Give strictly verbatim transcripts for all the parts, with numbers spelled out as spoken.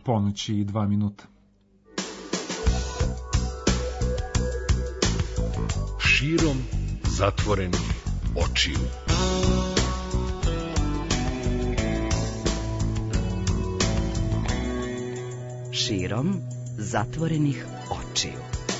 ponoći i dva minuta. Širom zatvorenih očiju. Širom zatvorenih očiju.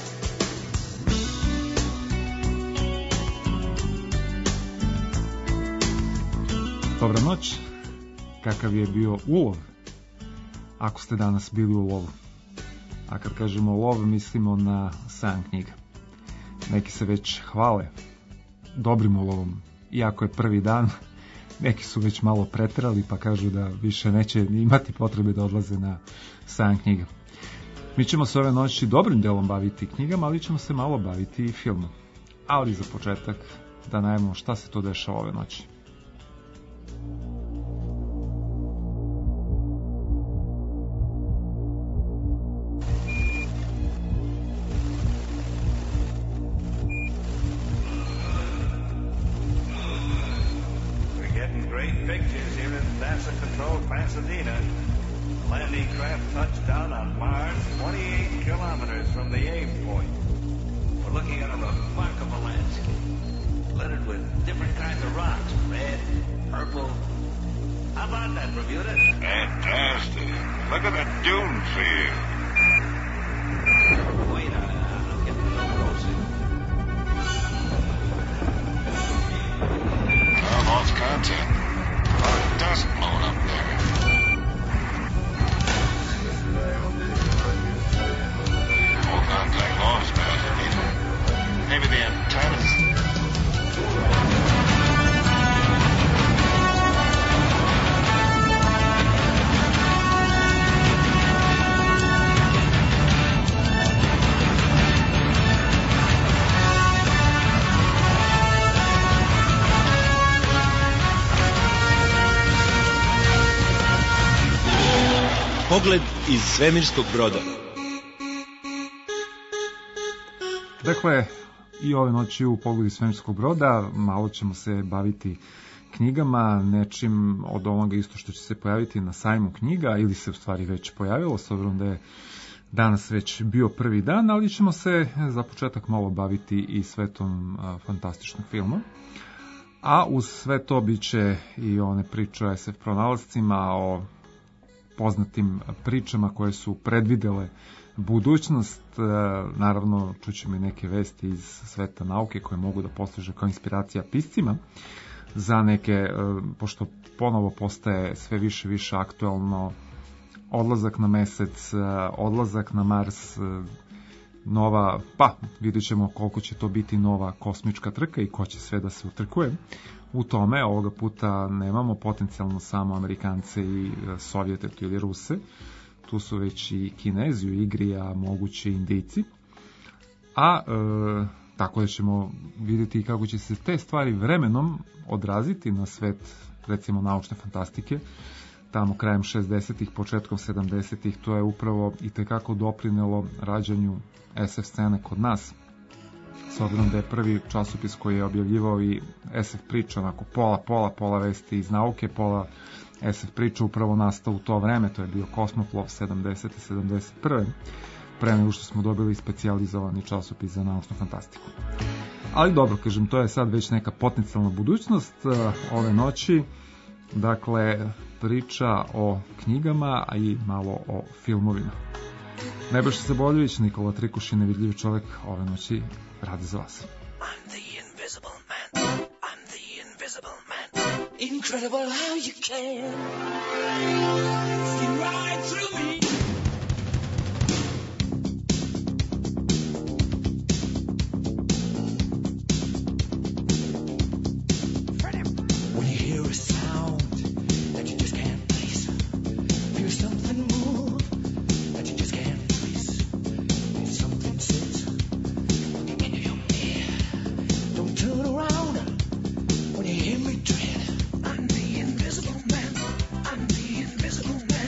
Dobra noć. Kakav je bio ulov? Ako ste danas bili u lovu. A kad kažemo lov, mislimo na sajam knjiga. Neki se već hvale dobrim ulovom. Iako je prvi dan, neki su već malo preterali pa kažu da više neće imati potrebe da odlaze na sajam knjiga. Mi ćemo se ove noći dobrim delom baviti knjigama, ali ćemo se malo baviti i filmom. Ali za početak da najavimo šta se to dešava ove noći. Pasadena. Landing craft touched down on Mars, twenty-eight kilometers from the aim point. We're looking at a remarkable landscape, littered with different kinds of rocks, red, purple. How about that, Bermuda? Fantastic. Look at the dune field. Wait, I, I'm getting a little closer. Well, lost contact. Or dust blowing up there. Contact lost, Pasadena. Maybe the antennas. Pogled iz svemirskog broda. Dakle, i ove noći u Pogledu iz svemirskog broda malo ćemo se baviti knjigama, nečim od onoga isto što će se pojaviti na sajmu knjiga, ili se u stvari već pojavilo, s obzirom da je danas već bio prvi dan, ali ćemo se za početak malo baviti i svetom a, fantastičnog filma. A uz sve to bit će i one priče o es ef pronalascima, o poznatim pričama koje su predvidele budućnost. Naravno, čućemo i neke vesti iz sveta nauke koje mogu da posluže kao inspiracija piscima za neke, pošto ponovo postaje sve više više aktuelno odlazak na mesec, odlazak na Mars, nova, pa vidjet ćemo koliko će to biti nova kosmička trka i ko će sve da se utrkuje. U tome ovoga puta nemamo potencijalno samo Amerikance i Sovjete ili Ruse, tu su već i Kinezi u igri, a mogući Indijci. A e, tako da ćemo vidjeti kako će se te stvari vremenom odraziti na svet, recimo naučne fantastike. Tamo krajem šezdesetih, početkom sedamdesetih, to je upravo i tekako doprinelo rađanju es ef scene kod nas. S obzirom da je prvi časopis koji je objavljivao i es ef priča, onako pola, pola, pola vesti iz nauke, pola es ef priča upravo nastao u to vreme, to je bio Kosmoplov sedamdesete sedamdeset prve pre nego što smo dobili specijalizovani časopis za naučnu fantastiku. Ali dobro, kažem, to je sad već neka potencijalna budućnost ove noći. Dakle, priča o knjigama, a i malo o filmovima. Nebojša Zaboljević, Nikola Trikuš i nevidljivi čovjek ove noći rade za vas. I'm the invisible man. I'm the invisible man. Incredible how you can see right through me. When you hear a sound that you just can't place, feel something move that you just can't trace, feel something sit in your ear. Don't turn around when you hear me tread. I'm the invisible man. I'm the invisible man.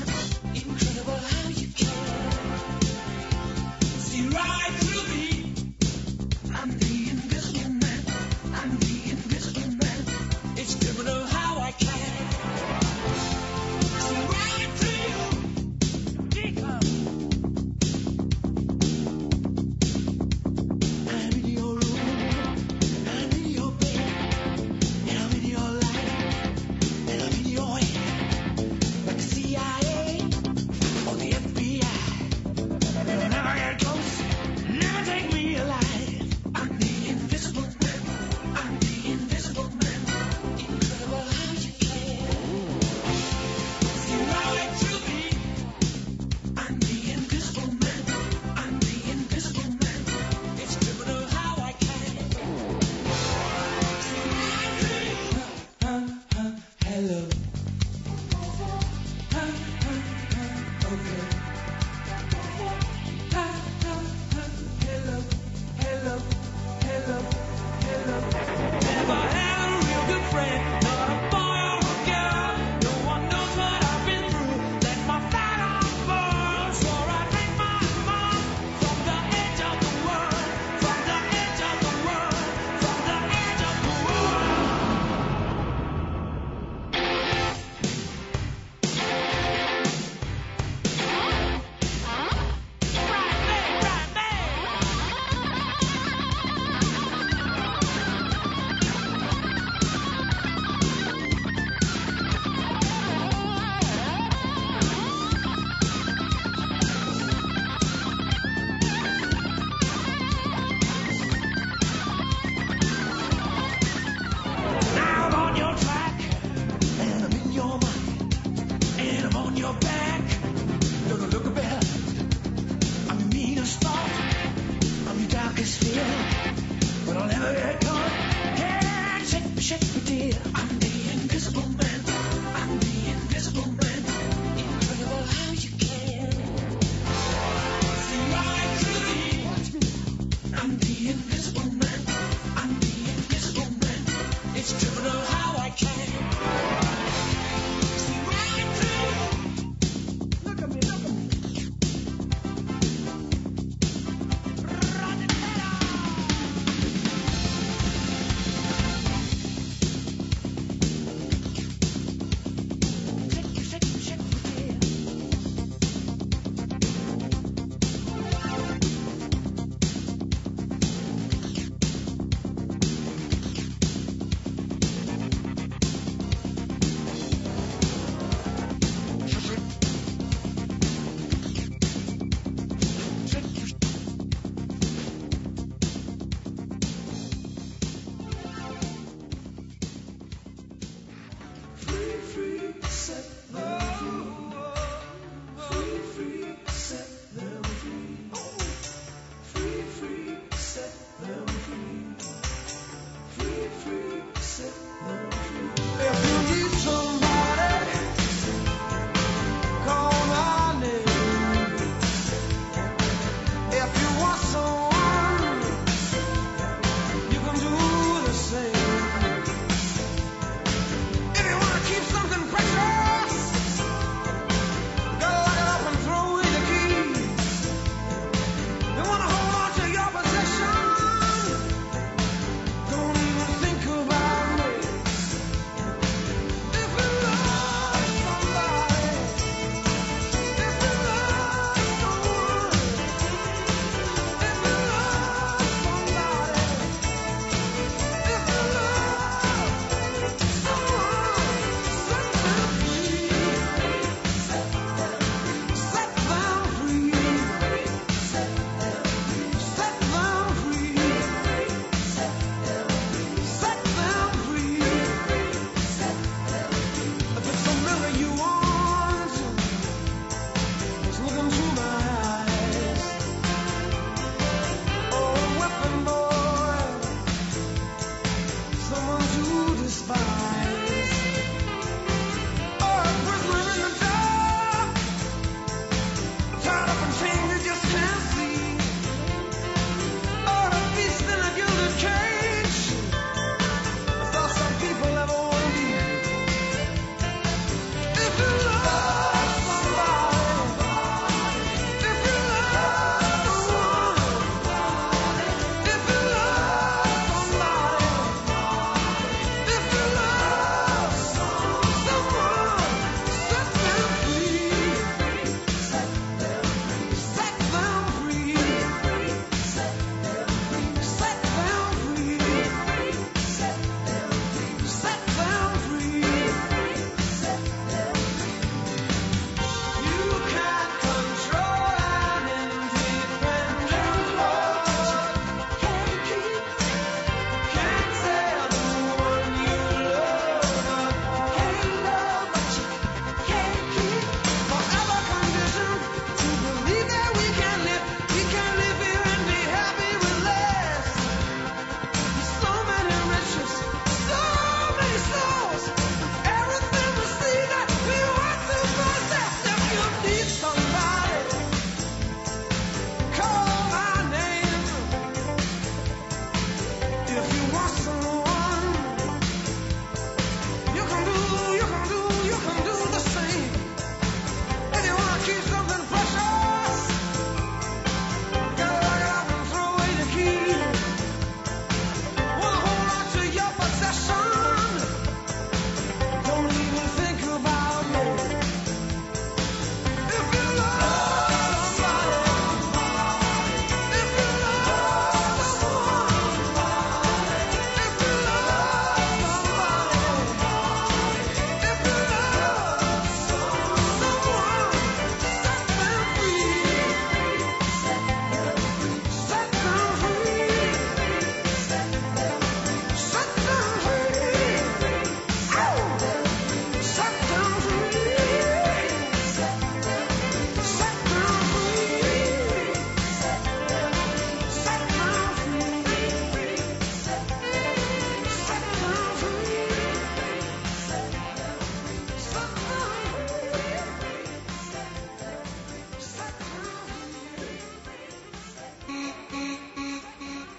Set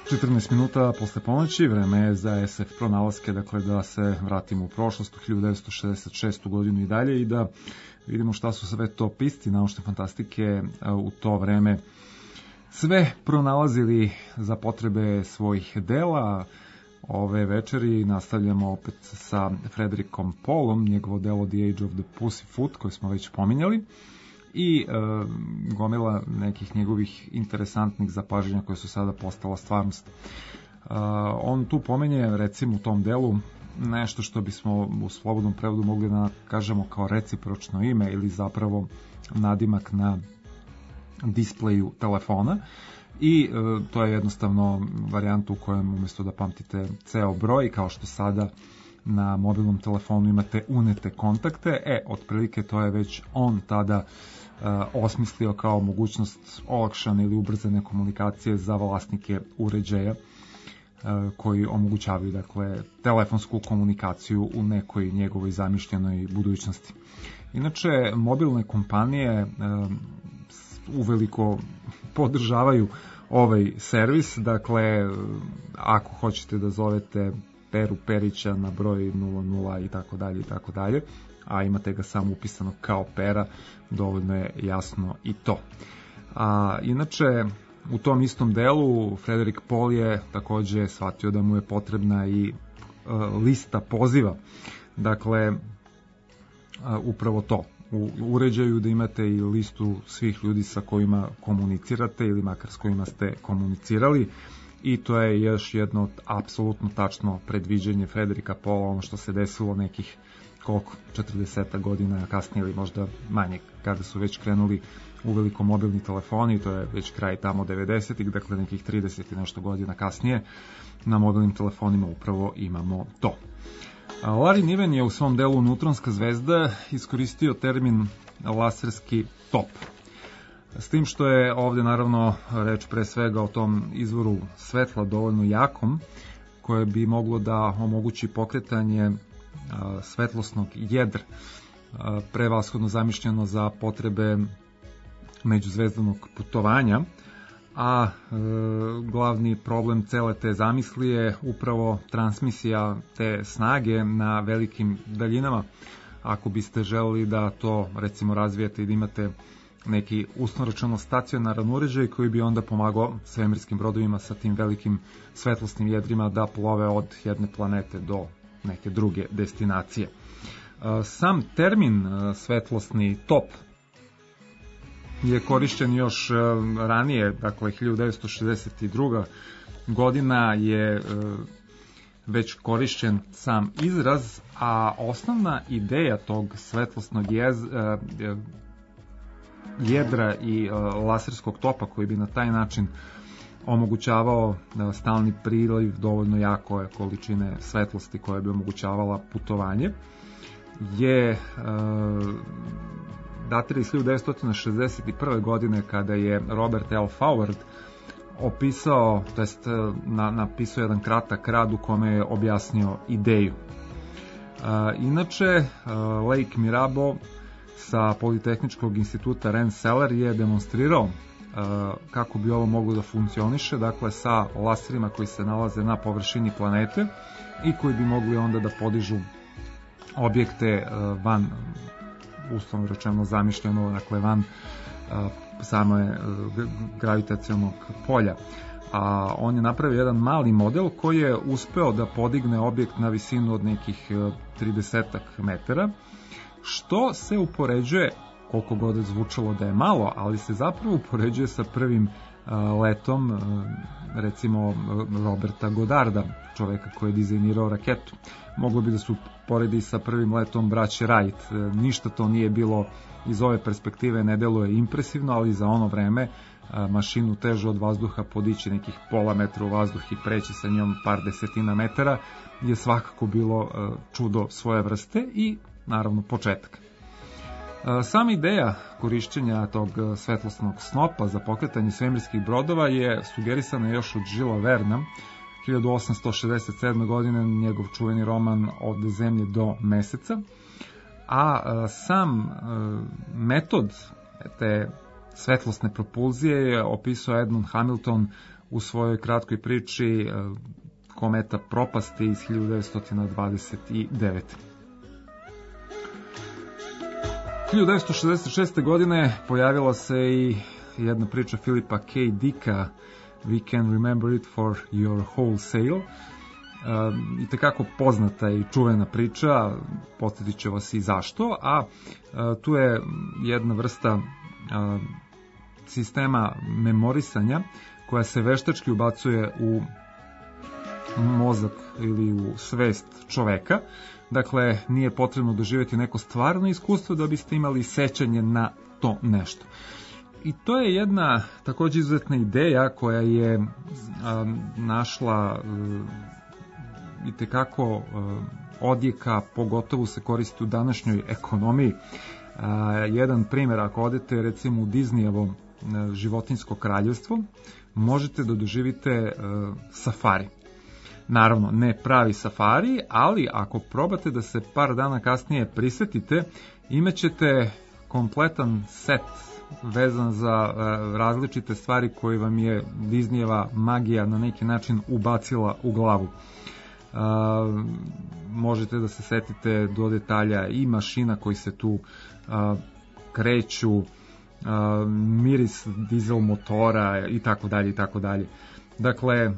četrnaest minuta posle ponoći, vreme je za es ef pronalaske, dakle da se vratimo u prošlost, u hiljadu devetsto šezdeset šestu godinu i dalje i da vidimo šta su sve to pisci naučne fantastike u to vreme sve pronalazili za potrebe svojih dela. Ove večeri nastavljamo opet sa Frederickom Paulom, njegovo delo The Age of the Pussyfoot, koje smo već pominjali, i e, gomila nekih njegovih interesantnih zapažanja koje su sada postala stvarnost. E, on tu pominje, recimo u tom delu, nešto što bismo u slobodnom prevodu mogli da kažemo kao recipročno ime ili zapravo nadimak na displeju telefona. I e, to je jednostavno varijanta u kojem umjesto da pamtite ceo broj, kao što sada na mobilnom telefonu imate unete kontakte, e, otprilike to je već on tada e, osmislio kao mogućnost olakšane ili ubrzane komunikacije za vlasnike uređaja e, koji omogućavaju, dakle, telefonsku komunikaciju u nekoj njegovoj zamišljenoj budućnosti. Inače, mobilne kompanije e, uveliko podržavaju ovaj servis, dakle, ako hoćete da zovete Peru Perića na broj nula nula i tako dalje i tako dalje, a imate ga samo upisano kao Pera, dovoljno je jasno i to. A, inače, u tom istom delu Frederick Paul je takođe shvatio da mu je potrebna i a, lista poziva, dakle, a, upravo to, u uređaju da imate i listu svih ljudi sa kojima komunicirate ili makar s kojima ste komunicirali, i to je još jedno apsolutno tačno predviđenje Frederika Paula, ono što se desilo nekih koliko, četrdeset godina kasnije ili možda manje, kada su već krenuli uveliko mobilni telefoni, to je već kraj tamo devedesetih, dakle nekih trideset i nešto godina kasnije na mobilnim telefonima upravo imamo to. Larry Niven je u svom delu Neutronska zvezda iskoristio termin laserski top. S tim što je ovde naravno reč pre svega o tom izvoru svetla dovoljno jakom, koje bi moglo da omogući pokretanje svetlosnog jedra, prevashodno zamišljeno za potrebe međuzvezdanog putovanja, a e, glavni problem cele te zamisli je upravo transmisija te snage na velikim daljinama. Ako biste želeli da to, recimo, razvijete i da imate neki usnoračeno stacionaran uređaj koji bi onda pomagao svemirskim brodovima sa tim velikim svetlosnim jedrima da plove od jedne planete do neke druge destinacije. E, sam termin e, svetlosni top je korišćen još ranije, dakle hiljadu devetsto šezdeset druga godina je već korišćen sam izraz, a osnovna ideja tog svetlosnog jez, jedra i laserskog topa koji bi na taj način omogućavao stalni priliv dovoljno jako količine svetlosti koja bi omogućavala putovanje je datira iz hiljadu devetsto šezdeset prve godine, kada je Robert L. Forward opisao, to jest na, napisao jedan kratak rad u kome je objasnio ideju. A, inače, Lake Mirabo sa Politehničkog instituta Rensselaer je demonstrirao a, kako bi ovo moglo da funkcioniše, dakle sa laserima koji se nalaze na površini planete i koji bi mogli onda da podižu objekte a, van, uslovno rečeno zamišljeno, dakle van a, same gravitacionog polja. A on je napravio jedan mali model koji je uspeo da podigne objekt na visinu od nekih trideset metara, što se upoređuje, koliko god zvučalo da je malo, ali se zapravo upoređuje sa prvim a, letom a, recimo Roberta Godarda, čoveka koji je dizajnirao raketu. Moglo bi da se uporedi sa prvim letom braće Wright. E, ništa to nije bilo iz ove perspektive, ne deluje impresivno, ali za ono vreme a, mašinu težu od vazduha podići nekih pola metra u vazduh i preći sa njom par desetina metara je svakako bilo a, čudo svoje vrste i naravno početak. A, sama ideja korišćenja tog svetlosnog snopa za pokretanje svemirskih brodova je sugerisana još od Žila Verna hiljadu osamsto šezdeset sedme godine, njegov čuveni roman Od zemlje do meseca, a, a sam a, metod te svetlosne propulzije opisao Edmund Hamilton u svojoj kratkoj priči Kometa propasti iz hiljadu devetsto dvadeset devete. hiljadu devetsto šezdeset šeste. godine pojavila se i jedna priča Philipa K. Dicka We Can Remember It For Your Wholesale. Uh, i tekako poznata i čuvena priča, podsjetit će vas i zašto, a uh, tu je jedna vrsta uh, sistema memorisanja koja se veštački ubacuje u mozak ili u svest čoveka. Dakle, nije potrebno doživjeti neko stvarno iskustvo da biste imali sećanje na to nešto. I to je jedna također izuzetna ideja koja je a, našla a, i tekako a, odjeka, pogotovo se koristi u današnjoj ekonomiji. A, jedan primjer, ako odete recimo u Disneyevo a, životinjsko kraljevstvo, možete da doživite a, safari. Naravno, ne pravi safari, ali ako probate da se par dana kasnije prisetite, imaćete kompletan set vezan za uh, različite stvari koje vam je Disneyeva magija na neki način ubacila u glavu. Uh, možete da se setite do detalja i mašina koji se tu uh, kreću, uh, miris dizel motora i tako dalje i tako dalje. Dakle,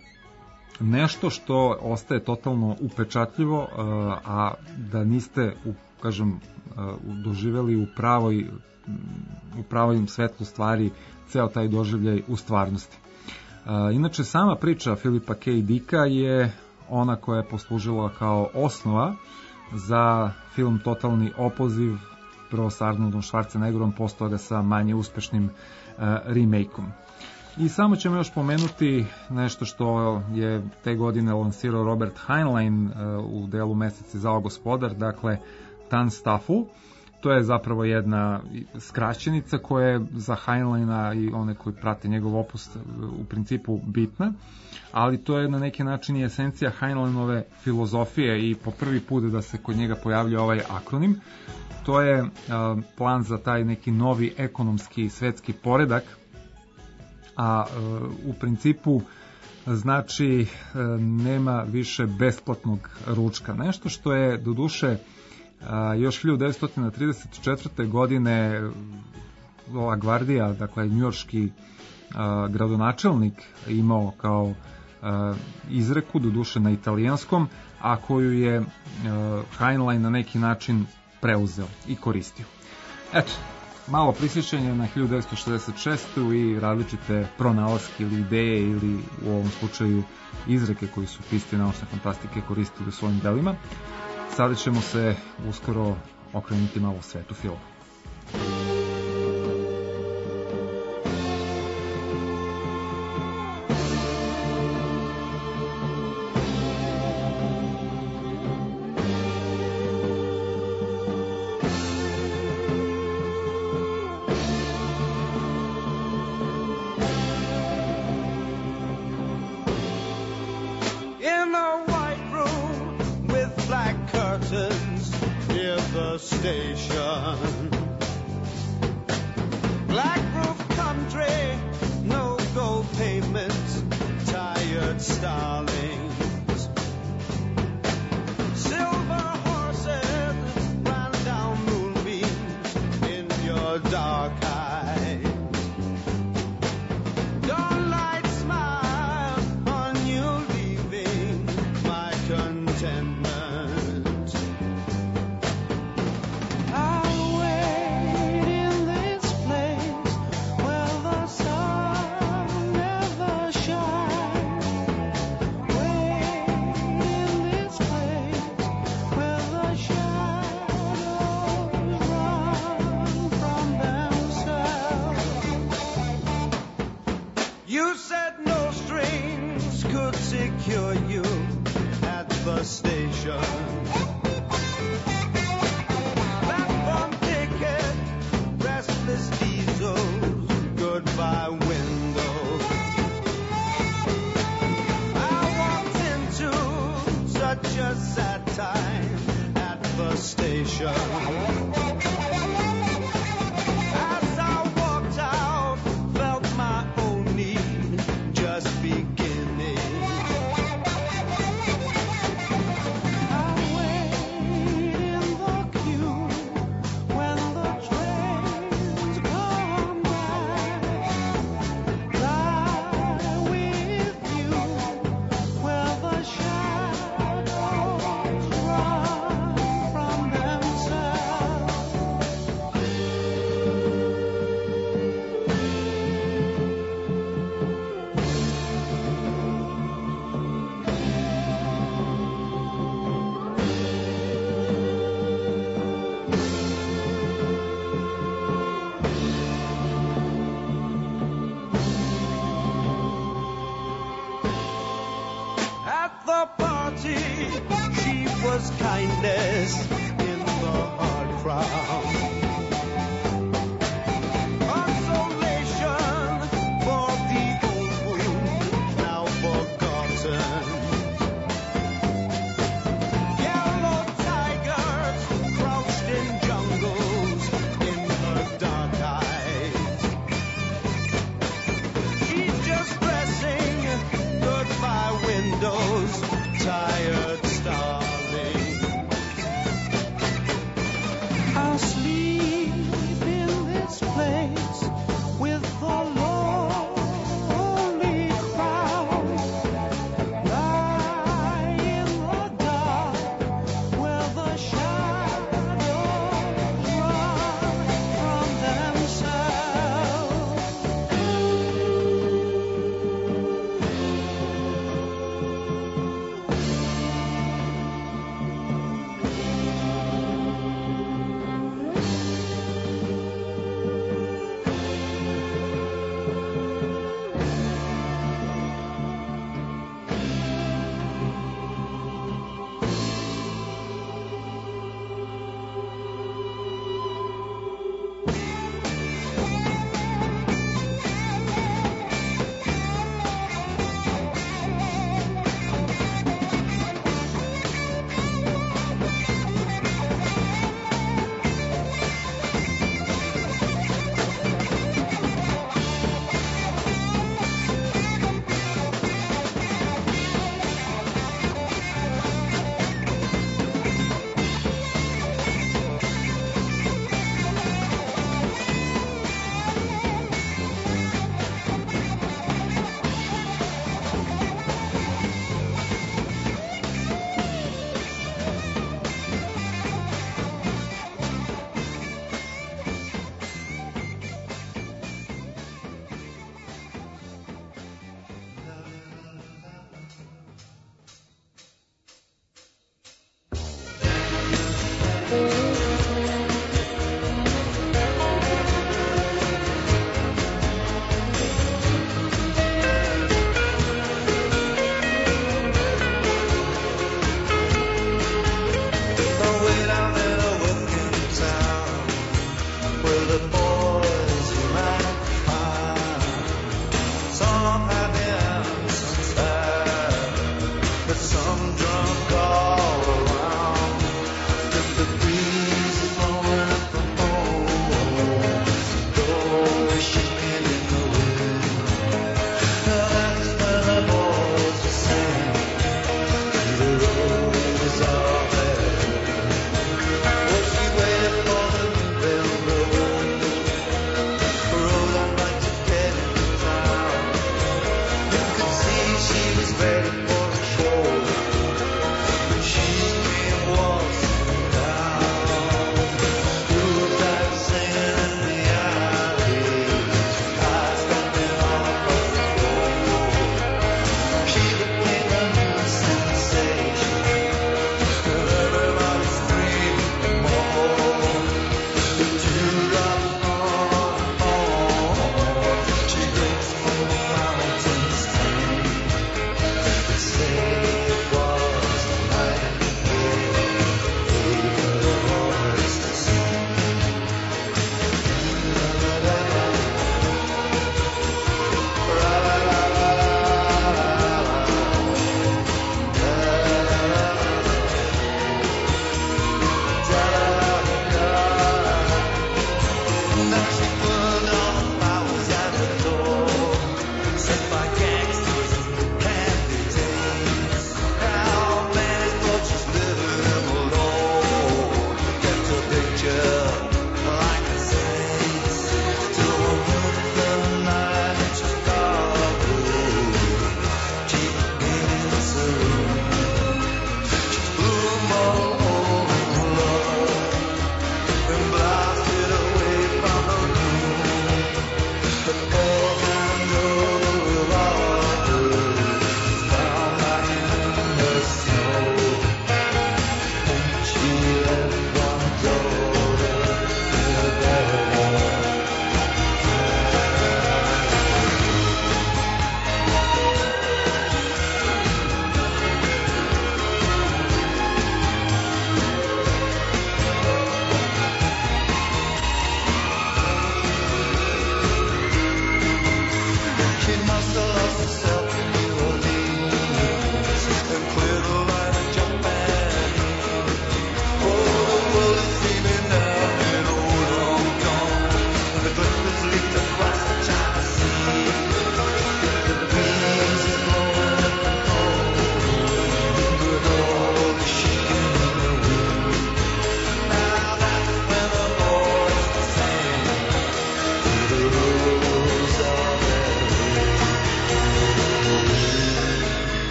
nešto što ostaje totalno upečatljivo, uh, a da niste, u, kažem, uh, doživjeli u pravoj u pravom svetlu stvari ceo taj doživljaj u stvarnosti. Uh, inače, sama priča Philipa K. Dicka je ona koja je poslužila kao osnova za film Totalni opoziv, prvo sa Arnoldom Schwarzeneggerom, posle toga sa manje uspešnim uh, remake-om. I samo ćemo još pomenuti nešto što je te godine lansirao Robert Heinlein uh, u delu Mesec zao gospodar, dakle Tanstaffel. To je zapravo jedna skraćenica koja je za Heinleina i one koji prate njegov opus u principu bitna, ali to je na neki način i esencija Heinleinove filozofije i po prvi put da se kod njega pojavlja ovaj akronim. To je uh, plan za taj neki novi ekonomski svetski poredak, a uh, u principu znači uh, nema više besplatnog ručka. Nešto što je doduše Uh, još hiljadu devetsto trideset četvrte. godine La Guardia, dakle njujorški uh, gradonačelnik, imao kao uh, izreku, doduše na italijanskom, a koju je uh, Heinlein na neki način preuzeo i koristio. Eto, malo prisjećanje na hiljadu devetsto šezdeset šestu. i različite pronalaske ili ideje ili u ovom slučaju izreke koji su pisci naučne fantastike koristili u svojim delima. Sada ćemo se uskoro okrenuti malo svetu filmu. As I walked out mercy, she was kindness in the hard crowd. Tired starling.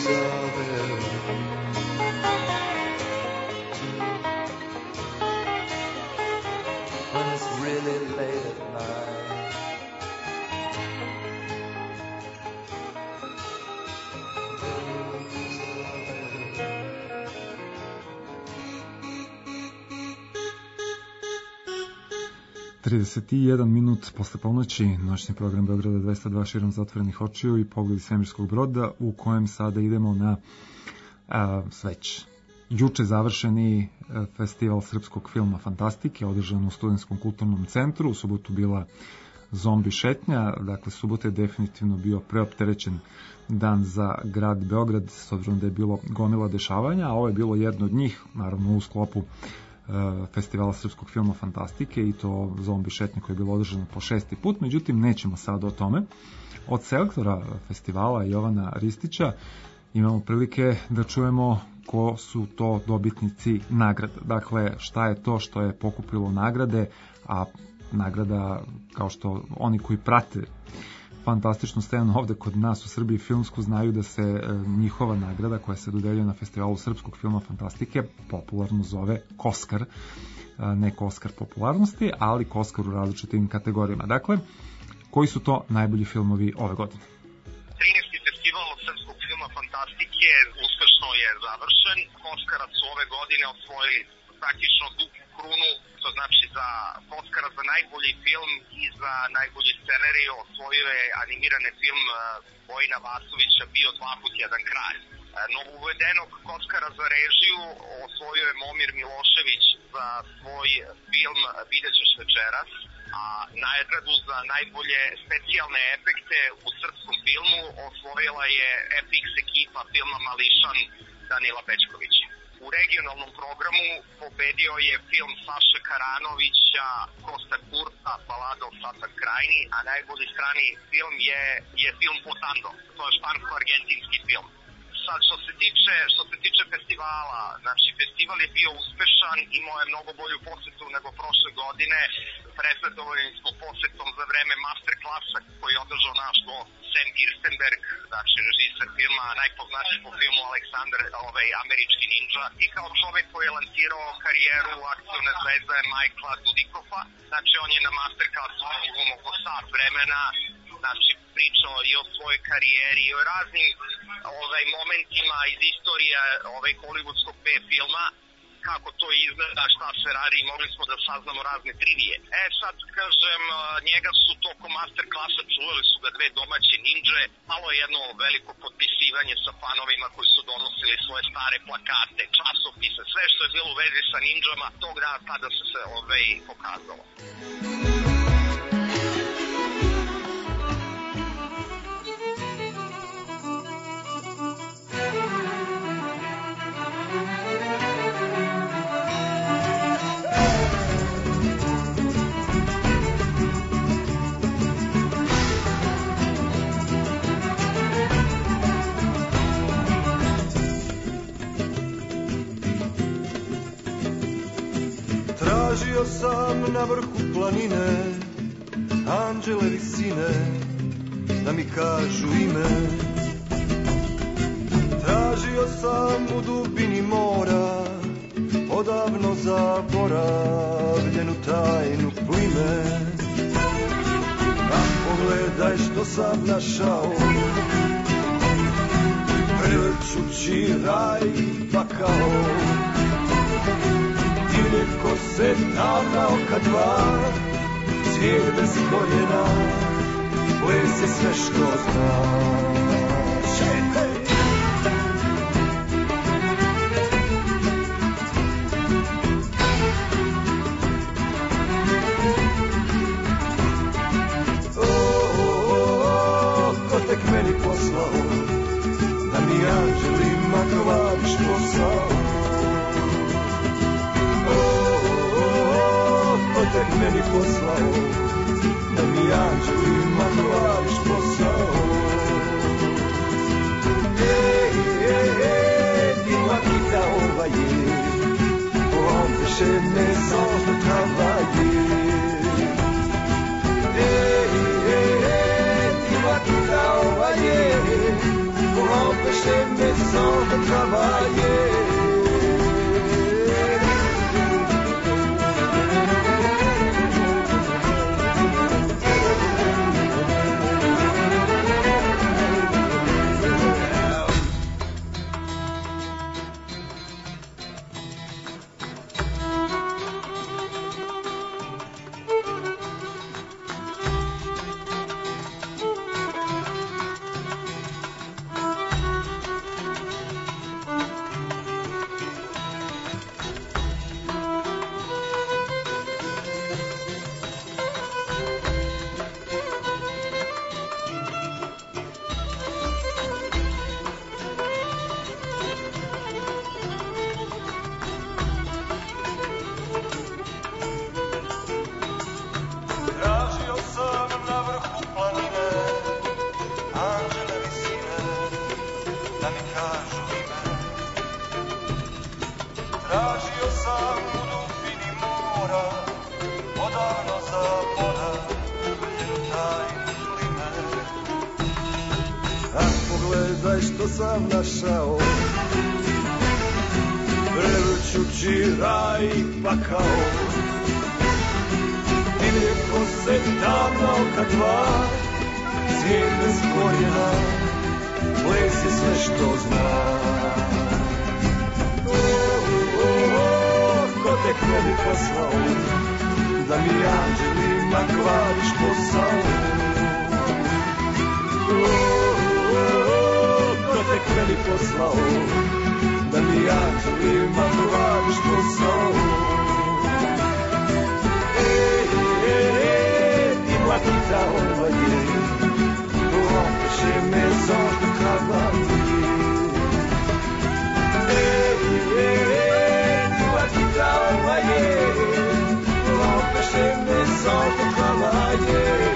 trideset jedan minut posle ponoći, noćni program Beograda dvesta dva širom zatvorenih očiju i pogled svemirskog broda, u kojem sada idemo na a, sveć juče završeni festival srpskog filma Fantastike, održan u Studentskom kulturnom centru. U subotu bila zombi šetnja, dakle subota je definitivno bio preopterećen dan za grad Beograd, s obzirom da je bilo gomila dešavanja, a ovo je bilo jedno od njih, naravno u sklopu festivala srpskog filma Fantastike, i to zombi šetnje koje je bilo održano po šesti put. Međutim, nećemo sad o tome. Od selektora festivala Jovana Ristića imamo prilike da čujemo ko su to dobitnici nagrada. Dakle, šta je to što je pokupilo nagrade, a nagrada, kao što oni koji prate fantastičnu scenu ovde kod nas u Srbiji filmsku, znaju da se e, njihova nagrada koja se dodeljuje na festivalu srpskog filma Fantastike popularno zove Koskar, e, ne Koskar popularnosti, ali Koskar u različitim kategorijama. Dakle, koji su to najbolji filmovi ove godine? trinaesti festival srpskog filma Fantastike uspešno je završen. Koskara su ove godine osvojili praktično dugu krunu, to znači za Koskara za najbolji film i za najbolji scenarij osvojio je animirani film Vojina Vasovića Bio dva put jedan kralj. Novouvedenog Koskara za režiju osvojio je Momir Milošević za svoj film Vidjet ćeš večeras, a nagradu za najbolje specijalne efekte u srpskom filmu osvojila je F X ekipa filma Mališan Danila Bečkovića. U regionalnom programu pobedio je film Saše Karanovića Kosta Kurta, Balada o Satan Krajini, a najbolji strani film je, je film Potando, to je špansko-argentinski film. Sad, što se tiče, što se tiče festivala, znači festival je bio uspešan, imao je mnogo bolju posetu nego prošle godine. Presvetovali smo posetom za vreme master klasa koji je održao naš gost Sam Kirstenberg, znači režiser filma, najpoznatiji po filmu Aleksandar, ovaj, američki ninja, i kao čovek koji je lansirao karijeru akcione zvezde Michaela Dudikoffa. Znači on je na master klasu oko sat vremena, znači pričao i o svojoj karijeri i o raznim ovaj, momentima iz istorije ovaj, hollywoodskog B filma, kako to izgleda, šta se radi, i mogli smo da saznamo razne trivije. E sad, kažem, njega su tokom master klasa čuvali su ga dve domaće ninđe, malo je jedno veliko potpisivanje sa fanovima koji su donosili svoje stare plakate, časopise, sve što je bilo u vezi sa ninđama, tog dana tada se se ovaj, pokazalo. Tražio sam na vrhu planine anđele visine da mi kažu ime. Tražio sam u dubini mora odavno zaboravljenu tajnu plime. A pogledaj što sam našao, prevrćući raj pakao. Neko se davna oka dva, svijet bez koljena, ples je sve što zna. Šetaj! O, o, o, ko tek meni poslao, da mi anđelima krovariš posao. Tek meni poslao, da mi anđelima krovariš posao. Ej, ej, ej, ima kita ova je, ovdje še me zožno travaje. Ej, ej, ej, ima kita ova je, ovdje empêcher mes sens de travailler. Sam našao vrčući raj i pakao, divlje kose, tamna oka dva, svijet bez korijena, ples je sve što zna. Oh, oh, oh, ko tek ne bi poslao, da mi anđelima kvariš posao. Tek me li poslao, da mi anđelima kvariš posao. Ej, ej, ej, ti mlatita ova je, empêcher mes anges de travailler. Ej, ej, ej, ti mlatita ova je, empêcher mes anges de travailler.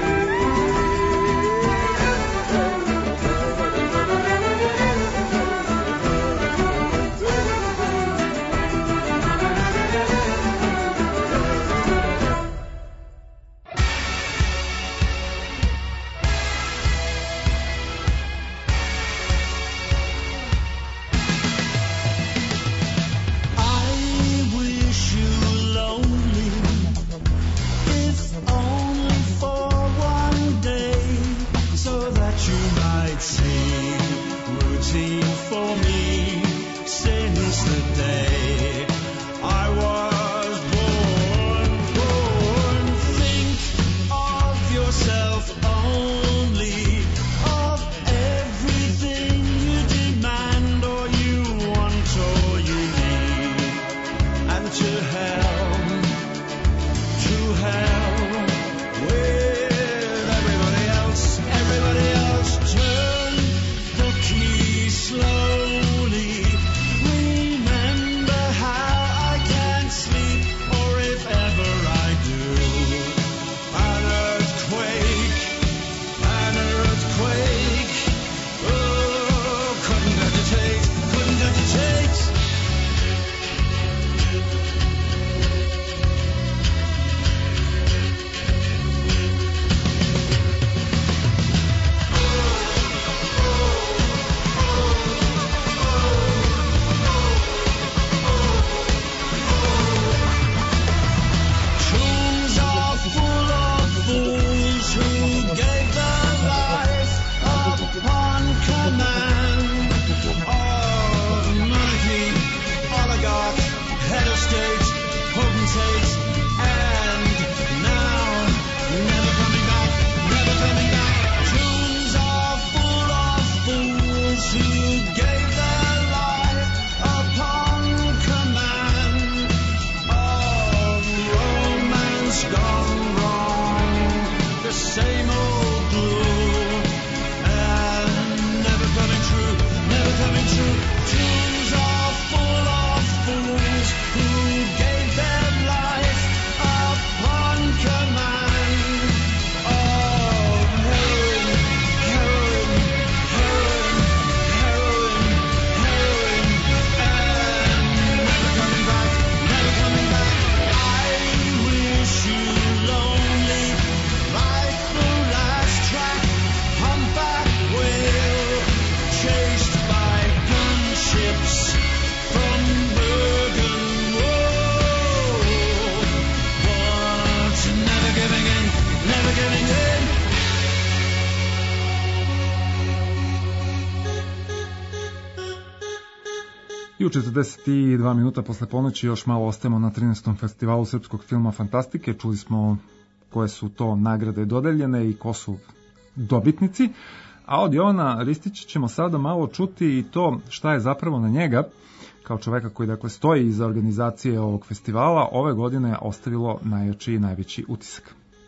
Slow I u četrdeset dva minuta posle ponoći još malo ostajemo na trinaestom festivalu srpskog filma Fantastike. Čuli smo koje su to nagrade dodeljene i ko su dobitnici. A od Jovana Ristića ćemo sada malo čuti i to šta je zapravo na njega, kao čoveka koji dakle stoji iza organizacije ovog festivala, ove godine ostavilo najjači i najveći utisak.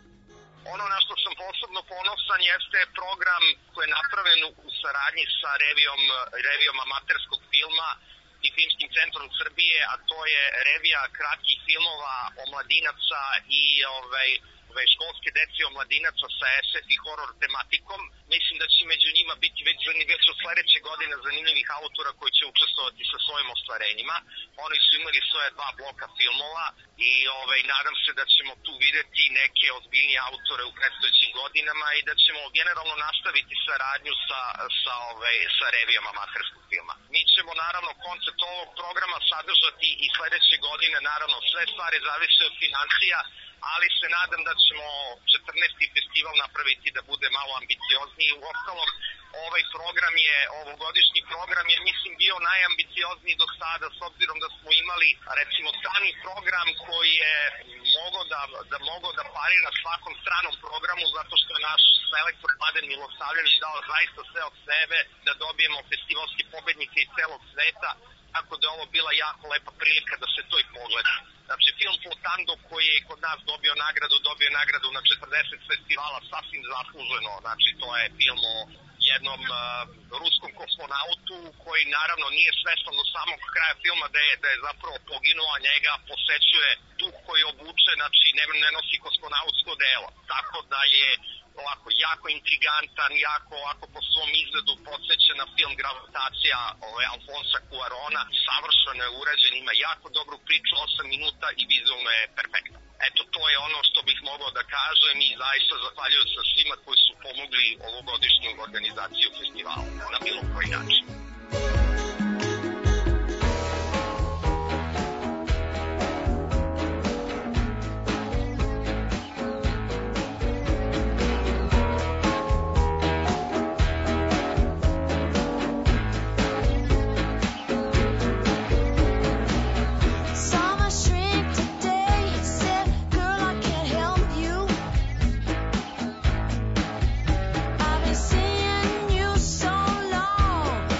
Ono na što sam posebno ponosan jeste program koji je napravljen u saradnji sa revijom, revijom amaterskog filma i Filmskim centrom Srbije, a to je revija kratkih filmova omladinaca i ovaj, ove školske dece omladinaca sa es ef i horor tematikom. Mislim da će među njima biti već, već od sledeće godine zanimljivih autora koji će učestvovati sa svojim ostvarenjima. Oni su imali svoje dva bloka filmova i ovaj, nadam se da ćemo tu videti neke ozbiljnije autore u predstojećim godinama i da ćemo generalno nastaviti saradnju sa, sa, ovaj, sa revijom amaterskog filma. Mi ćemo naravno koncept ovog programa sadržati i sledeće godine, naravno sve stvari zavise od financija, ali se nadam da ćemo četrnaesti festival napraviti da bude malo ambiciozniji. U ostalom, ovaj program je, ovogodišnji program je, mislim, bio najambiciozniji do sada, s obzirom da smo imali, recimo, strani program koji je mogao da, da, mogao da parira svakom stranom programu, zato što je naš selektor Mladen Milosavljević dao zaista sve od sebe da dobijemo festivalske pobednike iz celog sveta, tako da je ovo bila jako lepa prilika da se to i pogleda. Znači, film Flotando koji je kod nas dobio nagradu, dobio nagradu na četrdeset festivala, sasvim zasluženo. Znači, to je film o jednom uh, ruskom kosmonautu koji naravno nije svestan do samog kraja filma da je, da je zapravo poginuo, a njega posećuje duh koji obuče, znači ne, ne nosi kosmonautsko delo. Tako da je ovako jako intrigantan, jako ovako po svom izgledu podsjeća na film Gravitacija ove, Alfonsa Cuarona, savršeno je urađen, ima jako dobru priču, osam minuta i vizualno je perfektno. Eto, to je ono što bih mogao da kažem i zaista zahvaljujem se svima koji su pomogli ovogodišnju organizaciju festivala na bilo koji način. I've been seeing you so long.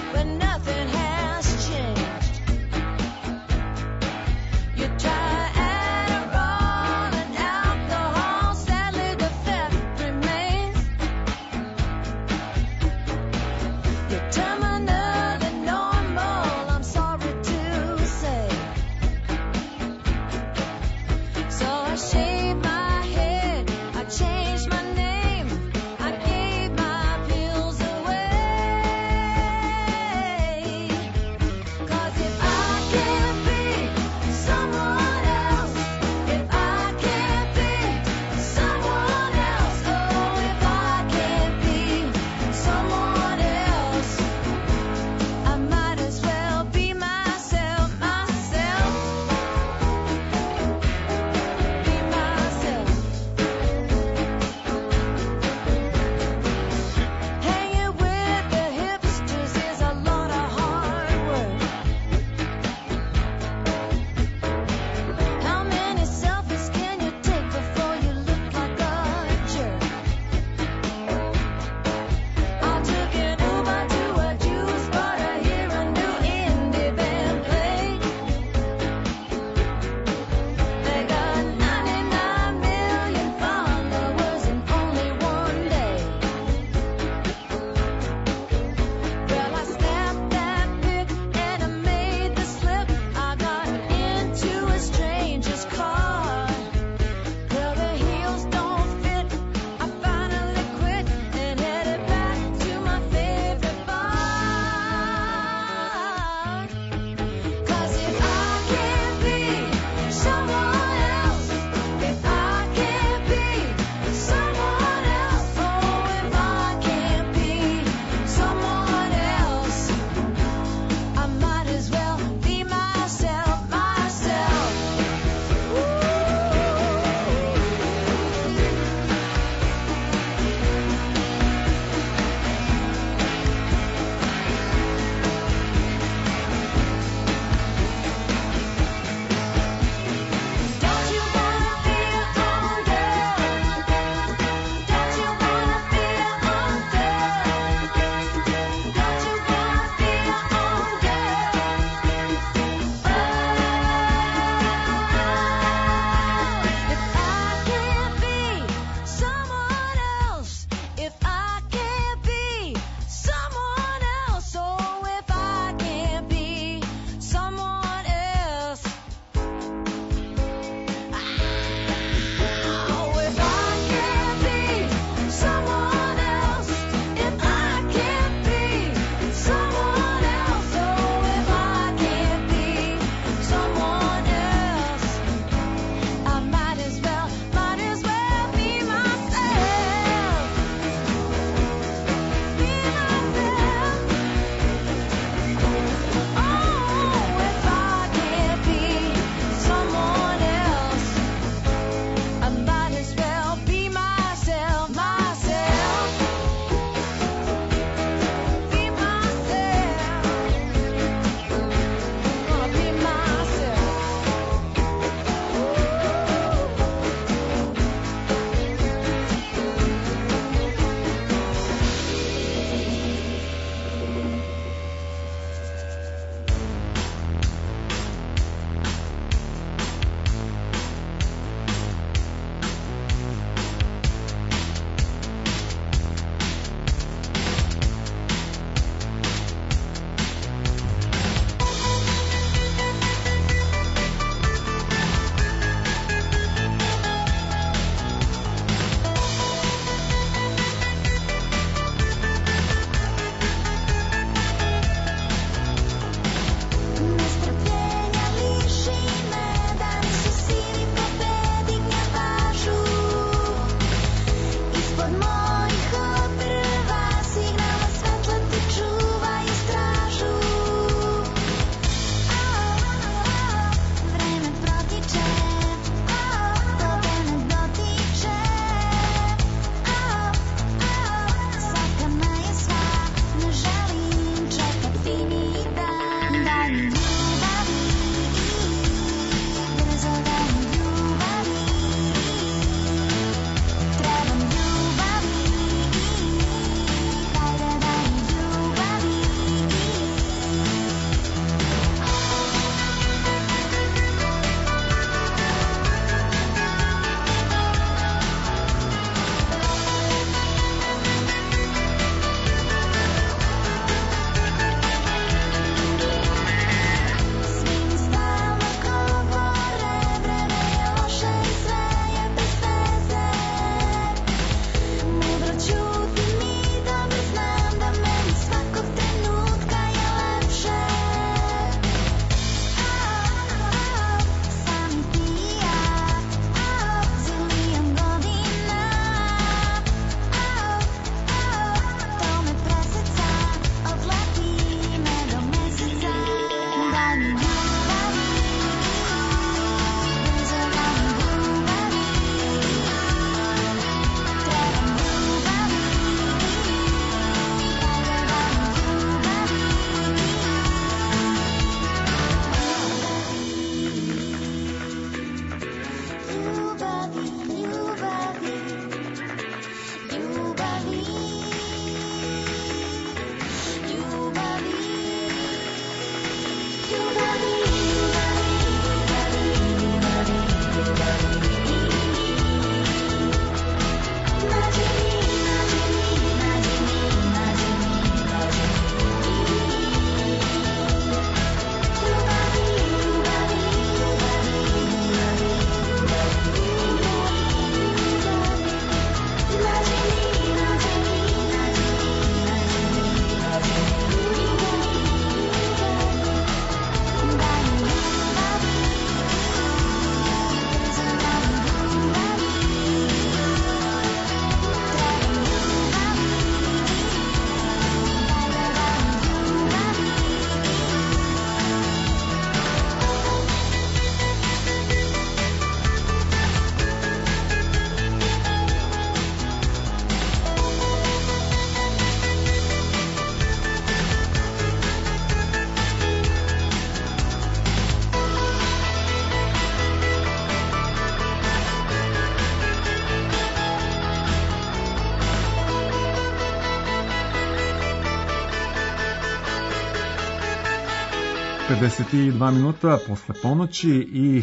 pedeset dva minuta posle ponoći i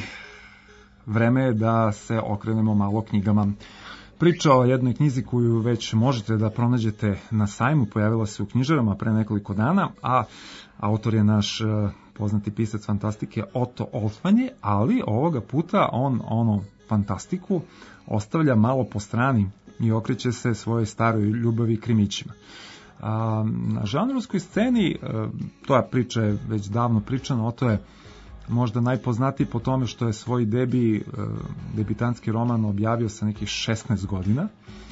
vreme je da se okrenemo malo knjigama. Priča o jednoj knjizi koju već možete da pronađete na sajmu, pojavila se u knjižarama pre nekoliko dana, a autor je naš poznati pisac fantastike Otto Oltmanje, ali ovoga puta on ono fantastiku ostavlja malo po strani i okreće se svojoj staroj ljubavi krimićima. A, na žanrovskoj sceni, ta priča je već davno pričana, Otto je možda najpoznatiji po tome što je svoj debi, debitanski roman objavio sa nekih šesnaest godina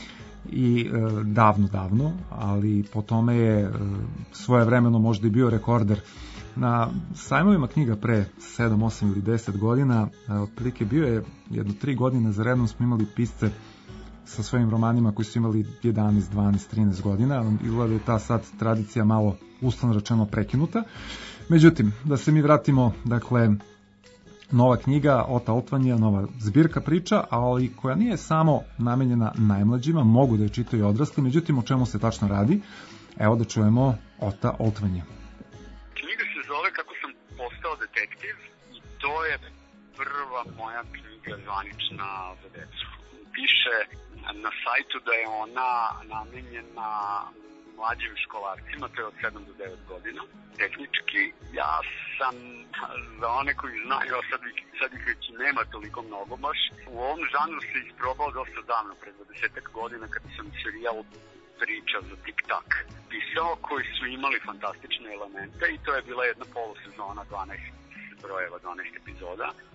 i davno, davno, ali po tome je svojevremeno možda i bio rekorder na sajmovima knjiga pre sedam, osam ili deset godina. Otprilike bio je jedno tri godine za redom smo imali pisce sa svojim romanima koji su imali jedanaest, dvanaest, trinaest godina. Izgleda je ta sad tradicija malo uslovno rečeno prekinuta. Međutim, da se mi vratimo, dakle, nova knjiga Ota Oltmanja, nova zbirka priča, ali koja nije samo namenjena najmlađima, mogu da je čitaju i odrasli, međutim, o čemu se tačno radi? Evo da čujemo Ota Oltmanja. Knjiga se zove Kako sam postao detektiv i to je prva moja knjiga zvanična za decu. Piše na sajtu da je ona namenjena mlađim školarcima, to je od sedam do devet godina. Tehnički, ja sam, za one koji znaju, a sad ih, sad ih već nema toliko mnogo baš, u ovom žanru se isprobao dosta davno, pre dvadesetak godina, kada sam serijal priča za Tik-tak pisao, koji su imali fantastične elemente i to je bila jedna polusezona, dvanaest brojeva, dvanaest epizoda.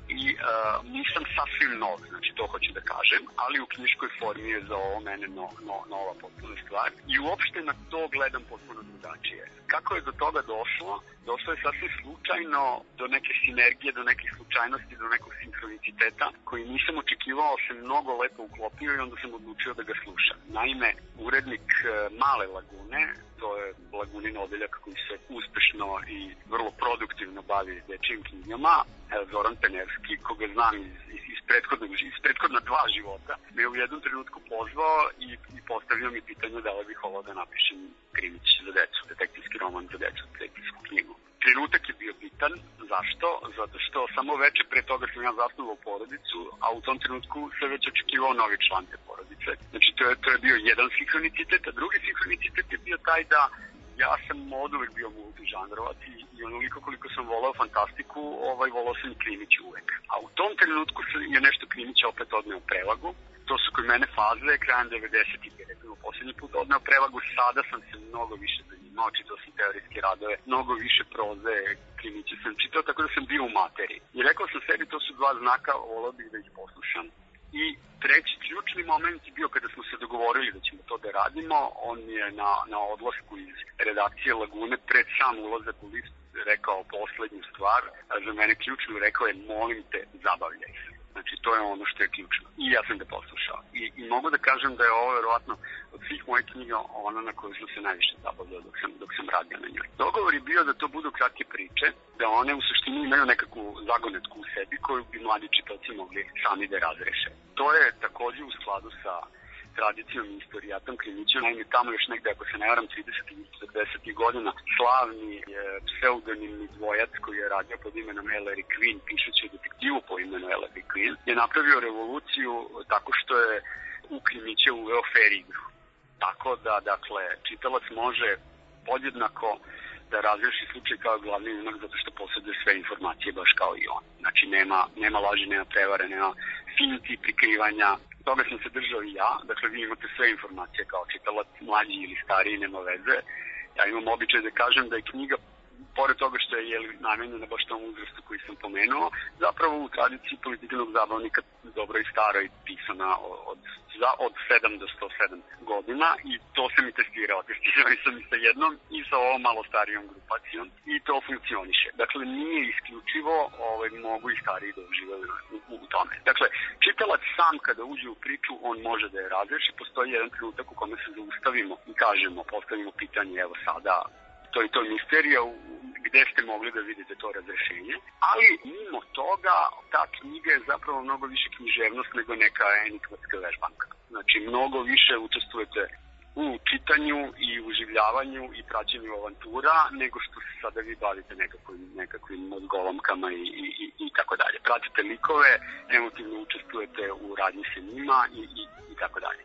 i uh, nisam sasvim nov, znači to hoću da kažem, ali u knjiškoj formi je za ovo mene no, no, nova potpuno stvar i uopšte na to gledam potpuno drugačije. Kako je do toga došlo? Došlo je sasvim slučajno do neke sinergije, do nekih slučajnosti, do nekog sinkroniciteta koji nisam očekivao, se mnogo lepo uklopio i onda sam odlučio da ga slušam. Naime, urednik Male lagune, to je Lagunina odeljak koji se uspešno i vrlo produktivno bavi dečijim knjigama, Zoran Penerski, koga znam iz, iz, iz, prethodnog, iz prethodna dva života, me u jednom trenutku pozvao i, i postavio mi pitanje da li bih ovo da napišem krimić za decu, detektivski roman za decu, detektivsku knjigu. Trenutak je bio bitan. Zašto? Zato što samo veče pre toga sam ja zasnovao porodicu, a u tom trenutku se već očekivao novi član te porodice. Znači, to je, to je bio jedan sinhronicitet, a drugi sinhronicitet je bio taj da ja sam od uvek bio multižanrovac i, i onoliko koliko sam volao fantastiku, ovaj, volao sam i krimić uvek. A u tom trenutku je nešto krimića opet odneo prevagu. To su kod mene faze, krajem devedesetih je recimo posljednji put odneo prevagu, sada sam se mnogo više zanimao, čitao sam teorijske radove, mnogo više proze, krimiće sam čitao, tako da sam bio u materiji. I rekao sam sebi, to su dva znaka, volao bih da ih poslušam. I treći ključni moment je bio kada smo se dogovorili da ćemo to da radimo, on je na, na odlasku iz redakcije Lagune pred sam ulazak u list rekao poslednju stvar, a za mene ključno rekao je molim te, zabavljaj se. Znači, to je ono što je ključno. I ja sam ga poslušao. I, i mogu da kažem da je ovo, verovatno, od svih mojih knjiga ona na kojoj sam se najviše zabavljao dok sam, dok sam radio na njoj. Dogovor je bio da to budu kratke priče, da one u suštini imaju nekakvu zagonetku u sebi koju bi mladi čitaoci mogli sami da razreše. To je takođe u skladu sa tradicijom i istorijatom krimića. Naime, tamo još negde, ako se ne varam, tridesetih i četrdesetih godina, slavni e, pseudonimni dvojac koji je radio pod imenom Ellery Queen, pišući detektivu po imenu Ellery Queen, je napravio revoluciju tako što je u krimiće uveo fair igru. Tako da, dakle, čitalac može podjednako da razreši slučaj kao glavni junak zato što posjeduje sve informacije baš kao i on. Znači, nema, nema laži, nema prevare, nema finti, prikrivanja. Toga sam se držao i ja, dakle vi imate sve informacije kao čitalac, mlađi ili stariji, nema veze. Ja imam običaj da kažem da je knjiga, pored toga što je jeli, namenjena baš tom uzrastu koji sam pomenuo, zapravo u tradiciji politiknog zabavnika dobro i staro i pisana od, za, od sedam do sto sedam godina i to sam i testirao. Testirao sam i sa jednom i sa ovom malo starijom grupacijom i to funkcioniše. Dakle, nije isključivo, ovaj, mogu i stariji da uživaju u, u tome. Dakle, čitalac sam kada uđe u priču, on može da je razreši. Postoji jedan trenutak u kome se zaustavimo i kažemo, postavimo pitanje, evo sada, to je to misterija, gde ste mogli da vidite to razrešenje. Ali, mimo toga, ta knjiga je zapravo mnogo više književnost nego neka enigmatska vežbanka. Znači, mnogo više učestvujete u čitanju i uživljavanju i praćenju avantura nego što se sada vi bavite nekakvim, nekakvim mozgolomkama i, i, i, i tako dalje. Pratite likove, emotivno učestvujete u radnji sa njima i, i, i tako dalje.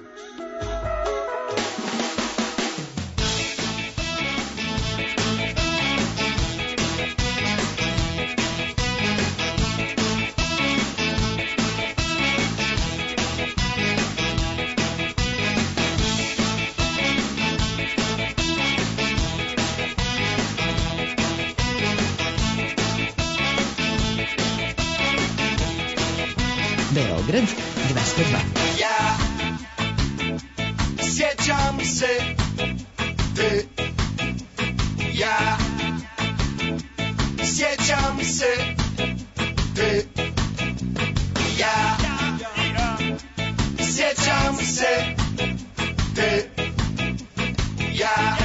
Beograd dvesta dva. Ja sjećam se te, ja sjećam se te, ja sjećam se te, ja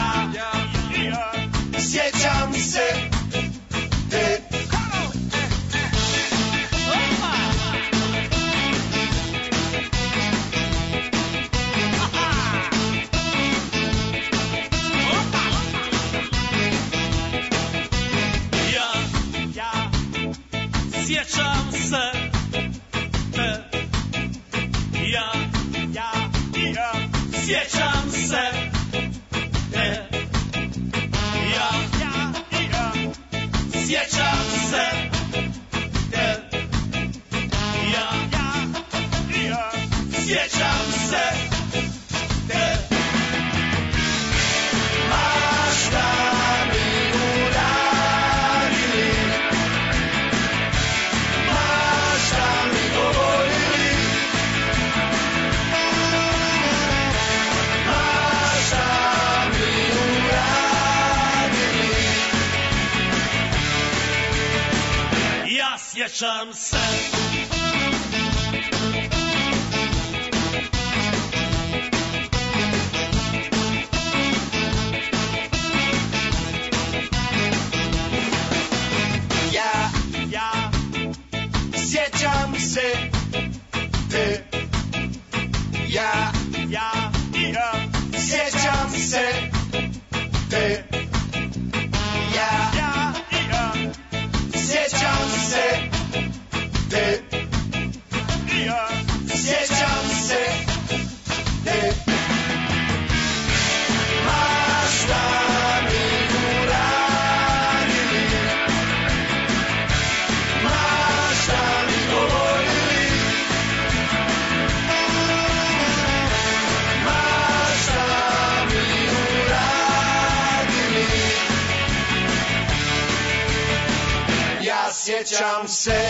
sjećam se te. Sjećam se te, ja, ja, ja, sjećam se te, ja, ja, ja, sjećam se te, ja, ja, ja, sjećam se te. Ma šta mi uradili, ma sjećam se. Ja, Ja, sjećam se te. Ja, ja, ja, sjećam se te. Ja, ja, ja, sjećam se te. ja, Sjećam se te. Ma šta mi uradili, ma šta mi govorili, ma šta mi uradili. Ja sjećam se.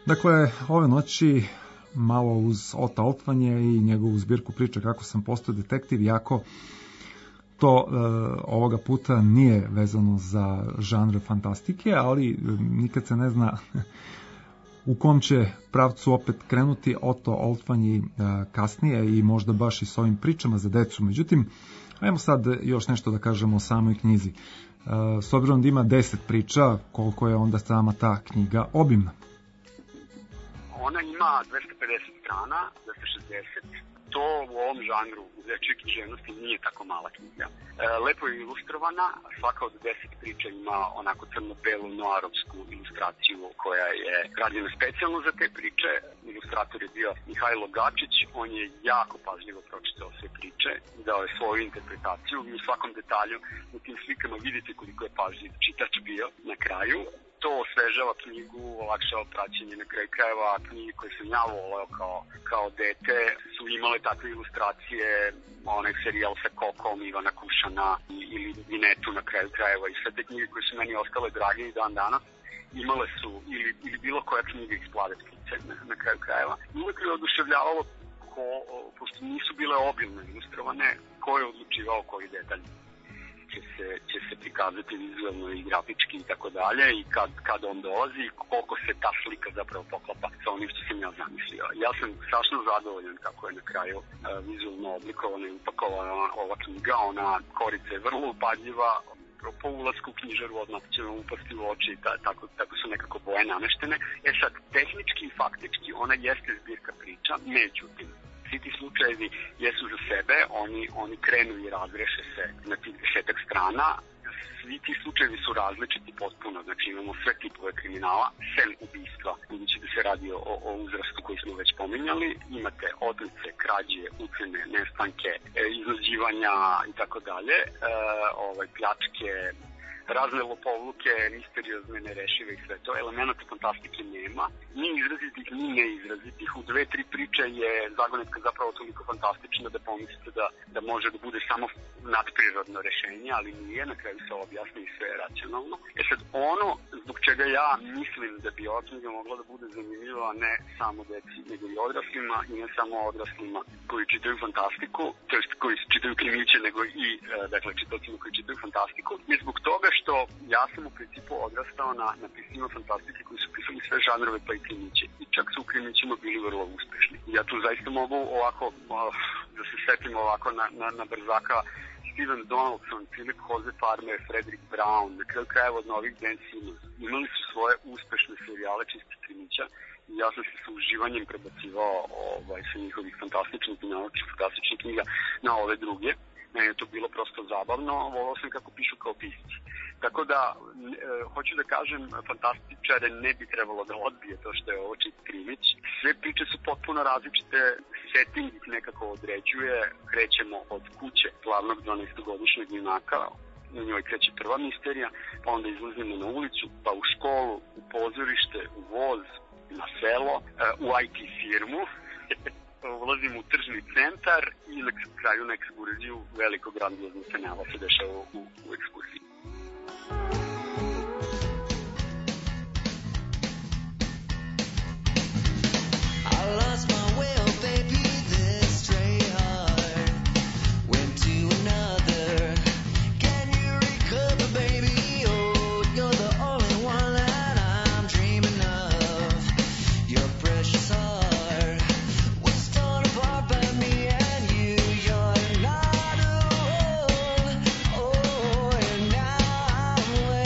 Dakle, ove noći malo uz Ota Oltvanje i njegovu zbirku priče kako sam postao detektiv, jako to e, ovoga puta nije vezano za žanre fantastike, ali e, nikad se ne zna u kom će pravcu opet krenuti Oto Oltvanji e, kasnije i možda baš i s ovim pričama za decu. Međutim, ajmo sad još nešto da kažemo o samoj knjizi. E, s obzirom da ima deset priča, koliko je onda sama ta knjiga obimna? Ona ima dvesta pedeset strana, dvesta šezdeset. To u ovom žanru u dečjoj književnosti nije tako mala knjiga. E, lepo je ilustrovana, svaka od deset priča ima onako crno-belu noarovsku ilustraciju koja je rađena specijalno za te priče. Ilustrator je bio Mihajlo Gačić, on je jako pažljivo pročitao sve priče, dao je svoju interpretaciju i u svakom detalju u tim slikama vidite koliko je pažljiv čitač bio na kraju. To osvežava knjigu, olakšava praćenje, na kraju krajeva knjige koje sam ja voleo kao, kao dete su imale takve ilustracije, onaj serijal sa Kokom, Ivana Kušana ili Vinetu na kraju krajeva i sve te knjige koje su meni ostale drage i dan danas imale su, ili, ili bilo koja knjiga iz Plave ptice na, na kraju krajeva. Uvijek je oduševljavalo, ko, pošto nisu bile obilno ilustrovane, ko je odlučivao koji detalj će se, će se prikazati vizualno i grafički i tako dalje i kad, kad on dolazi i koliko se ta slika zapravo poklapa sa onim što sam ja zamislio. Ja sam strašno zadovoljan kako je na kraju uh, vizualno oblikovana i upakovana ova knjiga. Ona korica je vrlo upadljiva, po ulasku u knjižaru odmah će vam upasti u oči, ta, tako, tako su nekako boje nameštene. E sad, tehnički i faktički ona jeste zbirka priča, međutim, svi ti slučajevi jesu za sebe, oni, oni krenu i razreše se na tih desetak strana. Svi ti slučajevi su različiti potpuno, znači imamo sve tipove kriminala, sem ubistva, budući da se radi o, o uzrastu koji smo već pominjali. Imate otmice, krađe, ucene, nestanke, e, iznuđivanja i tako dalje, e, ovaj, pljačke, razne lopovluke, misteriozne, nerešive i sve to. Elemenata fantastike nema, ni izrazitih, ni neizrazitih. U dve, tri priče je zagonetka zapravo toliko fantastična da pomislite da, da može da bude samo nadprirodno rešenje, ali nije, na kraju se objasni i sve je racionalno. E sad, ono zbog čega ja mislim da bi ova knjiga mogla da bude zanimljiva ne samo deci, nego i odraslima, i ne samo odraslima koji čitaju fantastiku, to jest koji čitaju krimiće, nego i, dakle, čitocima koji čitaju fantastiku, i zbog toga što ja sam u principu odrastao na, na pisima fantastike koji su pisali sve žanrove pa i krimiće. I čak su u krimićima bili vrlo uspešni. Ja tu zaista mogu ovako, da se setim ovako na, na, na brzaka, Steven Donaldson, Philip Jose Farmer, Frederick Brown, na kraju krajeva od novih Dan Simmons. Imali su svoje uspešne serijale čistih krimića i ja sam se sa uživanjem prebacivao ovaj, sa njihovih fantastičnih i naučnih fantastičnih knjiga na ove druge. Meni je to bilo prosto zabavno, volao sam kako pišu kao pisci. Tako da, e, hoću da kažem, fantastičare ne bi trebalo da odbije to što je ovo čist krimić. Sve priče su potpuno različite, setting ih nekako određuje, krećemo od kuće glavnog dvanaestogodišnjeg junaka, u njoj kreće prva misterija, pa onda izlazimo na ulicu, pa u školu, u pozorište, u voz, na selo, e, u I T firmu, ulazimo u tržni centar i na kraju na ekskurziju veliko grandiozno finala se dešava u, u ekskurziji. I lost my will, baby, this stray heart went to another. Can you recover, baby? Oh, you're the only one that I'm dreaming of. Your precious heart was torn apart by me and you. You're not alone. Oh, and now I'm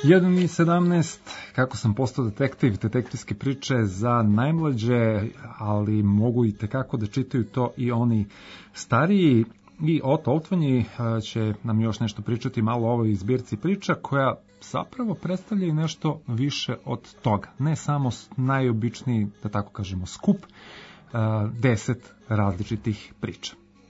jedan i sedamnaest, kako sam postao detektiv, detektivske priče za najmlađe, ali mogu i tekako da čitaju to i oni stariji. I Oto Oltvanji će nam još nešto pričati malo o ovoj zbirci priča, koja zapravo predstavlja i nešto više od toga. Ne samo najobičniji, da tako kažemo, skup, deset različitih priča.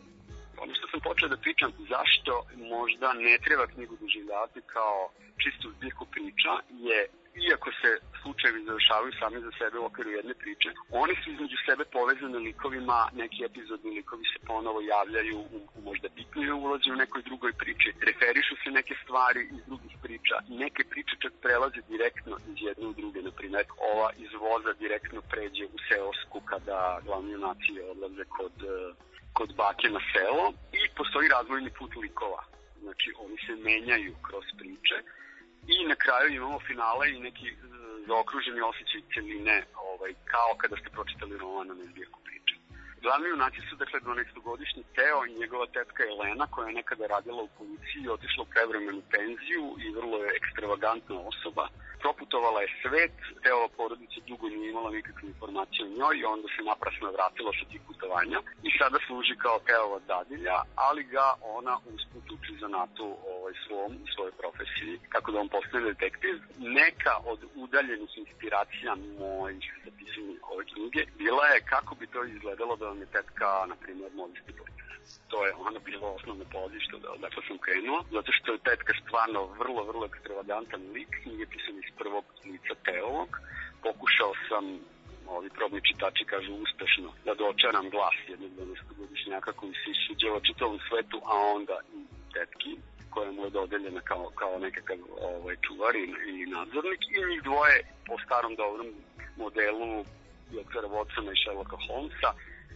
Ono što sam počeo da pričam, zašto možda ne treba knjigu doživljavati kao čistu zbirku priča, je, iako se slučajevi završavaju sami za sebe u okviru jedne priče, oni su između sebe povezani likovima, neki epizodni likovi se ponovo javljaju u, u možda bitnije ulozi u nekoj drugoj priči, referišu se neke stvari iz drugih priča, neke priče čak prelaze direktno iz jedne u druge, na primjer ova iz voza direktno pređe u seosku kada glavni junaci odlaze kod, kod bake na selo i postoji razvojni put likova, znači oni se menjaju kroz priče. I na kraju imamo finale i neki zaokruženi osjećaj celine, ovaj, kao kada ste pročitali roman na zbirku priče. Glavni junaci su, dakle, dvanaestogodišnji Teo i njegova tetka Elena, koja je nekada radila u policiji i otišla u prevremenu penziju i vrlo je ekstravagantna osoba. Proputovala je svet, Teova porodica dugo nije imala nikakve informacije o njoj i onda se naprasno vratila sa tih putovanja i sada služi kao Teova dadilja, ali ga ona usput uči zanatu ovaj, svom i svojoj profesiji, kako da on postane detektiv. Neka od udaljenih inspiracija mojih za pisanje ove knjige bila je kako bi to izgledalo da vam je tetka, na primjer, modesti policajac. To je ono bilo osnovno polazište da odakle sam krenuo, zato što je tetka stvarno vrlo, vrlo ekstravagantan lik, knjige pisan iz prvog lica Teovog. Pokušao sam, ovi probni čitači kažu uspešno, da dočaram glas jednog dvanaestogodišnjaka koji se išuđava čitavom svetu, a onda i tetki, koja mu je dodeljena kao, kao nekakav ovaj, čuvar i, i nadzornik, i njih dvoje po starom dobrom modelu doktora Watsona i Sherlocka Holmesa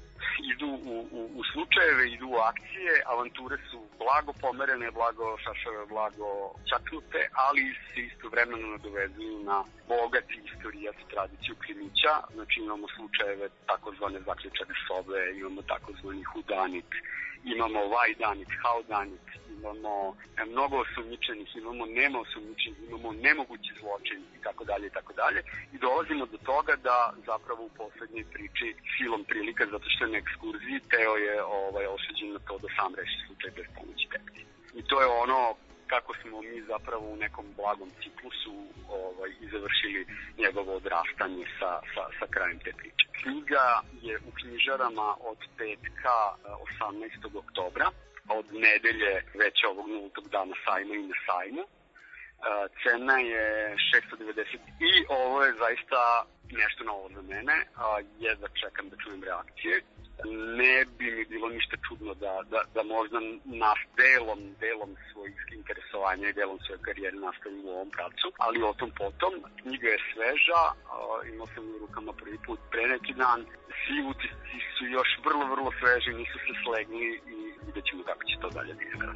idu u, u, u slučajeve, idu u akcije, avanture su blago pomerene, blago šašave, blago čaknute, ali se istovremeno nadovezuju na bogati istorijat tradiciju krimića. Znači imamo slučajeve takozvane zaključane sobe, imamo takozvani whodunit, imamo why done it, how done it, imamo mnogo osumnjičenih, imamo nema osumnjičenih, imamo nemogući zločin i tako dalje i tako dalje. I dolazimo do toga da zapravo u poslednjoj priči silom prilika, zato što je na ekskurziji, Teo je ovaj, osuđen na to da sam reši slučaj bez pomoći tetke. I to je ono kako smo mi zapravo u nekom blagom ciklusu ovaj, i završili njegovo odrastanje sa, sa, sa krajem te priče. Knjiga je u knjižarama od petka osamnaestog oktobra, od nedelje već ovog nultog dana sajma i na sajmu. Cena je šesto devedeset i ovo je zaista nešto novo za mene, jedva čekam da čujem reakcije. Ne bi mi bilo ništa čudno da, da, da možda nas delom, delom svojih interesovanja i delom svoje karijere nastavim u ovom pravcu, ali o tom potom. Knjiga je sveža, imao sam u rukama prvi put pre neki dan, svi utisci su još vrlo, vrlo sveži, nisu se slegli i vidjet ćemo kako će to dalje da izgleda.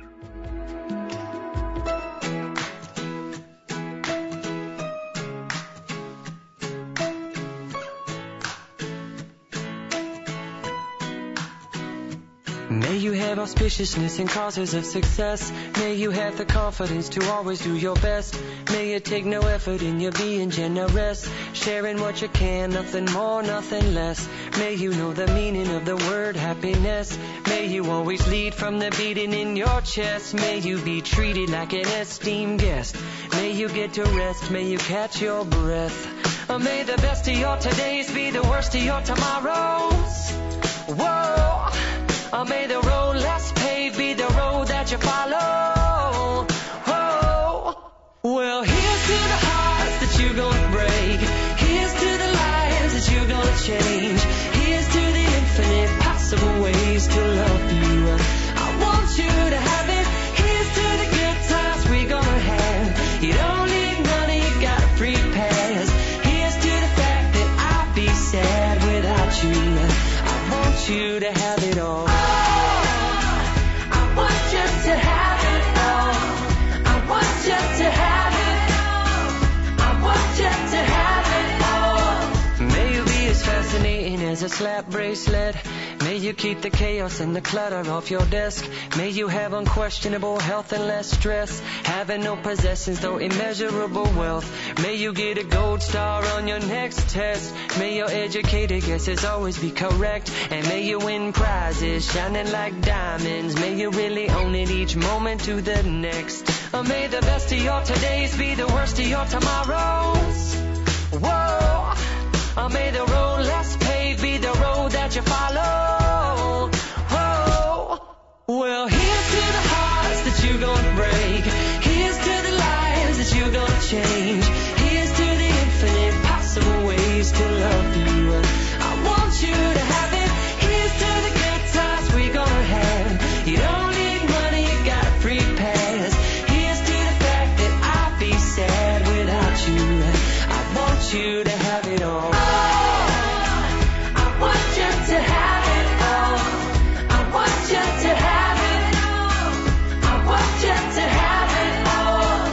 May you have auspiciousness and causes of success. May you have the confidence to always do your best. May you take no effort in your being generous, sharing what you can, nothing more, nothing less. May you know the meaning of the word happiness. May you always lead from the beating in your chest. May you be treated like an esteemed guest. May you get to rest, may you catch your breath. Or may the best of your todays be the worst of your tomorrows. Whoa! Or may the road less paved be the road that you follow. Oh, well, here's to the hearts that you're gonna break. Here's to the lives that you're gonna change. Here's to the infinite possible ways to love you. I want you to have it. Here's to the good times we're gonna have. You don't need money, you got a free pass. Here's to the fact that I'll be sad without you. I want you to have it all. To have it all, I want you to have it. I want you to have it all. May you be as fascinating as a slap bracelet. May you you keep the chaos and the clutter off your desk. May you have unquestionable health and less stress. Having no possessions, though immeasurable wealth. May you get a gold star on your next test. May your educated guesses always be correct. And may you win prizes shining like diamonds. May you really own it each moment to the next. Or may the best of your todays be the worst of your tomorrows. Whoa. Or may the road less paved be the road that you follow. Whoa. Well, here's to the hearts that you're gonna break. Here's to the lives that you're gonna change. Here's to the infinite possible ways to love you. I want you to have it. Here's to the good times we're gonna have. You don't need money, you got a free pass. Here's to the fact that I'd be sad without you. I want you to have it all. I want you to have it all. I want you to have it all. I want you to have it all.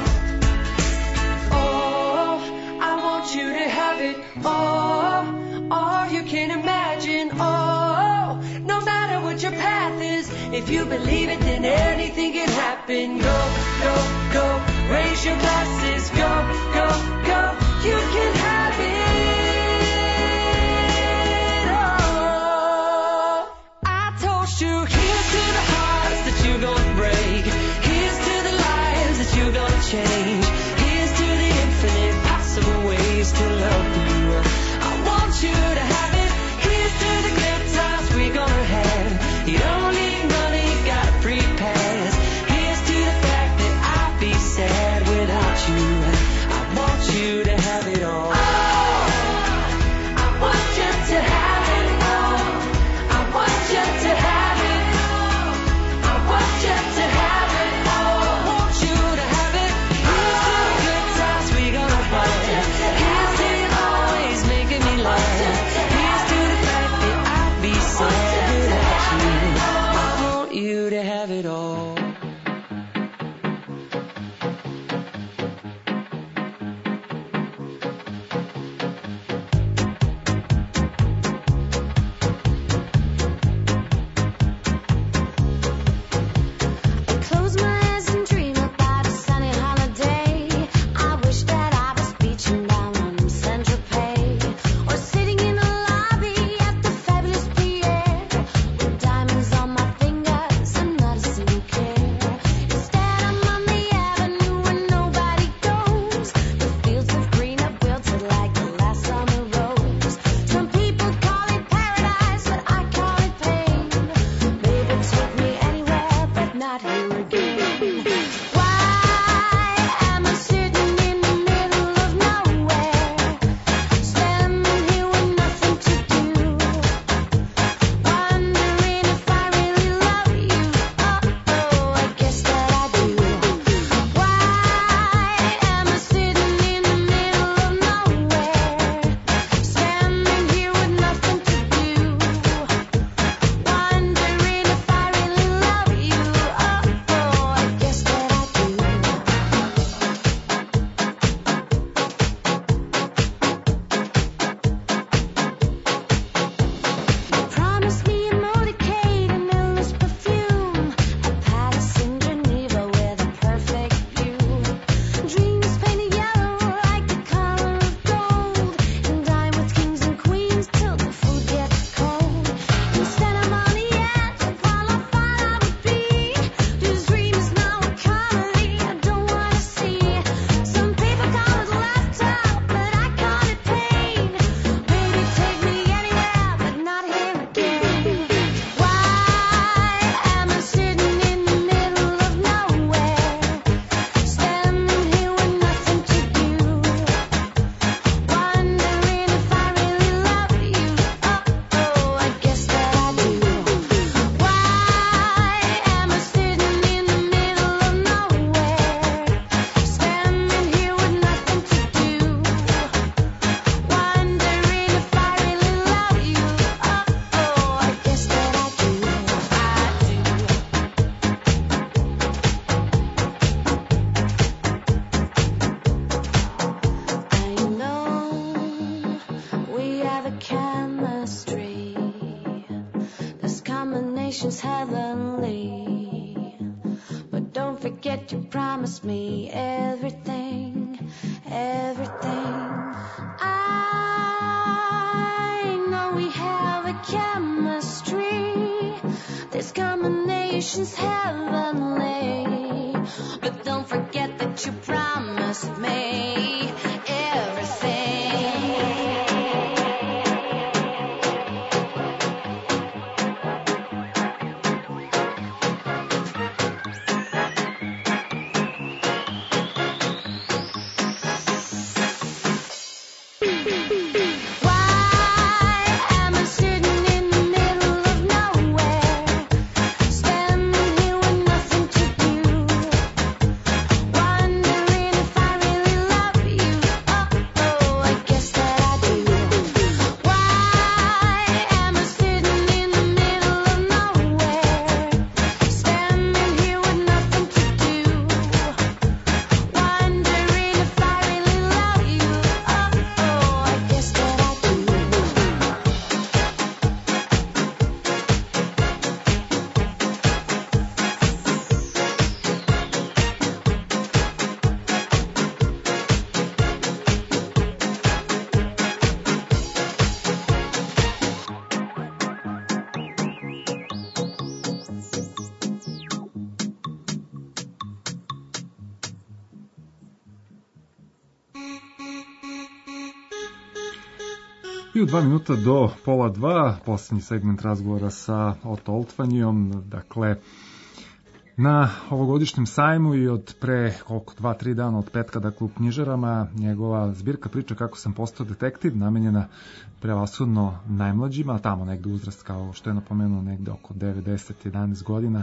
Oh, I want you to have it all. All you can imagine. Oh, no matter what your path is, if you believe it, then anything can happen. Go, go, go. Raise your glasses. Go, go, go. You can have it. Change. Here's to the infinite possible ways to love you. I want you to have it. Here's to the good times we're gonna have. You don't need money, got a free pass. Here's to the fact that I'd be sad without you. I want you to have it all. I want you to have it all. I want you to have it all. I want you to have it all. I want you to have it. You to have it all. Diamonds on my fingers and not a single forget you promised me everything, everything. I know we have a chemistry. This combination's heavenly. But don't forget that you promised me everything. I u dva minuta do pola dva, posljednji segment razgovora sa Otto Oltvanijom, dakle, na ovogodišnjem sajmu i od pre koliko, dva, tri dana od petka, dakle, u knjižarama, njegova zbirka priča kako sam postao detektiv, namenjena prevashodno najmlađima, tamo negde uzrast, kao što je napomenuo, negde oko devet, deset, jedanaest godina,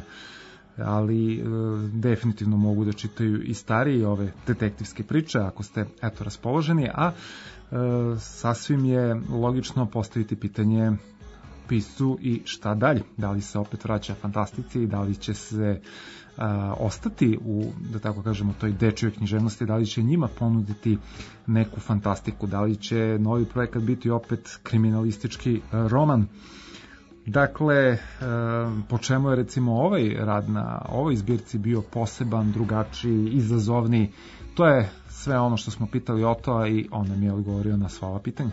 ali e, definitivno mogu da čitaju i stariji ove detektivske priče, ako ste, eto, raspoloženi, a E, sasvim je logično postaviti pitanje piscu i šta dalje, da li se opet vraća fantastici, da li će se a, ostati u, da tako kažemo, toj dečjoj književnosti, da li će njima ponuditi neku fantastiku, da li će novi projekat biti opet kriminalistički roman. Dakle, e, po čemu je recimo ovaj rad na ovoj zbirci bio poseban, drugačiji, izazovniji, to je sve ono što smo pitali Otoa i on nam je odgovorio na sva ova pitanja.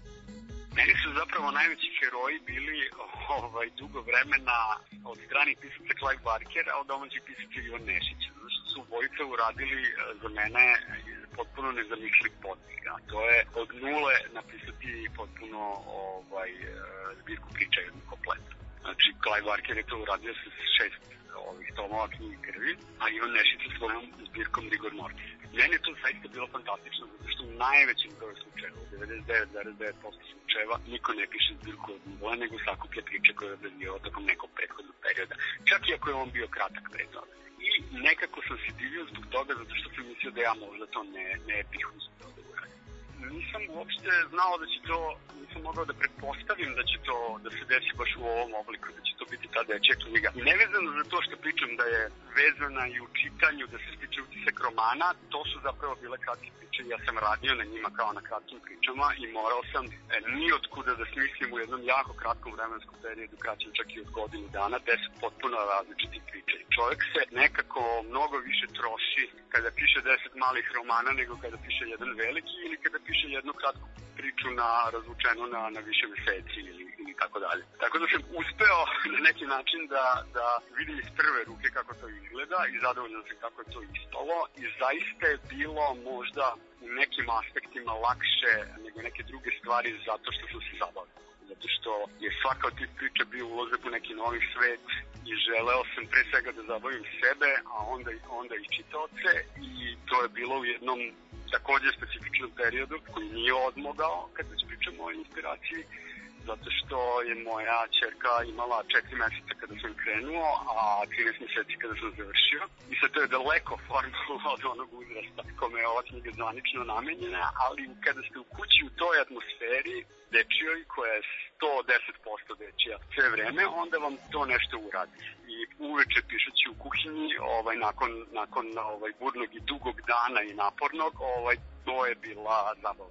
Meni su zapravo najveći heroji bili ovaj, dugo vremena od stranih pisaca Clive Barker, a od domaćih pisaca Ivan Nešić. Zato što su obojica uradili za mene potpuno nezamisliv podvig, a to je od nule napisati potpuno ovaj, zbirku priča jednu kompletnu. Znači, Clive Barker je to uradio sa šest ovih tomova knjige krvi, a Ivan Nešić sa svojom zbirkom Rigor Mortis. Meni je to zaista bilo fantastično, zato što u najvećem broju slučajeva, u devedeset devet zarez devet posto slučajeva, niko ne piše zbirku od nula, nego sakuplja priče koje je obradio tokom nekog prethodnog perioda, čak i ako je on bio kratak pre toga. I nekako sam se divio zbog toga, zato što sam mislio da ja možda to ne, ne bih uspio da uradim. Nisam uopšte znao da će to, nisam mogao da pretpostavim da će to, da se desi baš u ovom obliku, da će to biti ta dečja knjiga. I nevezano za to što pričam da je vezana i u čitanju, da se stiče utisak romana, to su zapravo bile kratke priče. Ja sam radio na njima kao na kratkim pričama i morao sam e, nijotkuda da smislim u jednom jako kratkom vremenskom periodu, kraćem čak i od godinu dana, deset potpuno različitih priča. I čovjek se nekako mnogo više troši kada piše deset malih romana nego kada piše jedan veliki ili kada piše jednu kratku priču na razvučenu na, na više meseci ili, ili tako dalje. Tako da sam uspeo na neki način da, da vidim iz prve ruke kako to izgleda i zadovoljan sam kako je to ispalo i zaista je bilo možda u nekim aspektima lakše nego neke druge stvari zato što sam se zabavio. Zato što je svaka od tih priča bio ulazak u neki novi svet i želeo sam pre svega da zabavim sebe, a onda, onda i čitaoce i to je bilo u jednom takođe specifičnom periodu koji nije odmogao kad već pričamo o inspiraciji, zato što je moja ćerka imala četiri meseca kada sam krenuo, a trinaest meseci kada sam završio. I sad to je daleko formalno od onog uzrasta kome je ova knjiga zvanično namenjena, ali kada ste u kući u toj atmosferi dečijoj, koja je sto deset posto dečija sve vreme, onda vam to nešto uradi. I uveče pišući u kuhinji, ovaj, nakon, nakon ovaj, burnog i dugog dana i napornog, ovaj, to je bila zabava za mene.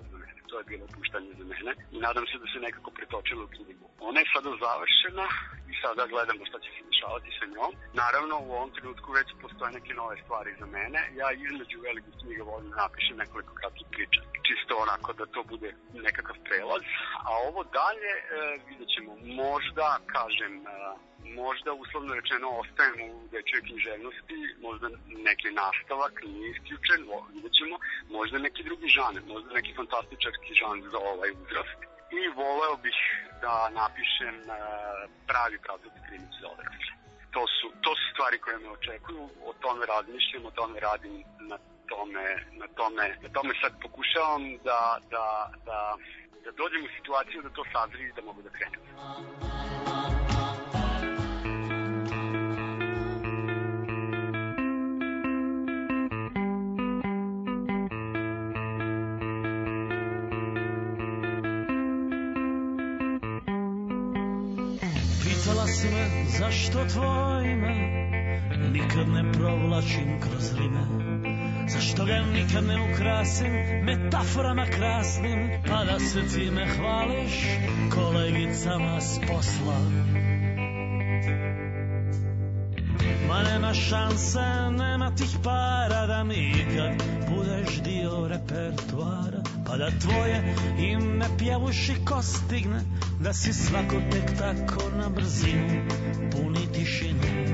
to je bilo opuštanje za mene i nadam se da se nekako pretočilo u knjigu. Ona je sada završena i sada gledamo šta će se dešavati sa njom. Naravno, u ovom trenutku već postoje neke nove stvari za mene. Ja između velikih knjiga volim da napišem nekoliko kratkih priča. Čisto onako da to bude nekakav prelaz. A ovo dalje e, vidjet ćemo. Možda, kažem, e, možda uslovno rečeno ostajemo u dečjoj književnosti, možda neki nastavak, nije isključen, vidjet ćemo, možda neki drugi žanr, možda neki fantastičarski žanr za ovaj uzrast. I voleo bih da napišem uh, pravi pravdati krimić za odrasle. To su, to su stvari koje me očekuju, o tome razmišljam, o tome radim, na tome, na tome, na tome sad pokušavam da, da, da, da dođem u situaciju da to sazri i da mogu da krenem. Pitala si me zašto tvoj ime nikad ne provlačim kroz rime, zašto ga nikad ne ukrasim metaforama krasnim, pa da se time hvališ kolegicama s posla. Ma nema šanse, nema tih para da mi ikad budeš dio repertoara, pa da tvoje ime pjevuši ko stigne, da si svako tek tako na brzinu puni tišinu.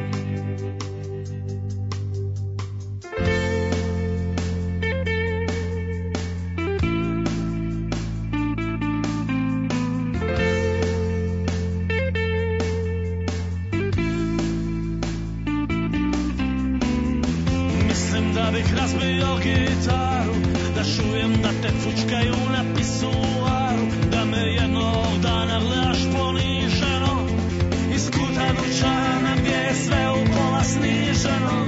Mislim da bih razbio gitaru, da šujem da te fučkaju na pisuaru, da me jednog dana gledaš poniženo iz kuta dućana gdje je sve u pola sniženo.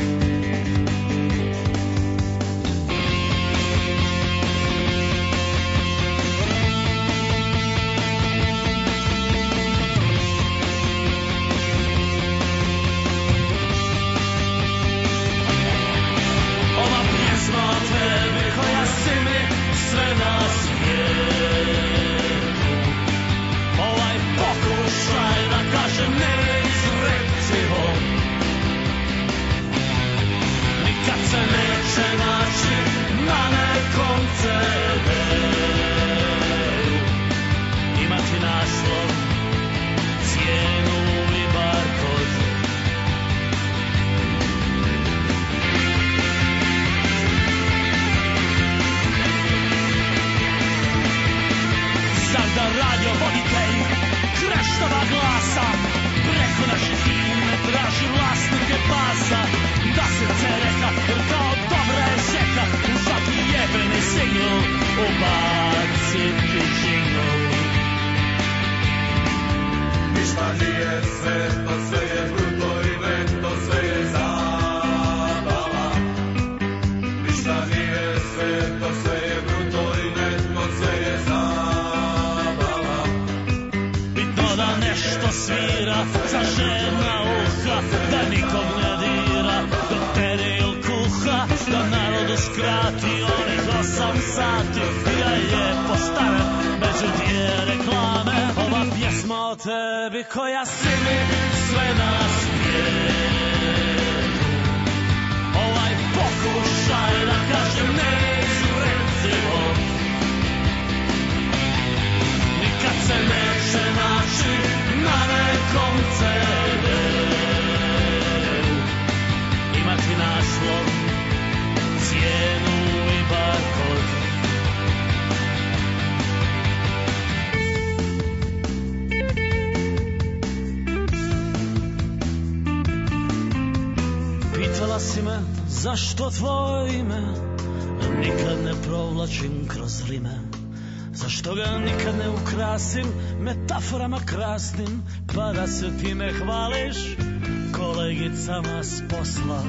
Ova pjesma o tebi koja si mi sve na svijetu, ovaj pokušaj da kažem neizrecivo, nikad se neće naći na nekom ce de-u, imati naslov, cijenu i barkod. Sada radio voditelj kreštava glasa preko naših ime traži vlasnike pasa, da se cereka jer kao dobra je žeka u svaki jebeni signal ubaciti džingl. Ništa nije sveto, sve je bruto i neto, sve je zabava. Ništa nije sveto, sve je bruto i neto, sve je zabava. Bitno da nešto svira za žena uha, da nikog ne dira, dok pere il kuha, da narodu skrati onih osam sati i da je postaren među dvije reklame. Ova pjesma o tebi koja si mi sve na svijetu, ovaj pokušaj da kažem neizrecivo, nikad se neće naći na nekom ce de-u, imati naslov, cijenu i barkod. Pitala si me zašto tvoj ime nikad ne provlačim kroz rime, zašto ga nikad ne ukrasim metaforama krasnim, pa da se time hvališ kolegicama s posla.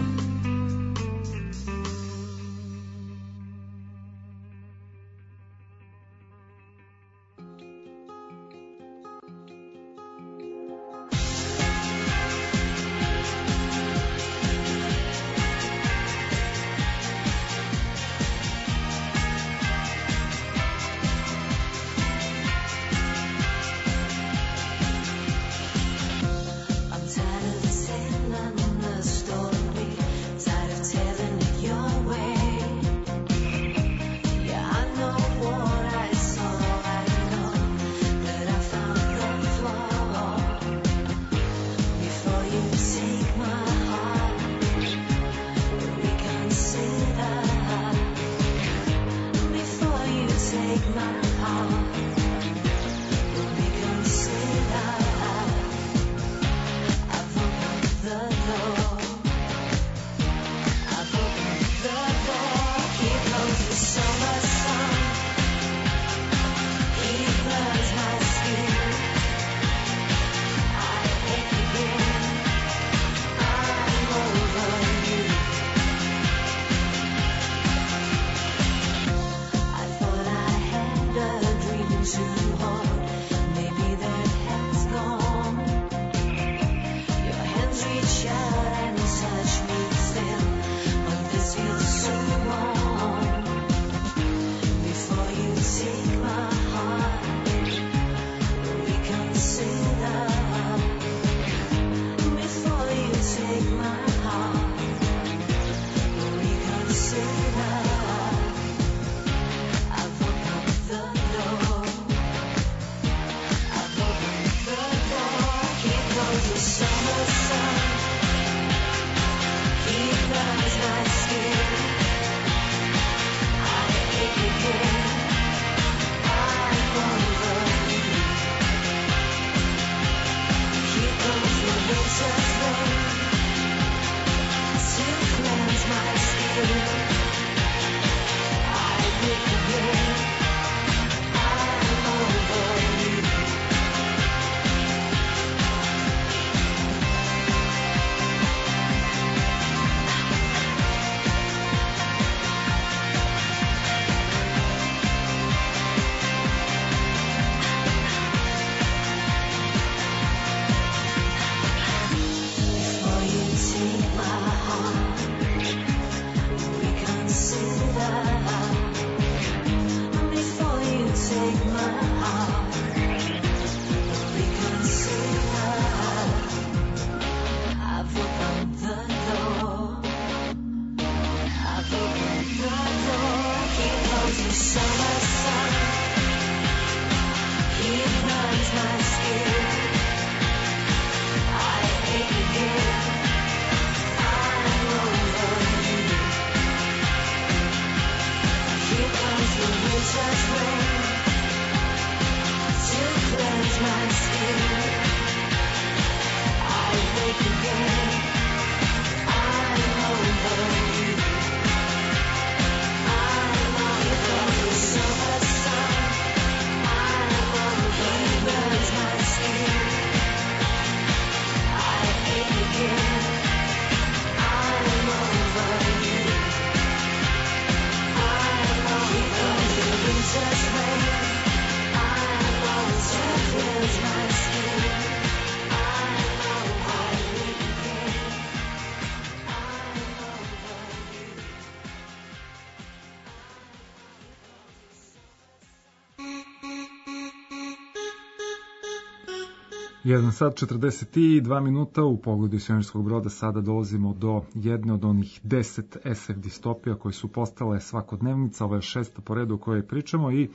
jedan sat četrdeset dva minuta u pogledu iz svemirskog broda. Sada dolazimo do jedne od onih deset es ef distopija koje su postale svakodnevnica. Ova je šesta po redu o kojoj pričamo i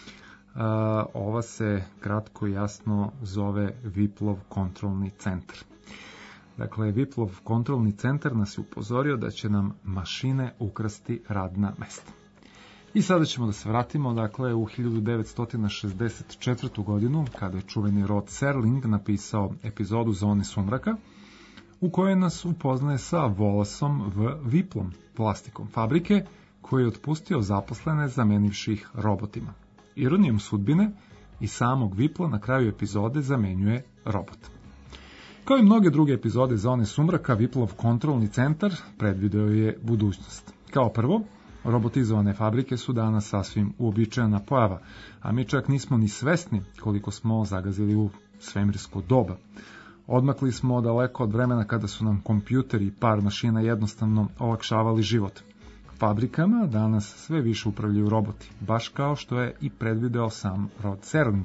a, ova se kratko i jasno zove Viplov kontrolni centar. Dakle, Viplov kontrolni centar nas je upozorio da će nam mašine ukrasti radna mesta. I sada ćemo da se vratimo, dakle, u hiljadu devetsto šezdeset četvrtu. godinu, kada je čuveni Rod Serling napisao epizodu Zone sumraka, u kojoj nas upoznaje sa Wallaceom v. Viplom, plastikom fabrike, koji je otpustio zaposlene zamenivši ih robotima. Ironijom sudbine, i samog Vipla na kraju epizode zamenjuje robot. Kao i mnoge druge epizode Zone sumraka, Viplov kontrolni centar predvideo je budućnost. Kao prvo, robotizovane fabrike su danas sasvim uobičajena pojava, a mi čak nismo ni svesni koliko smo zagazili u svemirsko doba. Odmakli smo daleko od vremena kada su nam kompjuteri i par mašina jednostavno olakšavali život. Fabrikama danas sve više upravljaju roboti, baš kao što je i predvideo sam Rod Serling.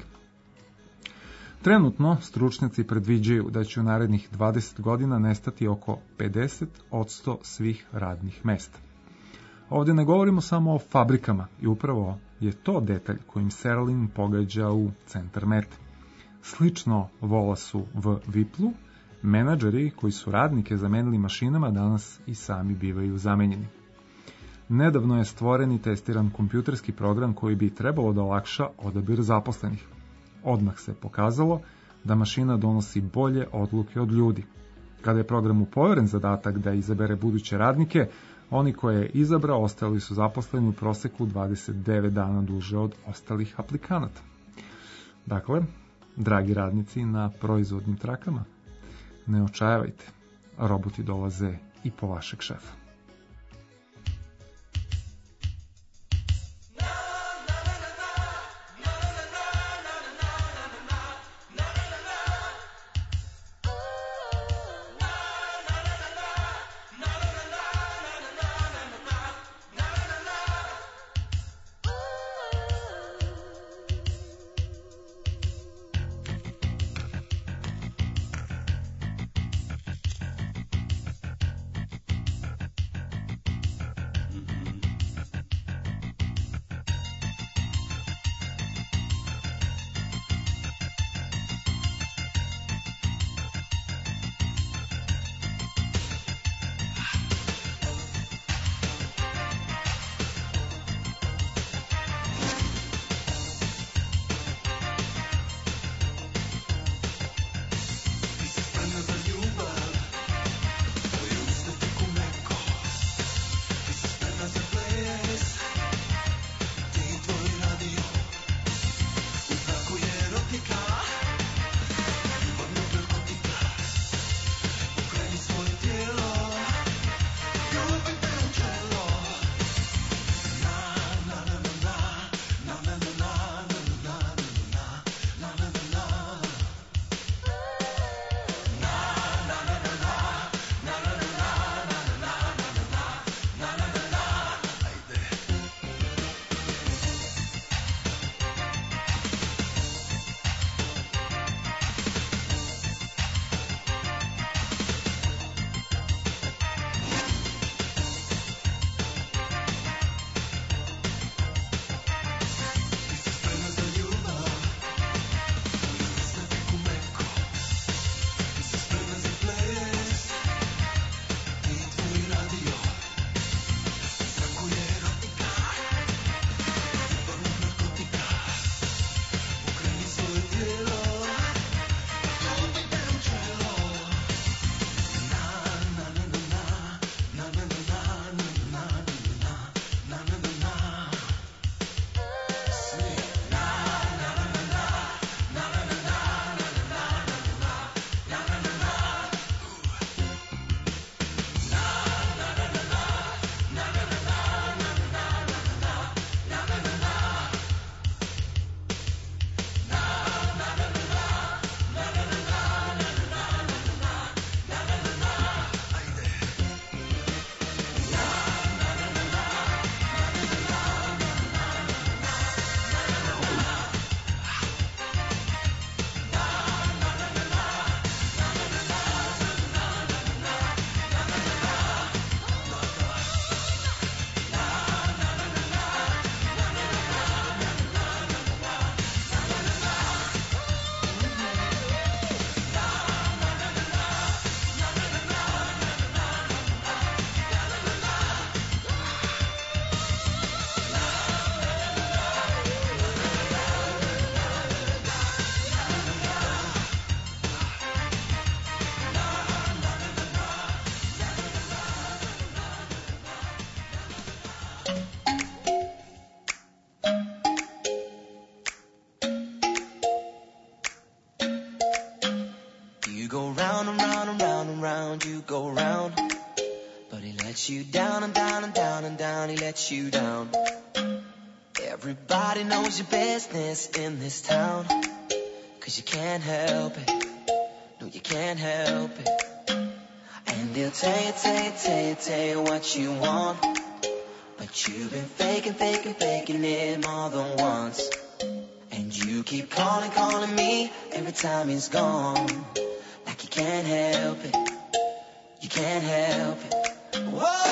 Trenutno stručnjaci predviđaju da će u narednih dvadeset godina nestati oko pedeset posto svih radnih mesta. Ovdje ne govorimo samo o fabrikama i upravo je to detalj kojim Serling pogađa u centar mete. Slično Wallace-u v. Viplu, menadžeri koji su radnike zamenili mašinama danas i sami bivaju zamenjeni. Nedavno je stvoren i testiran kompjuterski program koji bi trebalo da olakša odabir zaposlenih. Odmah se pokazalo da mašina donosi bolje odluke od ljudi. Kada je programu poveren zadatak da izabere buduće radnike, oni koje je izabrao ostali su zaposleni u proseku dvadeset devet dana duže od ostalih aplikanata. Dakle, dragi radnici na proizvodnim trakama, ne očajavajte, roboti dolaze i po vašeg šefa. around. But he lets you down and down and down and down, he lets you down. Everybody knows your business in this town, 'cause you can't help it, no you can't help it. And they'll tell you, tell you, tell you, tell you what you want, but you've been faking, faking, faking it more than once. And you keep calling, calling me every time he's gone, like you can't help it, you can't help it. Whoa!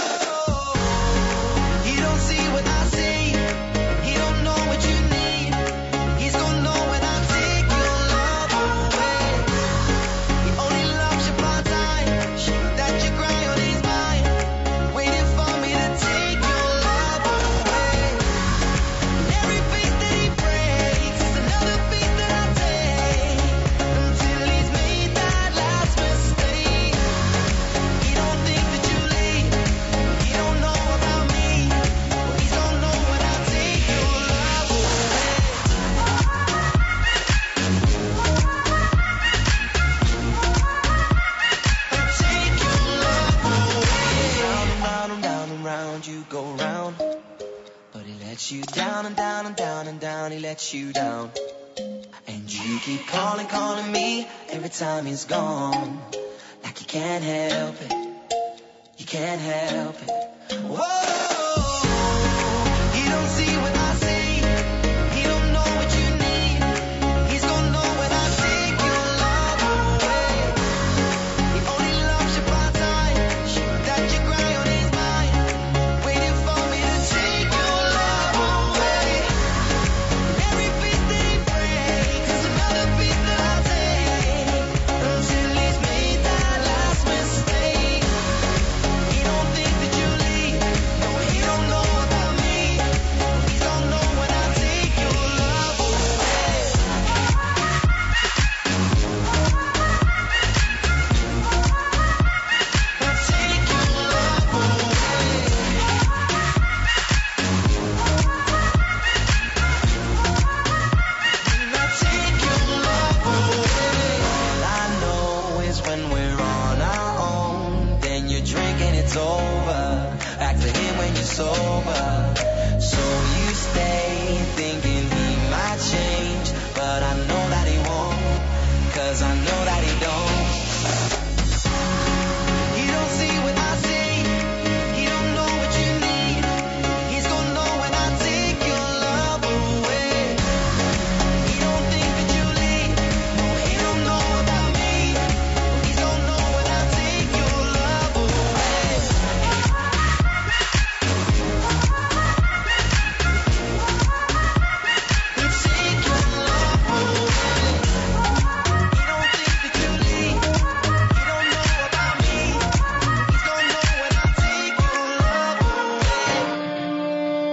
He don't see what I see, he don't know what you need, he's gonna know when I take your love away. He only loves you part-time, that you cry on his mind, waiting for me to take your love away. And every piece that he breaks is another piece that I take, until he's made that last mistake. He don't think that you leave, he don't know about me, but he's gonna know when I take your love away. Take your love away. Round and round and round and round you go round, but he lets you down and down and down and down, he lets you down. And you keep calling, calling me every time he's gone, like you can't help it, you can't help it. Whoa! He don't see what I see, he don't know what you need, he's gonna know when I take your love away. He only loves you part-time, that you cry on his mind, waiting for me to take your love away. And every piece that he breaks is another piece that I take, until he's made that last mistake. He don't think that you leave, no he don't know about me, he's gonna know when I take your love away. I take your love away. I take your love away. All I know is when we're on our own, then you're drinking, it's over. Back to him when you're sober. So you stay thinking he might change, but I know that he won't, 'cause I know that he don't. He don't see what I see, he don't know what you need, he's gonna know when I take your love away. He don't think that you leave, no he don't know about me, he's gonna know when I take your love away. Take your love away. He don't think that you leave, he don't know about me, he's gonna know when I take your love away.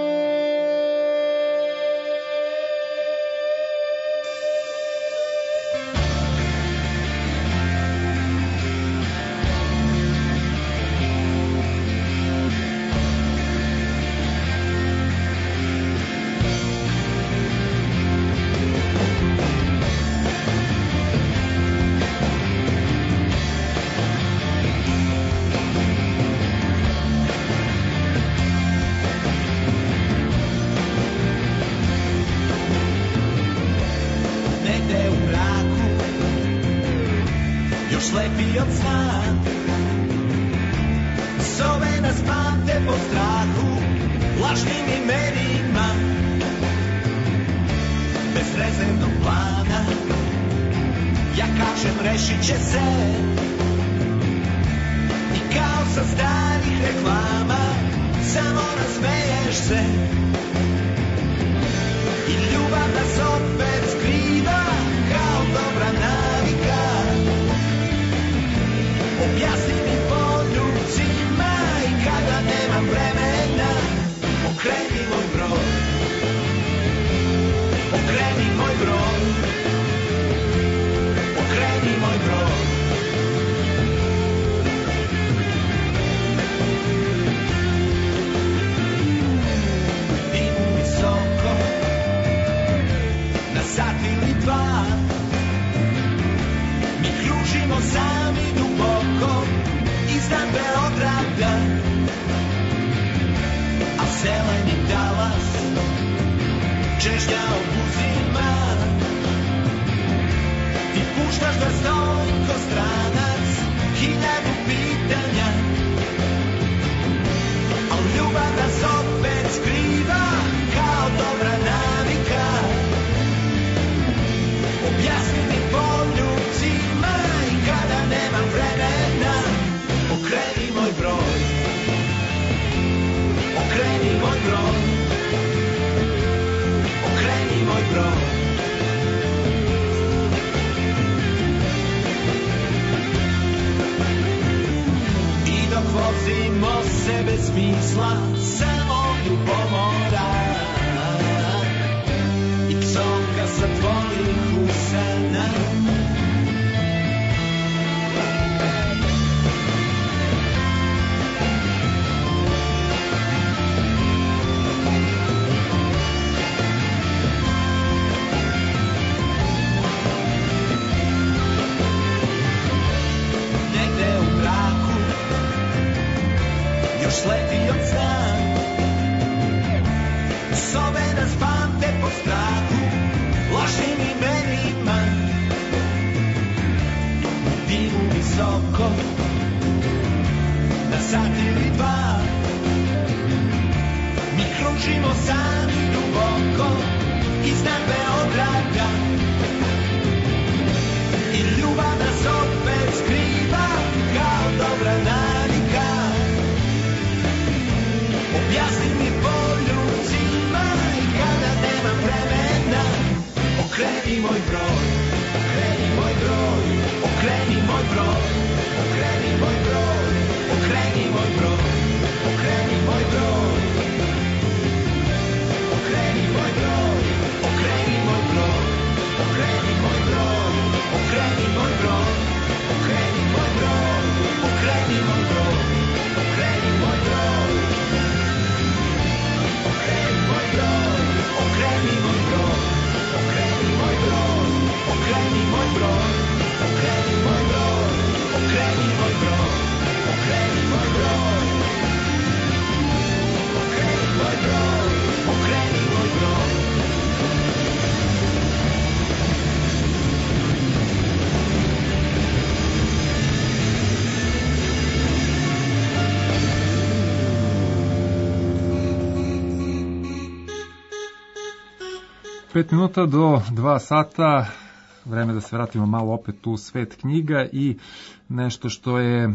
Negde u mraku, još lepiji od sna, zove nas pamte po strahu, lažnim imenima, bez rezervnog plana. Ja kažem rešit će se, i kao sa starih reklama, samo nasmeješ se, i ljubav nas opet skriva kao dobra navika. Objasni mi poljucima i kada nemam vremena, okreni moj broj, okreni moj broj, okreni moj broj. Divu visoko češnja obuzima. Ti puštaš da stojim ko stranac, hiljadu pitanja, al ljubav nas opet skriva kao dobra navika. Objasni mi poljubcima i kada nemam vremena, okreni moj broj, okreni moj broj, okreni moj broj. I dok vozimo se bez smisla, samo ljubomora i psovka sa tvojih usana. Sledi od sna, sobe nas pamte po strahu, lošim imenima, divu visoko, na sat ili dva, mi kružimo sami duboko, iznad Beograda, i ljubav nas opet skriva, kao dobra navika. Objasni mi poljubcima i kada nemam vremena, okreni moj broj, okreni moj broj, okreni moj broj, okreni moj broj, okreni moj broj, okreni moj broj, okreni moj broj, okreni moj broj, okreni moj broj, okreni moj broj, okreni moj broj, okreni moj broj, okreni moj broj. Okreni moj broj, okreni moj broj, okreni moj broj, okreni moj broj, okreni moj broj, okreni moj broj, okreni moj broj, okreni moj broj. Pet minuta do dva sata, vreme da se vratimo malo opet u svet knjiga i nešto što je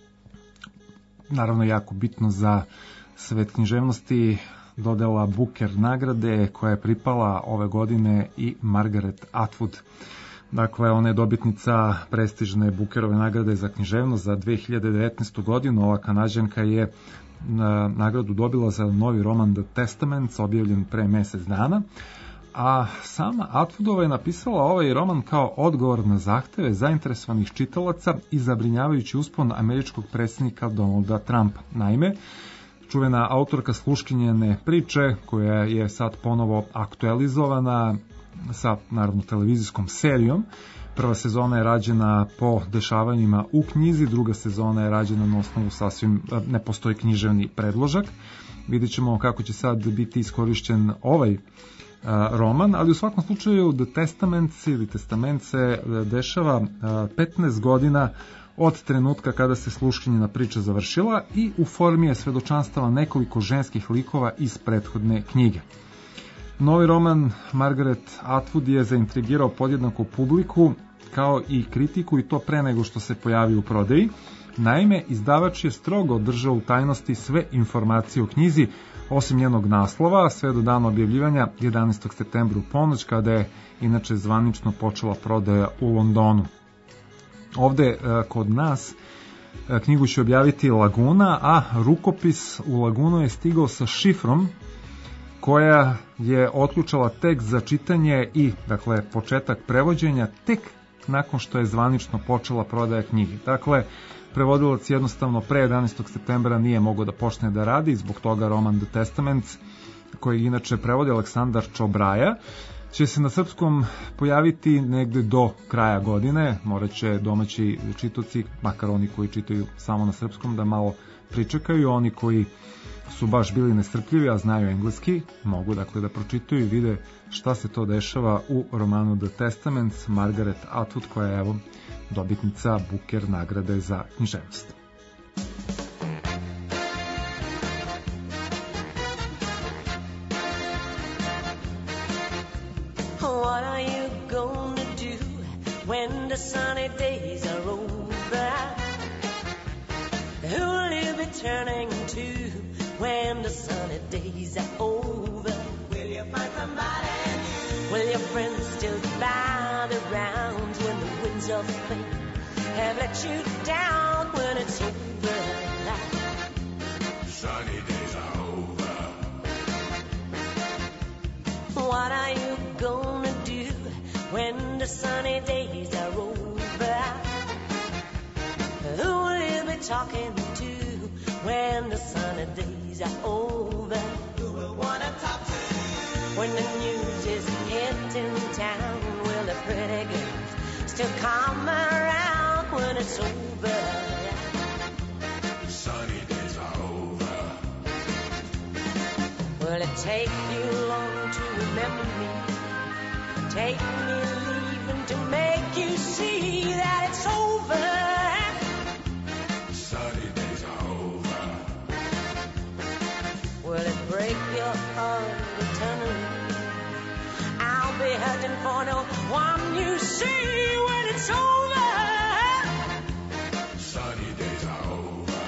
naravno jako bitno za svet književnosti, dodela Booker nagrade koja je pripala ove godine i Margaret Atwood. Dakle, ona je dobitnica prestižne Bookerove nagrade za književnost za dve hiljade devetnaestu godinu. Ova Kanađanka je na, nagradu dobila za novi roman The Testaments, objavljen pre mesec dana. A sama Atwoodova je napisala ovaj roman kao odgovor na zahteve zainteresovanih čitalaca i zabrinjavajući uspon američkog predsjednika Donalda Trumpa. Naime, čuvena autorka sluškinjene priče, koja je sad ponovo aktualizovana sa, naravno, televizijskom serijom. Prva sezona je rađena po dešavanjima u knjizi, druga sezona je rađena na osnovu sasvim, ne postoji književni predložak. Vidjet ćemo kako će sad biti iskorišćen ovaj roman, ali u svakom slučaju The Testaments ili Testament se dešava petnaest godina od trenutka kada se sluškinjena priča završila i u formi je svedočanstava nekoliko ženskih likova iz prethodne knjige. Novi roman Margaret Atwood je zaintrigirao podjednako publiku kao i kritiku, i to pre nego što se pojavi u prodaji. Naime, izdavač je strogo držao u tajnosti sve informacije o knjizi, osim njenog naslova, sve do dana objavljivanja jedanaestog septembra u ponoć, kada je inače zvanično počela prodaja u Londonu. Ovde kod nas knjigu će objaviti Laguna, a rukopis u Lagunu je stigao sa šifrom koja je otključala tekst za čitanje i, dakle, početak prevođenja tek nakon što je zvanično počela prodaja knjige. Dakle, prevodilac jednostavno pre jedanaestog septembra nije mogao da počne da radi, zbog toga roman The Testaments, koji inače prevodi Aleksandar Čobraja, će se na srpskom pojaviti negde do kraja godine. Morat će domaći čitaoci, makar oni koji čitaju samo na srpskom, da malo pričekaju. Oni koji su baš bili nestrpljivi, a znaju engleski, mogu dakle da pročitaju i vide šta se to dešava u romanu The Testaments Margaret Atwood, koja je evo dobitnica Booker nagrade za književnost. What are you gonna do when the sunny days are over? Who will you be turning to when the sunny days are over? Will you find somebody new? Will your friends still gather around when the winds of fate have let you down when it's over? Sunny days are over. What are you gonna do when the sunny days are over? Who will you be talking to when the sunny days are over? Who will wanna talk to you when the news is hitting town? Will the pretty girls still come around when it's over? Sunny days are over. Will it take you long to remember me? Take me leaving to make you see that it's over? Sunny days are over. Will it break your heart eternally? I'll be hurting for no one you see when it's over. Sunny days are over.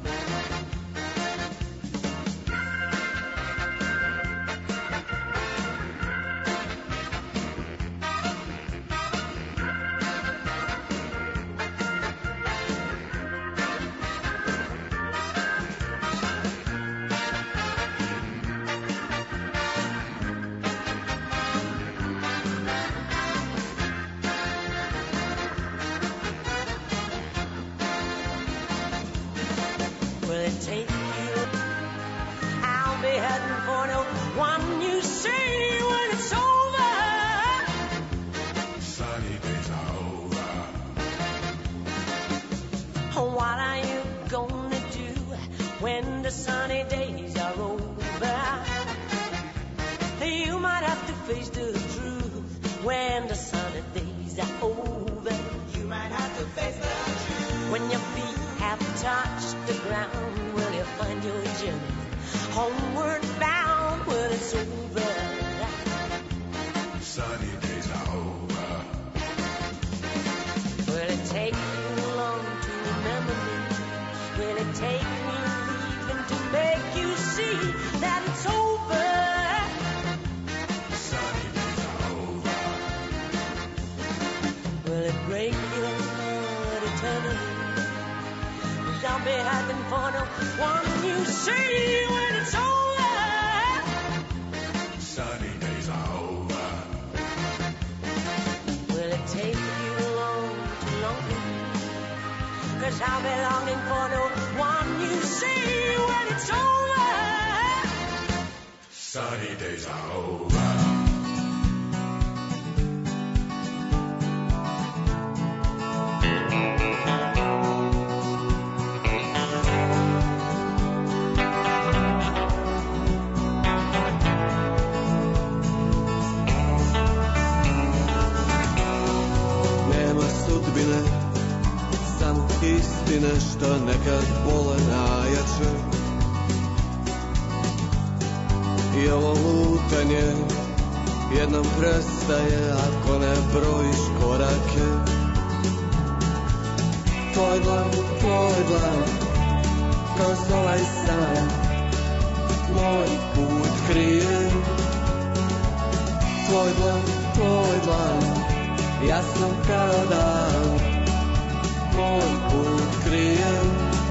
Will it take you? I'll be heading for no one you see when it's over. Sunny days are over. What are you gonna do when the sunny days are over? You might have to face the truth when the sunny days are over. You might have to face the truth when your feet have touched the ground. Will you find your journey homeward bound when it's over? Sunny days are over. Will it take you long to remember me? Will it take me leaving to make you see that it's over? Sunny days are over. Will it break your heart eternally? I'll be having for no one you see when it's over. Sunny days are over. Will it take you long to long for me? 'Cause I'll be longing for no one you see when it's over. Sunny days are over. Istine što nekad bole najjače I ovo lutanje jednom prestaje ako ne brojiš korake. Tvoj dlan, tvoj dlan, kroz ovaj san moj put krije. Tvoj dlan, tvoj dlan, jasno kao dan moj put krije.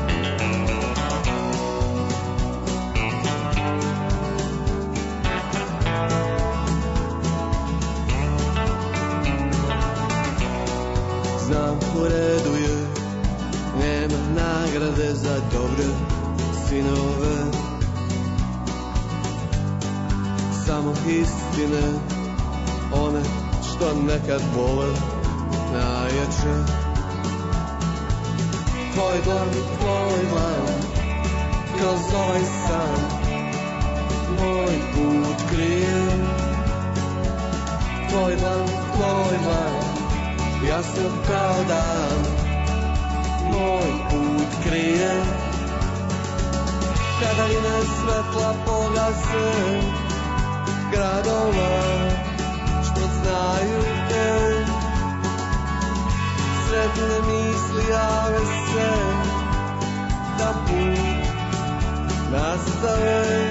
Znam, u redu je, nema nagrade za dobre sinove, samo istine one što nekad vole najjače. Tvoj dlan, tvoj dlan, kroz ovaj san moj put krije. Tvoj dlan, tvoj dlan, jasno kao dan moj put krije. Kada line svetla pogase gradova što znaju te, sretne misli jave se da put nastave.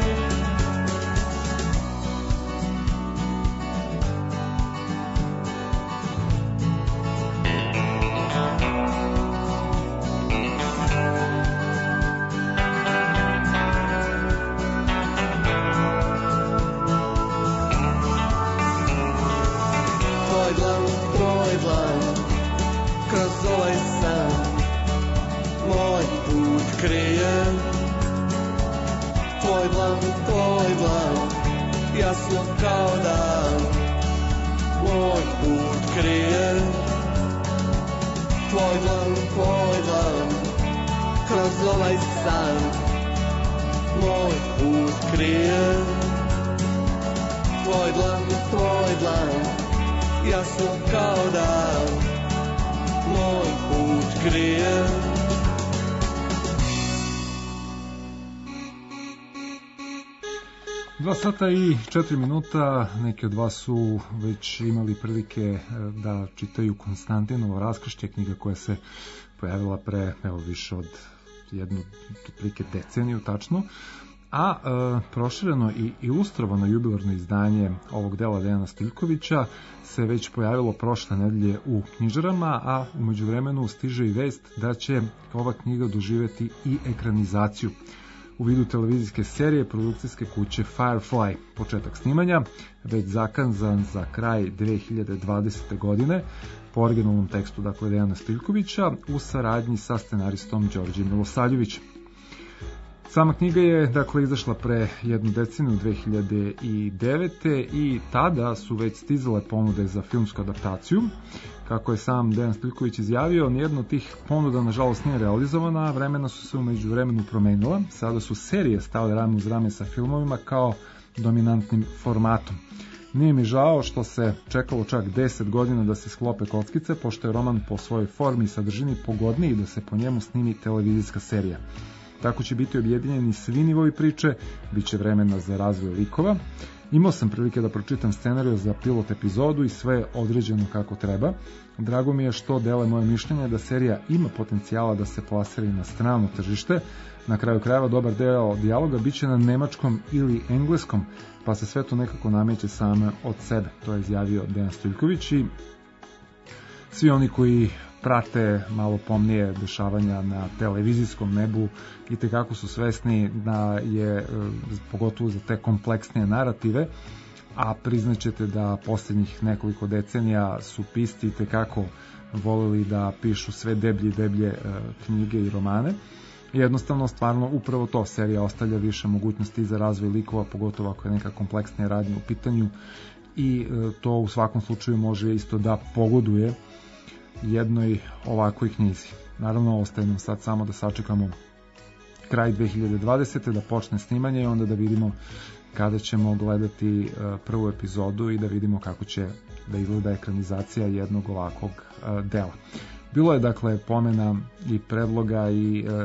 Jasno kao dan moj put krije. Tvoj dlan, tvoj dlan, kroz ovaj san moj put krije. Tvoj dlan, tvoj dlan, jasno kao dan moj put krije. Dva sata i četiri minuta, neki od vas su već imali prilike da čitaju Konstantinovo raskršće, knjiga koja se pojavila pre evo, više od jednu prilike deceniju tačno, a e, prošireno i ilustrovano jubilarno izdanje ovog dela Dejana Stojkovića se već pojavilo prošle nedelje u knjižarama, a u međuvremenu stiže i vest da će ova knjiga doživeti i ekranizaciju u vidu televizijske serije produkcijske kuće Firefly. Početak snimanja već zakazan za kraj dve hiljade dvadesete. godine po originalnom tekstu dakle Dejana Stojkovića u saradnji sa scenaristom Đorđem Milosavljevićem. Sama knjiga je dakle izašla pre jednu deceniju dve hiljade devete. i tada su već stizale ponude za filmsku adaptaciju. Kako je sam Dejan Stojković izjavio, nijedna od tih ponuda nažalost nije realizovana, a vremena su se u međuvremenu promenila. Sada su serije stale rame uz rame sa filmovima kao dominantnim formatom. Nije mi žao što se čekalo čak deset godina da se sklope kockice, pošto je roman po svojoj formi i sadržini pogodniji da se po njemu snimi televizijska serija. Tako će biti objedinjeni svi nivoji priče, bit će vremena za razvoj likova. Imao sam prilike da pročitam scenariju za pilot epizodu i sve je određeno kako treba. Drago mi je što dele moje mišljenje da serija ima potencijala da se plasira i na strano tržište. Na kraju krajeva dobar deo dijaloga bit će na nemačkom ili engleskom, pa se sve to nekako nameće same od sebe. To je izjavio Dejan Stojković i svi oni koji prate malo pomnije dešavanja na televizijskom nebu i tekako su svesni da je, pogotovo za te kompleksnije narative, a priznaćete da posljednjih nekoliko decenija su pisti tekako voleli da pišu sve deblje i deblje knjige i romane. Jednostavno, stvarno, upravo to, serija ostavlja više mogućnosti za razvoj likova, pogotovo ako je neka kompleksnija radnja u pitanju, i to u svakom slučaju može isto da pogoduje jednoj ovakvoj knjizi. Naravno, ostaje nam sad samo da sačekamo kraj dve hiljade dvadesete. da počne snimanje i onda da vidimo kada ćemo gledati prvu epizodu i da vidimo kako će da izgleda ekranizacija jednog ovakvog dela. Bilo je dakle pomena i predloga i e,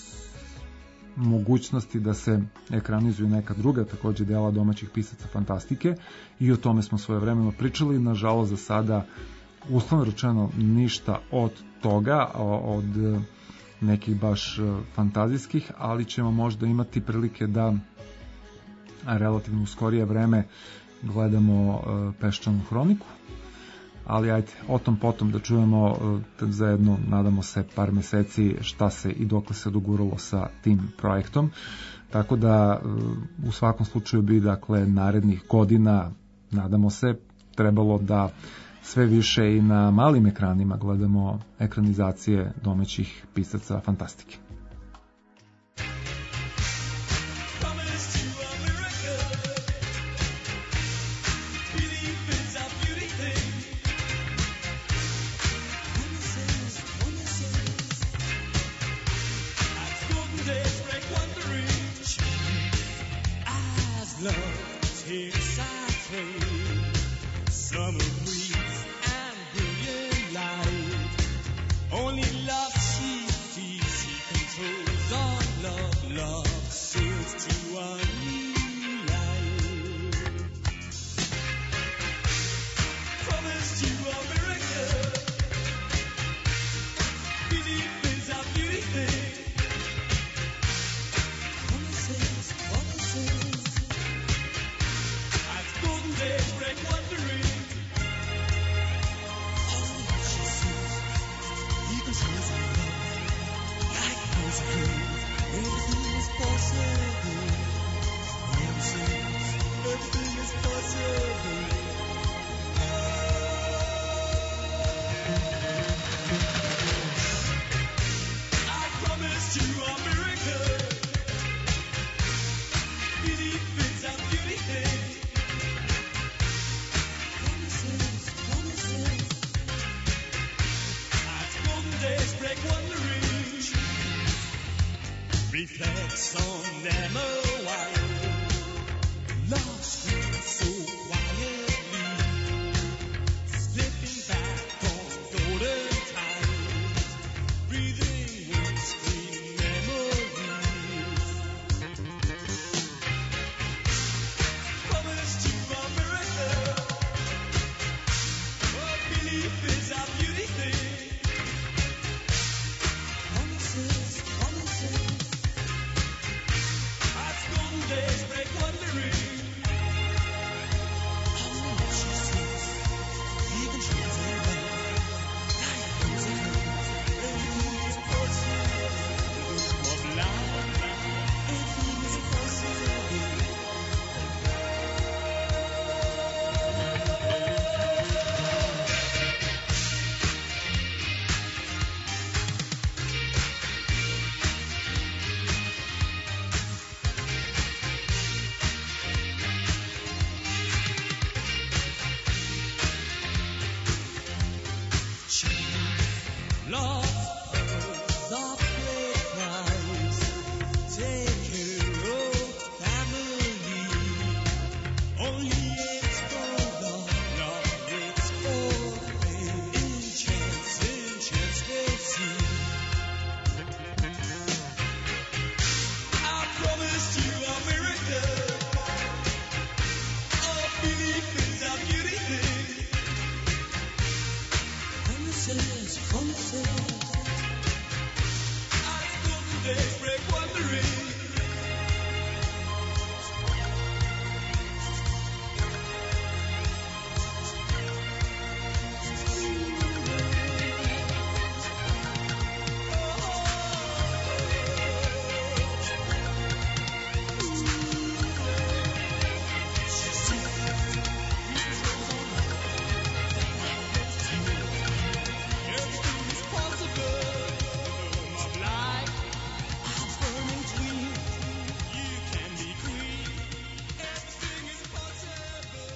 mogućnosti da se ekranizuju neka druga takođe dela domaćih pisaca fantastike i o tome smo svojevremeno pričali. Nažalost za sada uslovno rečeno ništa od toga, od nekih baš fantazijskih, ali ćemo možda imati prilike da relativno u skorije vreme gledamo Peščanu hroniku, ali ajde, o tom potom da čujemo za jedno, nadamo se, par meseci šta se i dokle se doguralo sa tim projektom, tako da u svakom slučaju bi dakle narednih godina, nadamo se, trebalo da sve više i na malim ekranima gledamo ekranizacije domaćih pisaca fantastike. Promise to America. Believe it's a beauty. love takes our train, summer breeze and brilliant light. Only love she feels, she controls all love. Love sails to a new life. Promised you a miracle. Belief is a beauty thing. Promises, promises. As golden days break wondering. All she sees, he controls our love. Like music, everything is possible. Promises, everything is possible. I promised you a miracle. Belief is a beauty thing. Promises, promises. As golden days break wondering. Reflects on them a while. Love screams so quietly. Slipping back on golden times. Breathing in sweet memories. Promised you a miracle. Oh, belief is a beauty thing. Promises, promises. As golden days break wondering. All she sees, he controls her love. Like music, everything is possible. Of love, everything is possible. Lost pearls of great price. Take care of family. Only it's for love, love it's for faith. In chance, in chance we'll see. I promised you a miracle. Oh, belief is a beauty thing. Promises, promises. As golden days break wondering. Everything is possible. Of life, it's burning sweet. You can be free. Everything is possible.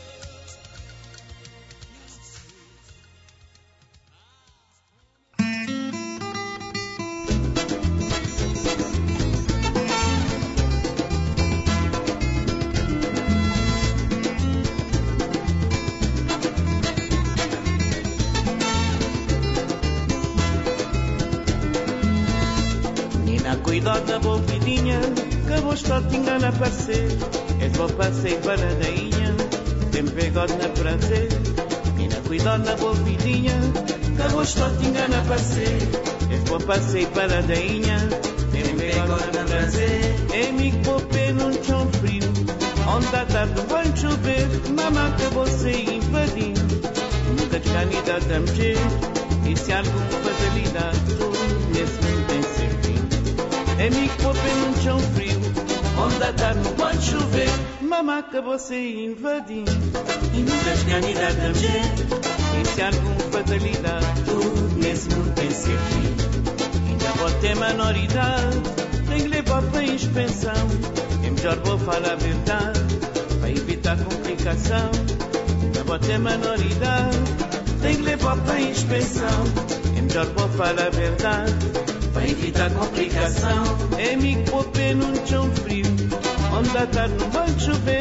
Nina, cuidado, boa filhinha, que vou estar te engana a parecer. És boa passeio para a dainha, tem pegado na prazer. Nina, cuidado, boa filhinha, que vou estar te engana a parecer. És boa passeio para a dainha, tem pegado na prazer. É amigo, vou pé num chão frio, onde à tarde vai chover. Mamá, que você invadir, nunca descanidade a mexer. E se há alguma fatalidade, nesse mundo tem sempre fim. Amigo, vou pé num chão frio, onde à tarde não pode chover. Mamá, que você invadir, e nunca descanidade a mexer. E se há alguma fatalidade, nesse mundo tem sempre fim. Ainda vou ter menoridade, tem que levar para a inspeção. É melhor vou falar a verdade, para evitar complicação. Ainda vou ter menoridade, tem que levar para a inspeção. É melhor vou falar a verdade, para evitar complicação. É amigo, vou pé num chão frio, onde à tarde não vai chover.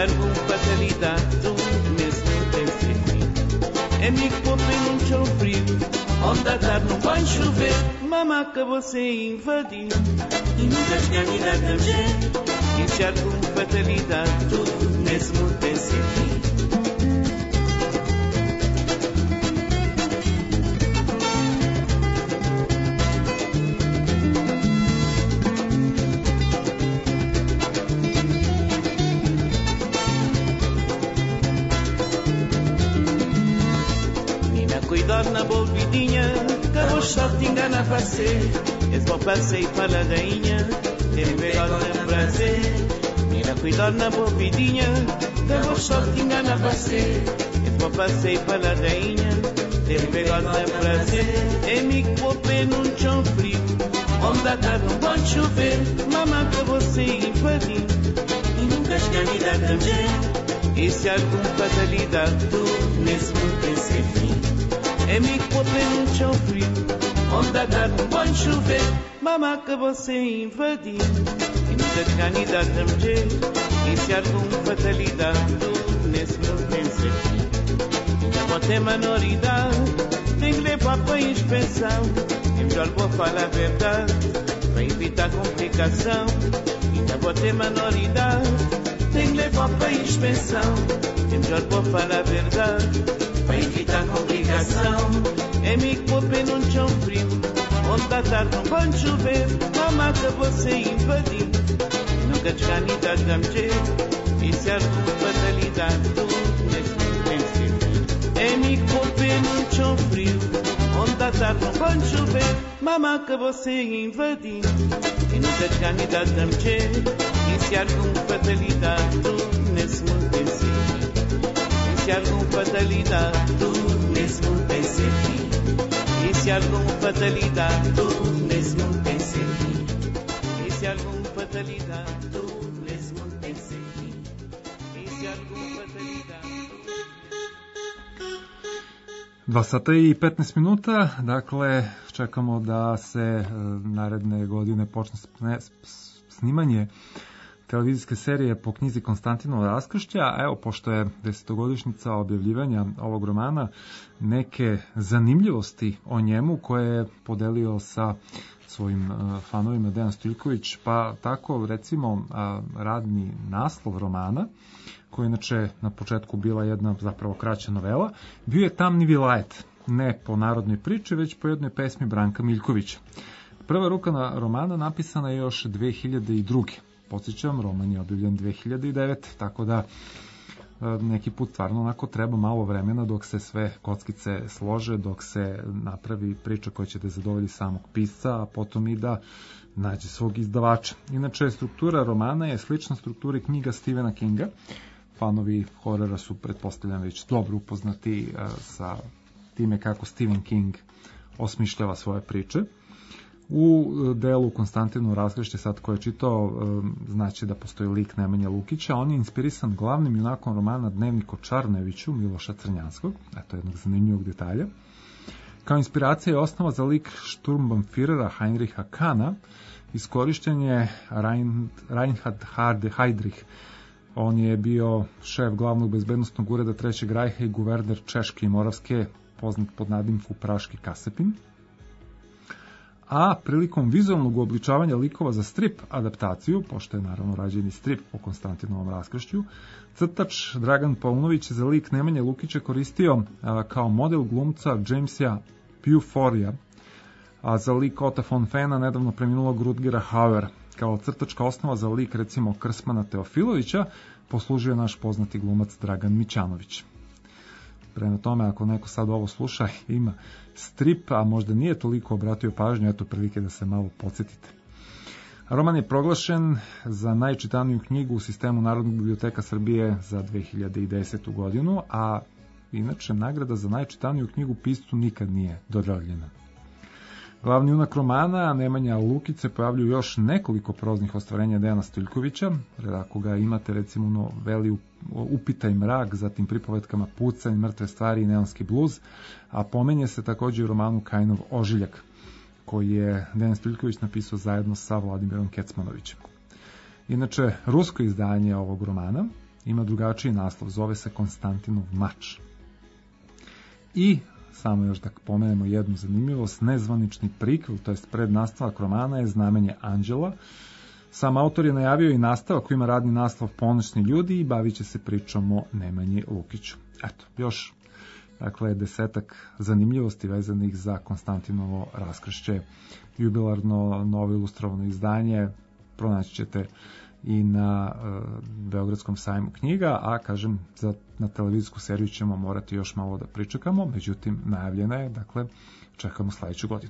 algum fatalidade do mesmo tem ser fim. Amigo, poupem num chão frio, onde a tarde não vai chover. Mamá acabou sem invadir e nunca ganha nada a jeito. E se algum fatalidade tudo nesse mundo tem ser fim. Na boa vidinha, que a voz só te engana a passeio. Esse bom passeio para a ladainha, tem bigode de prazer. Mira, cuidado na boa vidinha, que a voz só te engana a passeio. Esse bom passeio para a ladainha, tem bigode de prazer. Amigo, vou pé num chão frio, onde a tarde não pode chover. Mamãe, que você invadir e nunca chegar nem dar também. E se algum fatalidade tu nesse mundo tem ser fim. Amigo, poder num chão frio, onde a tarde não pode chover. Mamãe acabou sem invadir e nunca te ganha dar também. E se algum fatalidade tu nesse mundo tem ser fim. Ainda vou ter menoridade, tem que levar para a inspeção. É melhor vou falar a verdade, para evitar complicação. Ainda vou ter menoridade, tem que levar para a inspeção. É melhor vou falar a verdade, para evitar complicação. Amigo, vou pé num chão frio, onde a tarde não pode chover. Mamãe acabou sem invadir, nunca desganida de amger. E se alguma fatalidade tu nesse mundo tem ser fim. Amigo, vou pé num chão frio, onde a tarde não pode chover. Mamãe acabou sem invadir e nunca desganida de amger. E se alguma fatalidade tu nesse mundo tem ser fim. Se alguma fatalidade tudo nesse mundo tem ser fim. E se alguma fatalidade tudo nesse mundo tem ser fim. E se alguma fatalidade tudo nesse mundo tem ser fim. E se alguma fatalidade. Dva sata i petnaest minuta, dakle čekamo da se naredne godine počne snimanje televizijske serije po knjizi Konstantinova raskršća, a evo, pošto je desetogodišnjica objavljivanja ovog romana, neke zanimljivosti o njemu koje je podelio sa svojim fanovima Dejan Stojiljković, pa tako recimo radni naslov romana, koja je inače na početku bila jedna zapravo kraća novela, bio je Tamni vilajet, ne po narodnoj priči, već po jednoj pesmi Branka Miljkovića. Prva ruka na romana napisana je još dve hiljade druge. Podsjećam, roman je objavljen dve hiljade devete. Tako da neki put stvarno onako treba malo vremena dok se sve kockice slože, dok se napravi priča koja će da zadovolji samog pisca, a potom i da nađe svog izdavača. Inače, struktura romana je slična strukturi knjiga Stephena Kinga. Fanovi horora su, pretpostavljam, već dobro upoznati sa time kako Stephen King osmišljava svoje priče. U delu Konstantinu raskršće, sad ko je čitao, znači da postoji lik Nemanje Lukića. On je inspirisan glavnim junakom romana Dnevnik o Čarneviću Miloša Crnjanskog, eto jednog zanimljivog detalja. Kao inspiracija je osnova za lik Sturmbannführera Heinricha Kahna, iskorišten je Reinhard Heydrich. On je bio šef glavnog bezbednostnog ureda Trećeg rajha i guverner Češke i Moravske, poznat pod nadimku Praški Kasapin. A prilikom vizualnog uobličavanja likova za strip adaptaciju, pošto je naravno rađeni strip po Konstantinovom raskršću, crtač Dragan Paunović za lik Nemanje Lukića koristio a, kao model glumca Jamesa Puforija, a za lik Ota von Fena nedavno preminulog Rutgera Hauera. Kao crtačka osnova za lik recimo Krsmana Teofilovića poslužio naš poznati glumac Dragan Mićanović. Prema tome, ako neko sad ovo sluša, ima strip, a možda nije toliko obratio pažnju, eto prilike da se malo podsjetite. Roman je proglašen za najčitaniju knjigu u sistemu Narodnog biblioteka Srbije za dve hiljade desetu godinu, a inače nagrada za najčitaniju knjigu piscu nikad nije dodeljena. Glavni junak romana, Nemanja Lukić, se pojavljuju još nekoliko proznih ostvarenja Dejana Stojiljkovića. Ako ga imate recimo u noveli Upitaj mrak, zatim pripovetkama Pucanj, Mrtve stvari i Neonski bluz, a pomenje se također u romanu Kajinov ožiljak, koji je Dejan Stojiljković napisao zajedno sa Vladimirom Kecmanovićem. Inače, rusko izdanje ovog romana ima drugačiji naslov, zove se Konstantinov mač. I samo još da pomenemo jednu zanimljivost, nezvanični prikvel, to jest prednastavak romana je Znamenje anđela. Sam autor je najavio i nastavak koji ima radni naslov Ponoćni ljudi i bavit će se pričom o Nemanji Lukiću. Eto, još dakle desetak zanimljivosti vezanih za Konstantinovo raskršće. Jubilarno novo ilustrovano izdanje pronaći ćete i na e, Beogradskom sajmu knjiga, a kažem za, na televizijsku seriju ćemo morati još malo da pričekamo, međutim najavljena je, dakle čekamo sledeću godinu.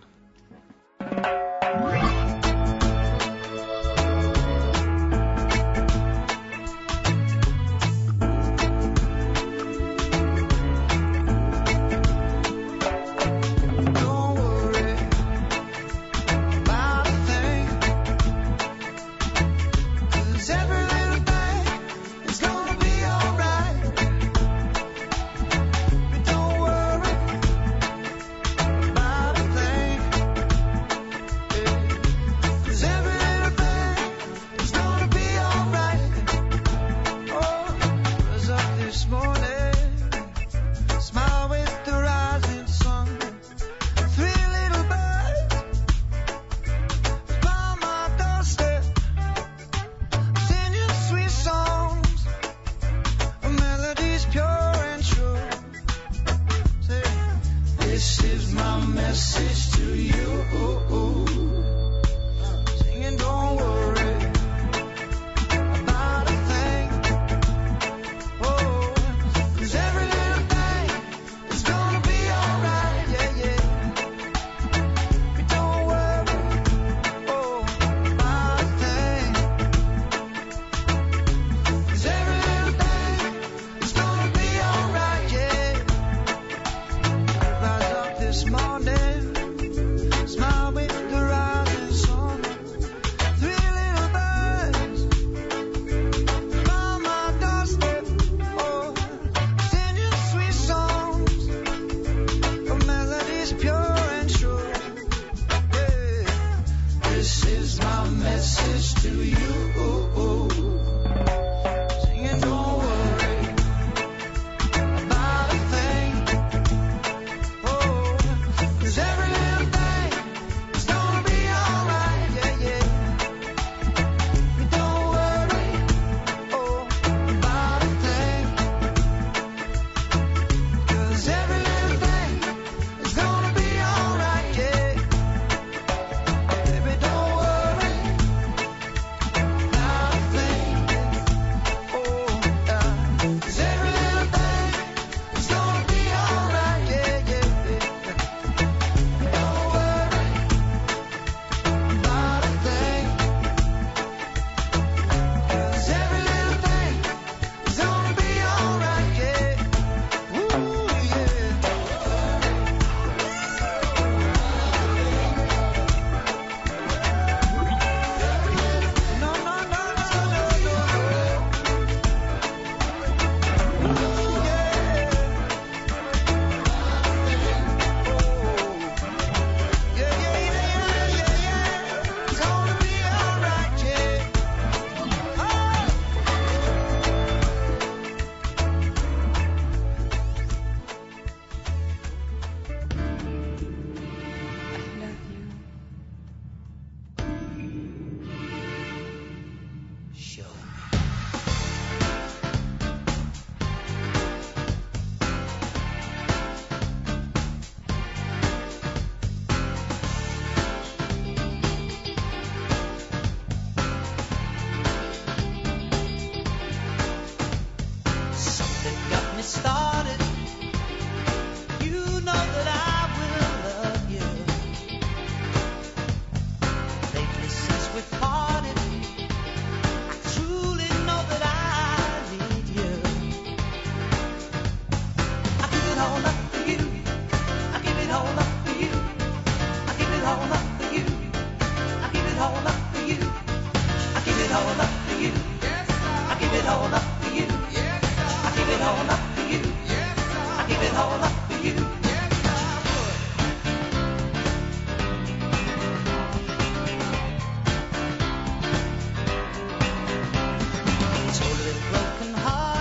Totally broken heart.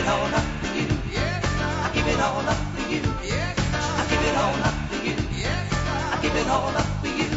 it all up for you. I give it all up for you. I give it all up for you. I give it all up for you.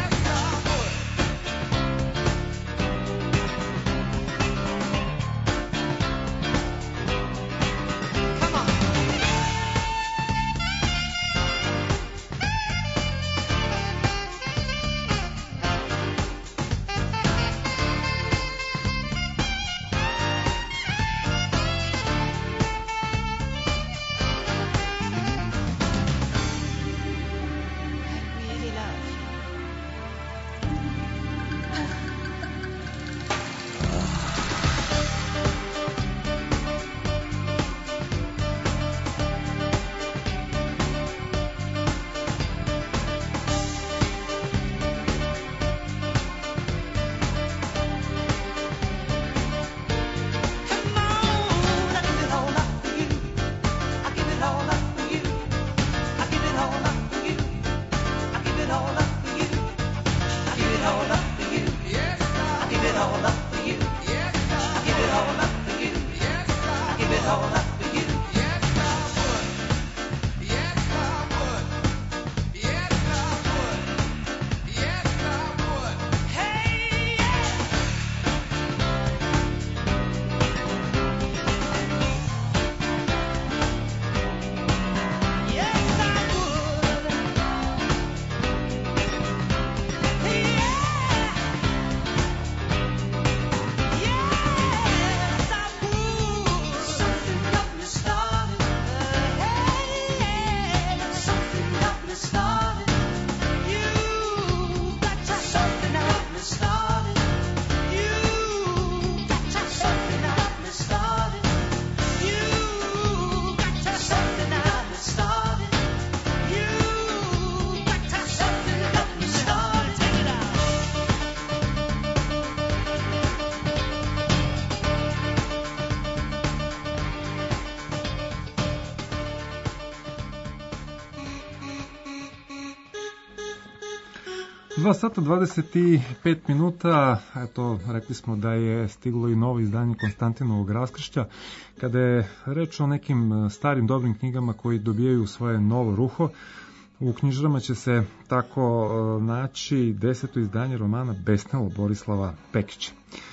dva sata dvadeset pet minuta, eto, rekli smo da je stiglo i novo izdanje Konstantinovog raskršća. Kada je reč o nekim starim dobrim knjigama koji dobijaju svoje novo ruho, u knjižarama će se tako naći deseto izdanje romana Besnilo Borislava Pekića.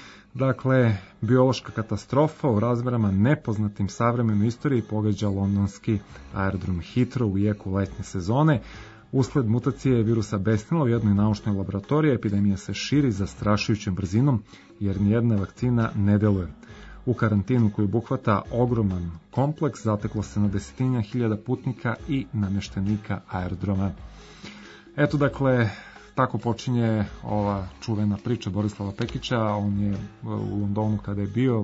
Dakle, biološka katastrofa u razmerama nepoznatim savremenoj istoriji pogađa londonski aerodrom Heathrow u jeku letnje sezone. Usled mutacije virusa Besnila u jednoj naučnoj laboratoriji epidemija se širi zastrašujućom brzinom jer nijedna vakcina ne deluje. U karantinu koji obuhvata ogroman kompleks zateklo se na desetinja hiljada putnika i nameštenika aerodroma. Eto, dakle, tako počinje ova čuvena priča Borislava Pekića. On je u Londonu kada je bio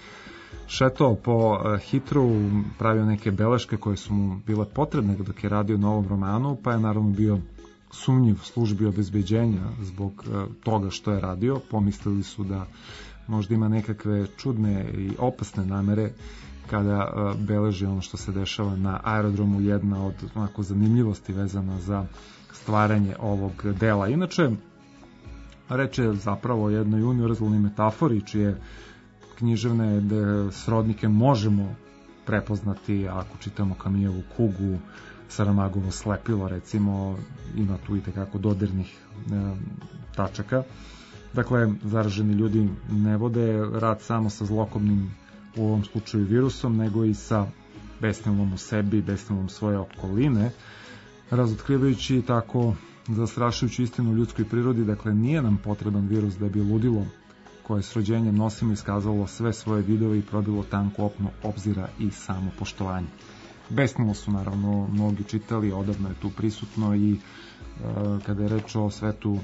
šetao po Heathrowu, pravio neke beleške koje su mu bile potrebne dok je radio na ovom romanu, pa je naravno bio sumnjiv službi obezbeđenja zbog toga što je radio. Pomislili su da možda ima nekakve čudne i opasne namere kada beleži ono što se dešava na aerodromu. Jedna od onako zanimljivosti vezana za stvaranje ovog dela. Inače, reč je zapravo o jednoj univerzalnoj metafori čije književne srodnike možemo prepoznati ako čitamo Kamijevu kugu, Saramagovo slepilo, recimo, ima tu i tekako dodirnih e, tačaka. Dakle, zaraženi ljudi ne vode rat samo sa zlokobnim, u ovom slučaju virusom, nego i sa besnilom u sebi, besnilom svoje okoline, razotkrivajući tako zastrašujuću istinu u ljudskoj prirodi. Dakle, nije nam potreban virus da bi ludilo koje s rođenjem nosimo iskazalo sve svoje vidove i probilo tanku opnu obzira i samopoštovanje. Besnilo su naravno mnogi čitali, odavno je tu prisutno i e, kada je reč o svetu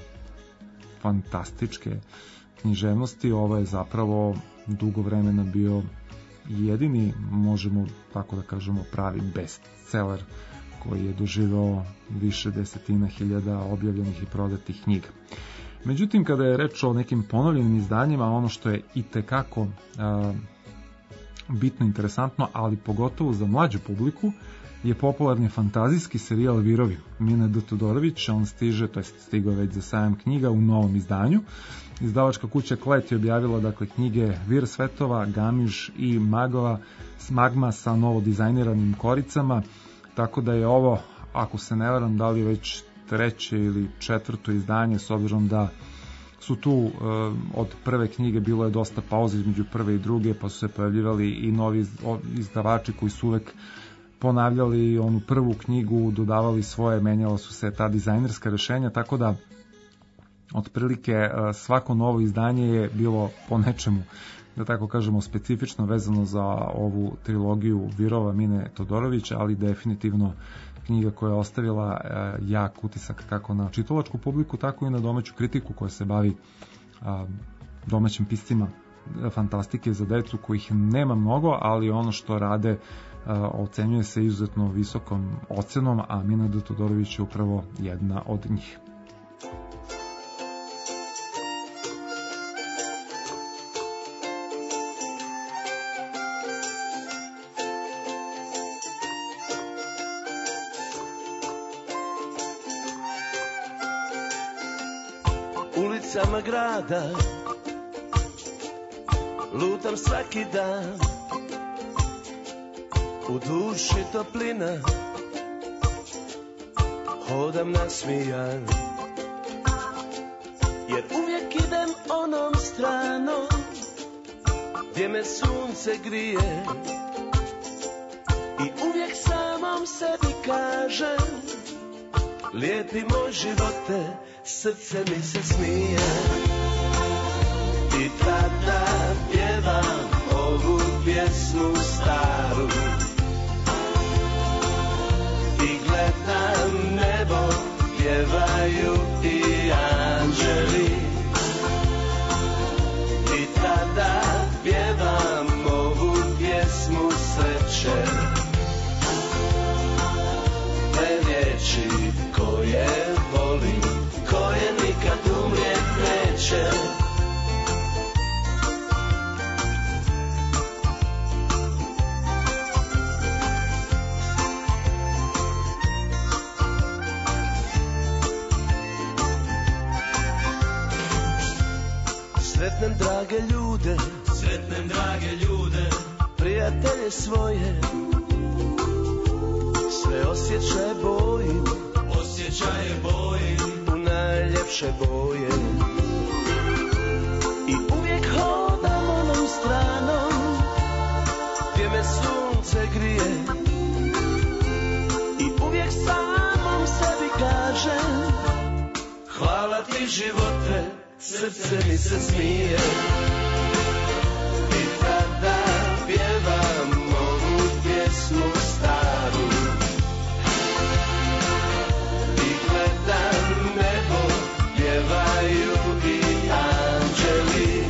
fantastičke književnosti, ovo je zapravo dugo vremena bio jedini, možemo tako da kažemo, pravi bestseller koji je doživao više desetina hiljada objavljenih i prodatih knjiga. Međutim, kada je reč o nekim ponovljenim izdanjima, ono što je itekako a, bitno interesantno, ali pogotovo za mlađu publiku, je popularni fantazijski serijal Virovi. Mine Todorović, on stiže, to jest stigao već za sajam knjiga u novom izdanju. Izdavačka kuća Klet je objavila dakle knjige Vir svetova, Gamiž i Magova, Magma sa novo dizajniranim koricama, tako da je ovo, ako se ne varam, da li već treće ili četvrto izdanje, s obzirom da su tu od prve knjige bilo je dosta pauze između prve i druge, pa su se pojavljivali i novi izdavači koji su uvek ponavljali onu prvu knjigu, dodavali svoje, menjala su se ta dizajnerska rešenja, tako da otprilike svako novo izdanje je bilo po nečemu, da tako kažemo, specifično vezano za ovu trilogiju Virova Mine Todorović, ali definitivno knjiga koja je ostavila jak utisak kako na čitalačku publiku, tako i na domaću kritiku koja se bavi domaćim piscima fantastike za decu, kojih nema mnogo, ali ono što rade ocenjuje se izuzetno visokom ocenom, a Mina Todorović je upravo jedna od njih. Ulicama grada lutam svaki dan, u duši toplina, hodam nasmijan, jer uvijek idem onom stranom gdje me sunce grije, i uvijek samom sebi kažem: lijepi moj živote, srce mi se smije. I tada pjevam ovu pjesmu staru i gledam nebo, pjevaju i anđeli. I tada pjevam ovu pjesmu sreće, te riječi koje volim, koje nikad umrijet neće. Sretnem drage ljude, sretnem drage ljude, prijatelje svoje, sve osjećaje bojim, osjećaje bojim u najljepše boje. I uvijek hodam onom stranom gdje me sunce grije, i uvijek samom sebi kažem: hvala ti živote, srce mi se smije. I tada pjevam ovu pjesmu staru i gledam nebo, pjevaju i anđeli.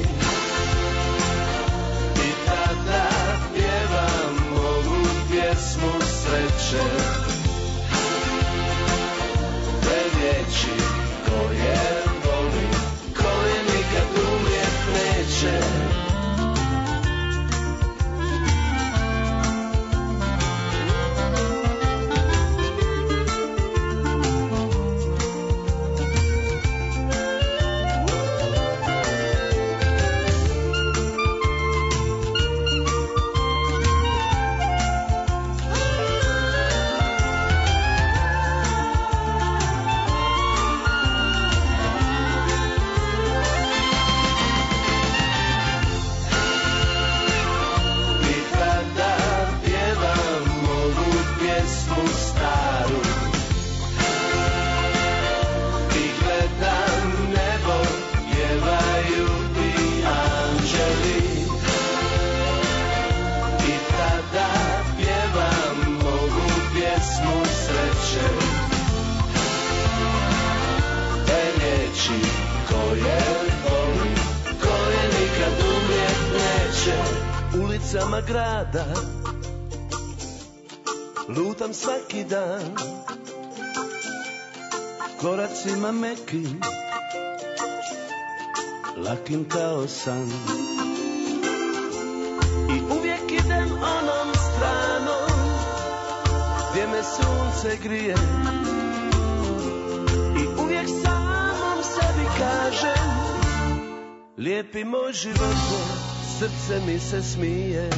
I tada pjevam ovu pjesmu sreće, te riječi koje volim, koje nikad umrijet neće. Ulicama grada lutam svaki dan, koracima mekim, lakim kao san. I uvijek idem se grije i uvijek samom sebi kažem lijepi moj život, srce mi se smije.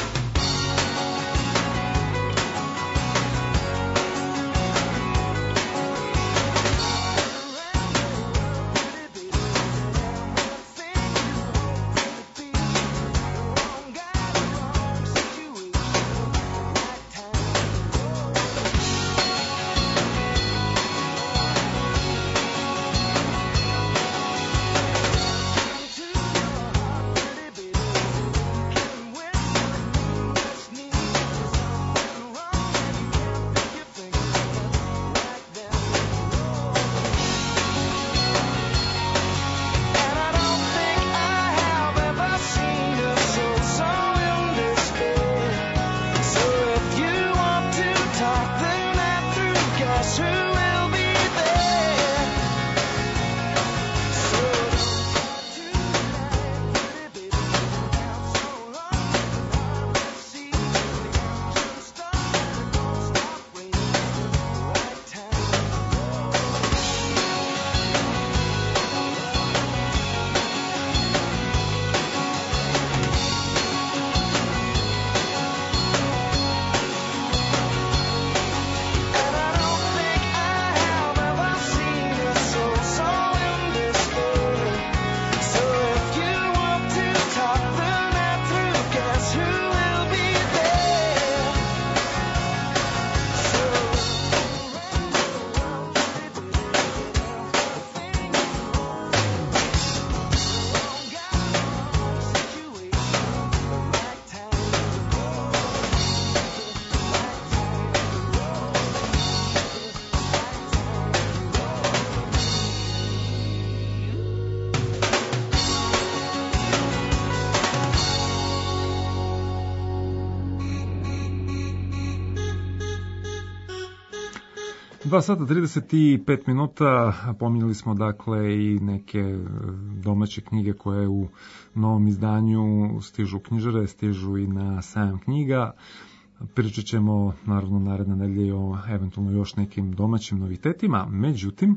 dva sata trideset pet minuta, pominjali smo dakle i neke domaće knjige koje u novom izdanju stižu u knjižare, stižu i na sajam knjiga. Pričat ćemo naravno naredne nedelje o eventualno još nekim domaćim novitetima, međutim,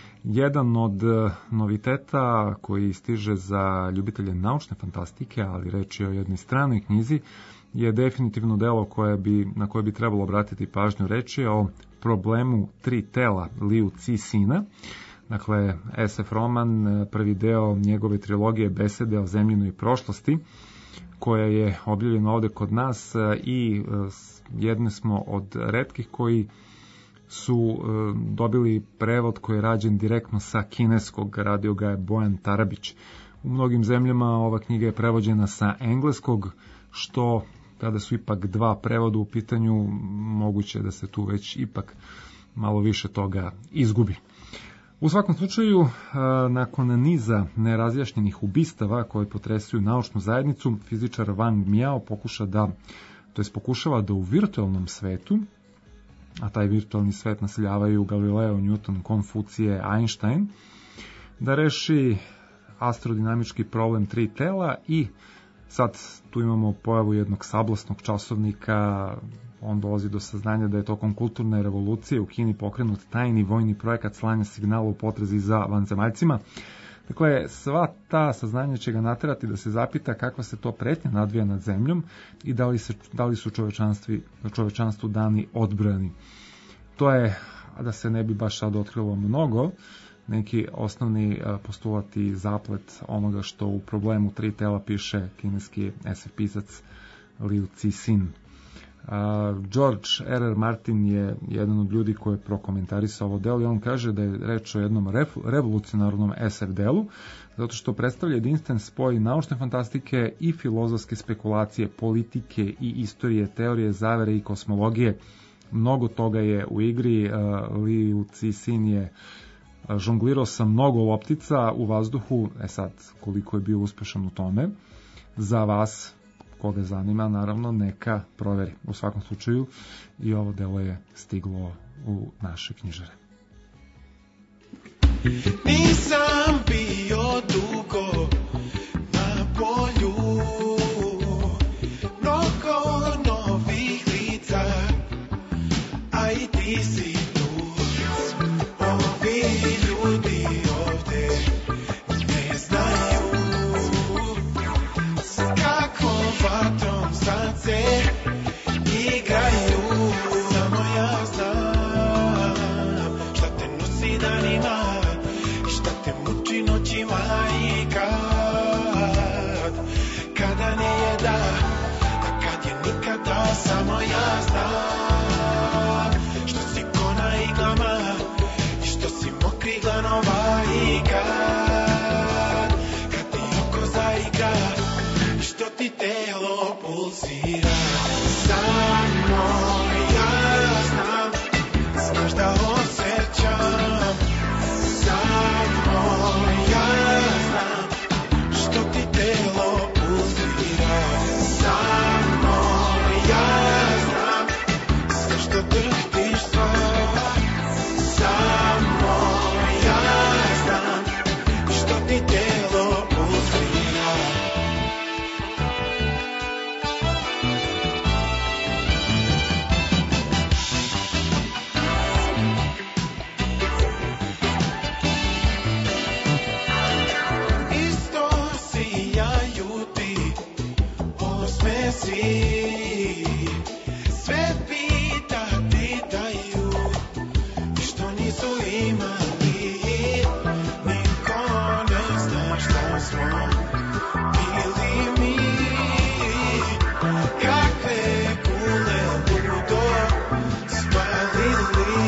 jedan od noviteta koji stiže za ljubitelje naučne fantastike, ali reč je o jednoj stranoj knjizi, je definitivno delo koje bi, na koje bi trebalo obratiti pažnju. Reč je o problemu tri tela Liu Cixina, dakle es ef roman, prvi deo njegove trilogije Besede o zemljinoj prošlosti, koja je objavljena ovde kod nas i jedne smo od retkih koji su dobili prevod koji je rađen direktno sa kineskog, radio ga je Bojan Tarabić. U mnogim zemljama ova knjiga je prevođena sa engleskog, što kada su ipak dva prevoda u pitanju, moguće da se tu već ipak malo više toga izgubi. U svakom slučaju, nakon niza nerazjašnjenih ubistava koje potresuju naučnu zajednicu, fizičar Wang Miao pokuša da, to jest pokušava da u virtualnom svetu, a taj virtualni svet naseljavaju Galileo, Newton, Konfucije, Einstein, da reši astrodinamički problem tri tela i sad tu imamo pojavu jednog sablasnog časovnika. On dolazi do saznanja da je tokom kulturne revolucije u Kini pokrenut tajni vojni projekat slanja signala u potrazi za vanzemaljcima. Dakle, sva ta saznanja će ga naterati da se zapita kakva se to pretnja nadvija nad zemljom i da li, se, da li su čovečanstvu dani odbrani. To je, da se ne bi baš sad otkrilo mnogo, neki osnovni postulati i zaplet onoga što u problemu tri tela piše kineski es ef pisac Liu Cixin. George R R. Martin je jedan od ljudi koji je prokomentarisao ovo delo i on kaže da je reč o jednom revolucionarnom es ef delu, zato što predstavlja jedinstven spoj naučne fantastike i filozofske spekulacije, politike i istorije, teorije, zavere i kosmologije. Mnogo toga je u igri. Liu Cixin je žonglirao sa mnogo loptica u vazduhu, e sad koliko je bio uspešan u tome, za vas koga zanima, naravno, neka proveri. U svakom slučaju i ovo delo je stiglo u naše knjižare. Nisam bio dugo na polju, mnogo novih lica, a i ti si nikada, samo ja znam. Što si ko na iglama i što si mokri glanova i kad, kad ti oko zaigra i što ti telo pulsira. Samo ja znam, znaš da osjećam. Samo ja znam što ti telo pulsira. Samo ja znam sve što drhtiš sva. Samo ja znam što ti telo pulsira. Isto sijaju ti osmesi, sve pitati daju što nisu imali. Niko ne zna šta smo bili mi, kakve kule budo spalili.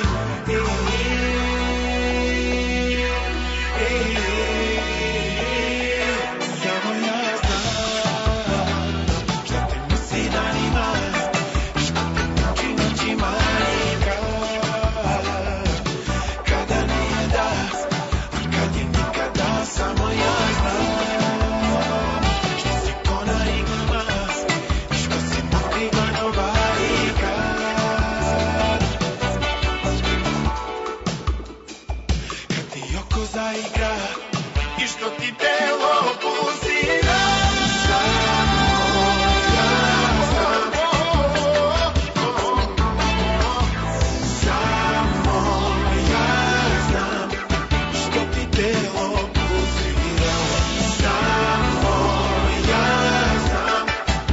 Samo ja znam šta te nosi danima, šta te muči noćima i kad, kada nije da, a kad je nikada. Samo ja znam što si ko na iglama i što si mokri glanova i kad, kad ti oko zaigra i što ti telo pulsira. Samo ja znam, samo ja znam što ti telo pulsira. Samo ja znam,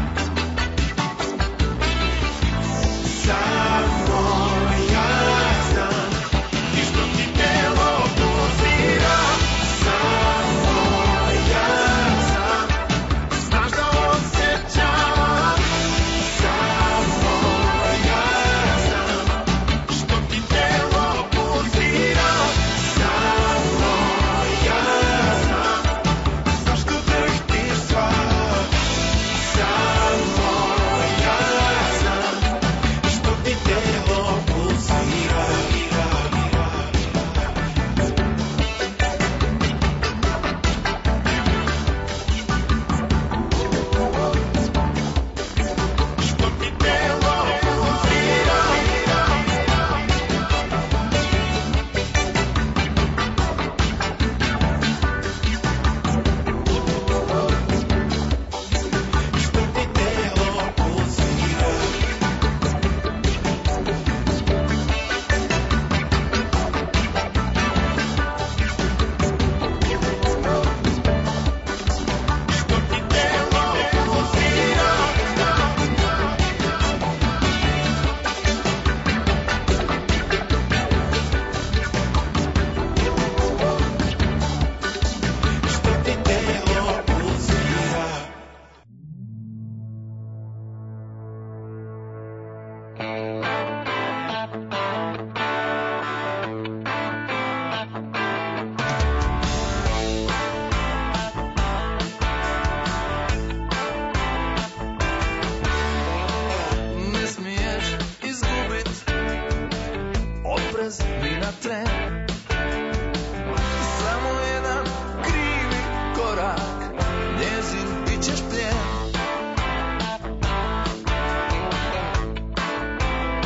samo ja znam i što ti telo pulsira. Samo ja znam, znaš da osjećam. Samo ja znam što ti telo pulsira. Samo ja znam zašto drhtiš sva. Samo ja znam što ti telo pulsira. Što ti telo pulsira. Što ti telo pulsira. Što ti telo pulsira. Što ti telo pulsira. Ne smiješ izgubit oprez ni na tren. Samo jedan krivi korak, njezin bit ćeš plijen.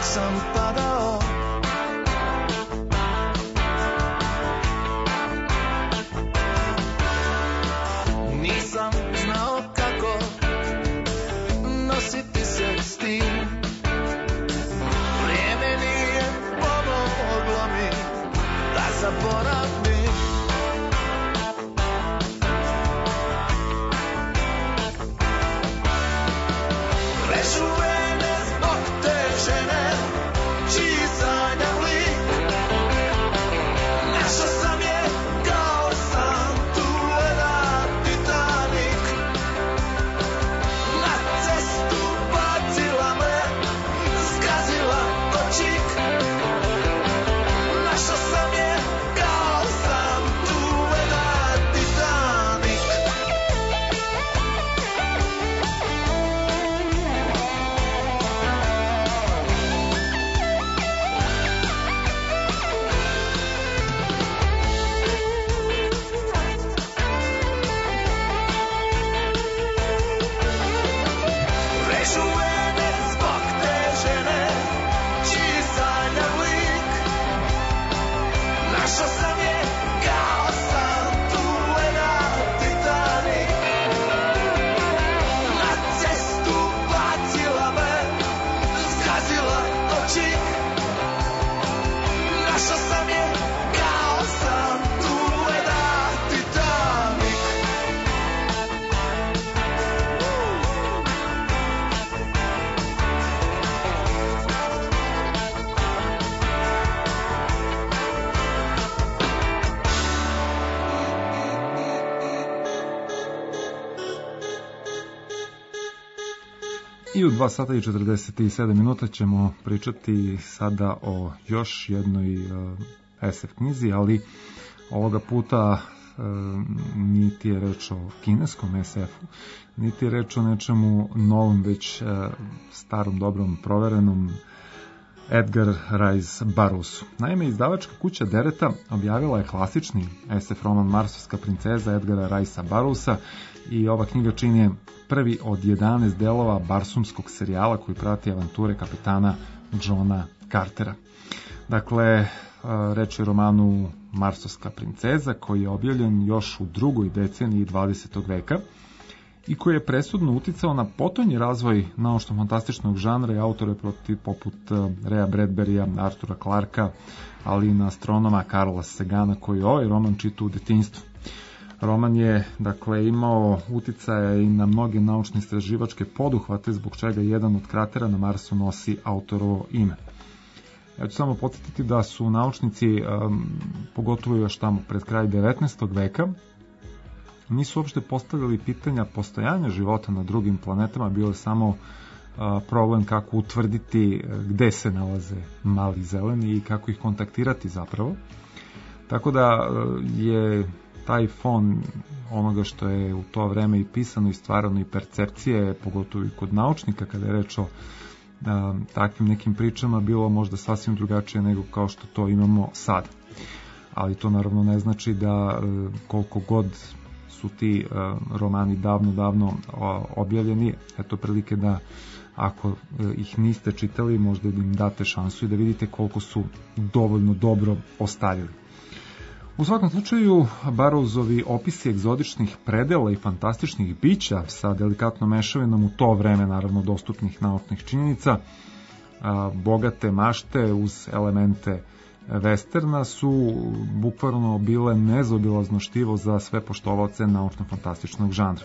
dok sam padao. Nisam znao kako nositi se s tim. Vrijeme nije pomoglo mi da zaboravim. Režu vene zbog te žene, čiji sanjam lik. Našao sam je kao sam tu leda Titanik. Na cestu bacila me, zgazila točik. Našao sam je kao sam tu leda Titanik. Režu vene zbog te žene, čiji sanjam lik. Našao sam je kao sam tu leda Titanik. Na cestu bacila me, zgazila točik. Našao sam je kao sam tu leda Titanik. I u dva sata i četrdeset sedam minuta ćemo pričati sada o još jednoj uh, es ef knjizi, ali ovoga puta uh, niti je reč o kineskom es efu, niti je reč o nečemu novom, već uh, starom, dobrom, proverenom Edgar Rice Burroughsu. Naime, izdavačka kuća Dereta objavila je klasični es ef roman Marsovska princeza Edgara Ricea Burroughsa i ova knjiga čini prvi od jedanaest delova barsumskog serijala koji prati avanture kapetana Johna Cartera. Dakle, reč je o romanu Marsovska princeza koji je objavljen još u drugoj deceniji dvadesetog veka i koji je presudno uticao na potonji razvoj naučno-fantastičnog žanra i autore protiv poput Raya Bradburya, Artura Clarka, ali i na astronoma Carla Sagana koji je ovaj roman čitao u detinjstvu. Roman je, dakle, imao uticaja i na mnoge naučne istraživačke poduhvate, zbog čega jedan od kratera na Marsu nosi autorovo ime. Ja ću samo podsjetiti da su naučnici, um, pogotovo još tamo pred kraj devetnaestog veka, nisu uopšte postavili pitanja postojanja života na drugim planetama, bilo je samo uh, problem kako utvrditi gde se nalaze mali zeleni i kako ih kontaktirati zapravo. Tako da uh, je taj fon onoga što je u to vreme i pisano i stvarano i percepcije, pogotovo i kod naučnika kada je reč o a, takvim nekim pričama, bilo možda sasvim drugačije nego kao što to imamo sad. Ali to naravno ne znači da a, koliko god su ti a, romani davno, davno a, objavljeni, eto prilike da ako a, ih niste čitali, možda da im date šansu i da vidite koliko su dovoljno dobro ostavili. U svakom slučaju, Burroughsovi opisi egzotičnih predela i fantastičnih bića sa delikatnom mešavinom u to vreme, naravno, dostupnih naučnih činjenica, bogate mašte uz elemente westerna su bukvalno bile nezaobilazno štivo za sve poštovaoce naučno-fantastičnog žanra.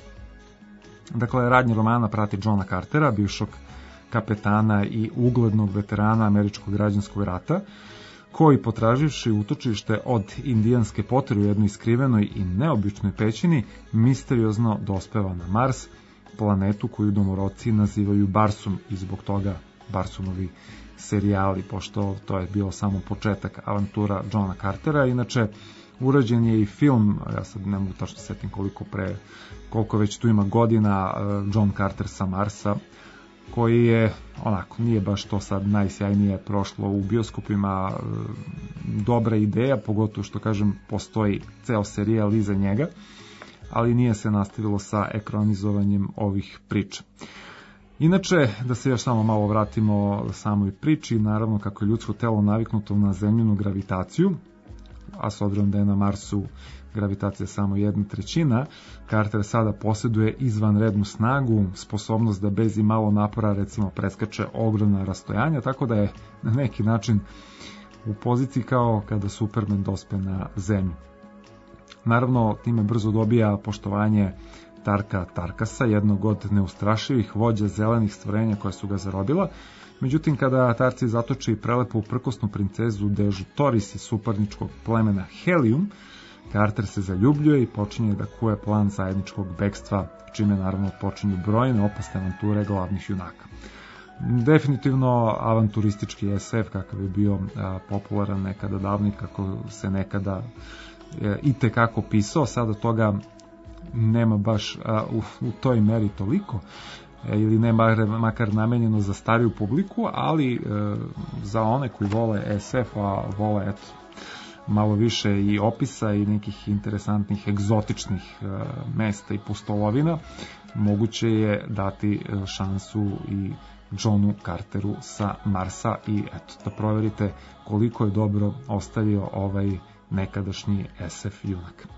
Dakle, radnje romana prati Johna Cartera, bivšog kapetana i uglednog veterana američkog građanskog rata, koji, potraživši utočište od indijanske potere u jednoj iskrivenoj i neobičnoj pećini, misteriozno dospeva na Mars, planetu koju domoroci nazivaju Barsum, i zbog toga Barsumovi serijali, pošto to je bio samo početak avantura Johna Cartera. Inače, urađen je i film, ja sad ne mogu tačno setim koliko pre, koliko već tu ima godina, John Carter sa Marsa, koji je, onako, nije baš to sad najsjajnije prošlo u bioskopima, dobra ideja, pogotovo što, kažem, postoji ceo serijal iza njega, ali nije se nastavilo sa ekranizovanjem ovih priča. Inače, da se još samo malo vratimo samoj priči, naravno kako je ljudsko telo naviknuto na zemljinu gravitaciju, a s obzirom da je na Marsu gravitacija samo jedna trećina, Carter sada posjeduje izvanrednu snagu, sposobnost da bez i malo napora recimo preskače ogromna rastojanja, tako da je na neki način u poziciji kao kada Superman dospe na zemlju. Naravno, time brzo dobija poštovanje Tarka Tarkasa, jednog od neustrašivih vođa zelenih stvorenja koja su ga zarobila. Međutim, kada Tarci zatoči prelepu prkosnu princezu Dežutoris iz suparničkog plemena Helium, Carter se zaljubljuje i počinje da kuje plan zajedničkog bekstva, čime naravno počinju brojne opasne avanture glavnih junaka. Definitivno avanturistički es ef kakav je bio a, popularan nekada davno i kako se nekada e, i tekako pisao, sada toga nema baš a, u, u toj meri toliko, e, ili ne makar namenjeno za stariju publiku, ali e, za one koji vole es ef, a vole eto malo više i opisa i nekih interesantnih egzotičnih e, mesta i pustolovina, moguće je dati šansu i Johnu Carteru sa Marsa i eto da proverite koliko je dobro ostavio ovaj nekadašnji es ef junak.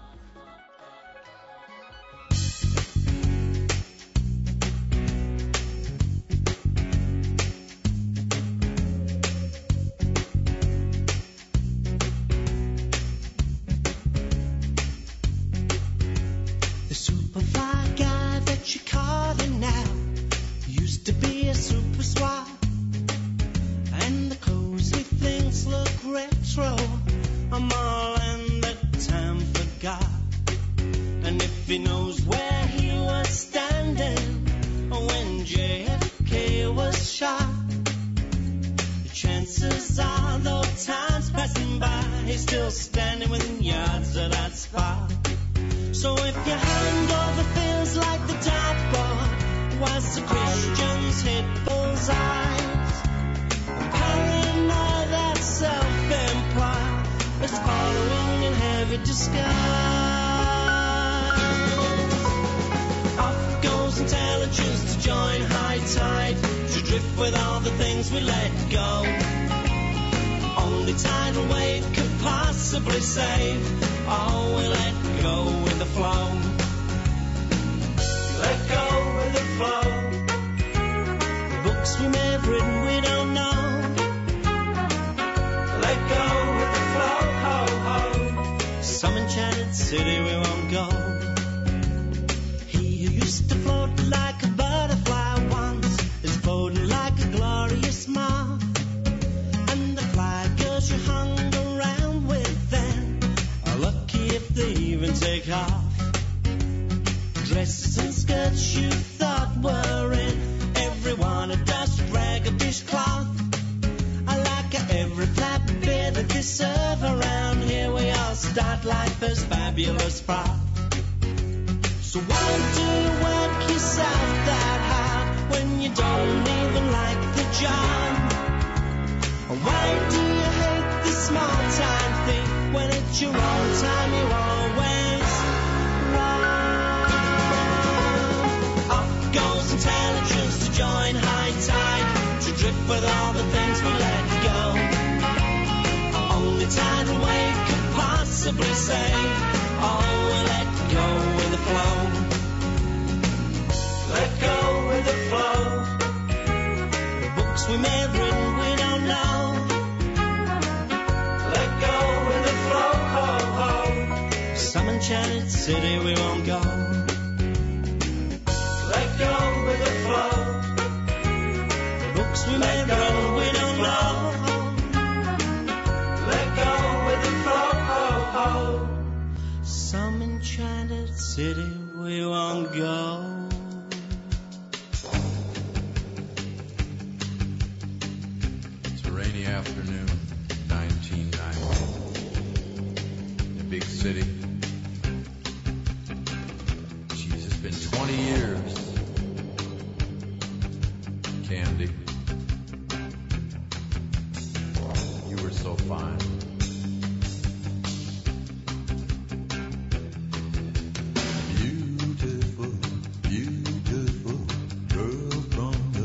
Beautiful, beautiful girl from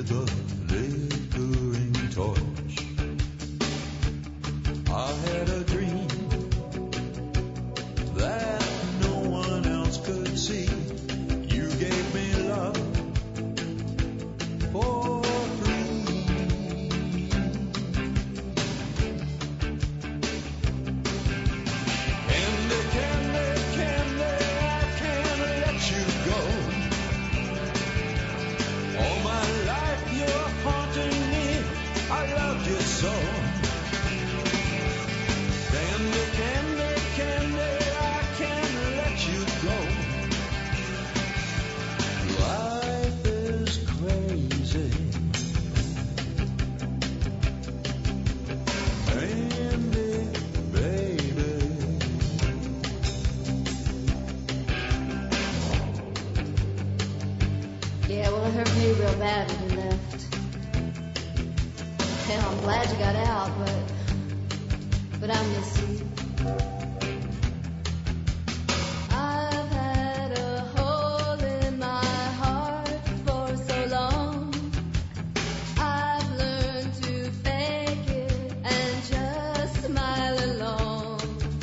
with a flickering torch. I had a dream that no one else could see. You gave me love for free. Candy, candy, candy, I can't let you go. All my life you're haunting me. I love you so. Candy, candy, candy, I can't let you go. Life is crazy. Candy, baby. Yeah, well, it hurt me real bad when you left. Hell, I'm glad you got out, but but I miss you. I've had a hole in my heart for so long. I've learned to fake it and just smile along.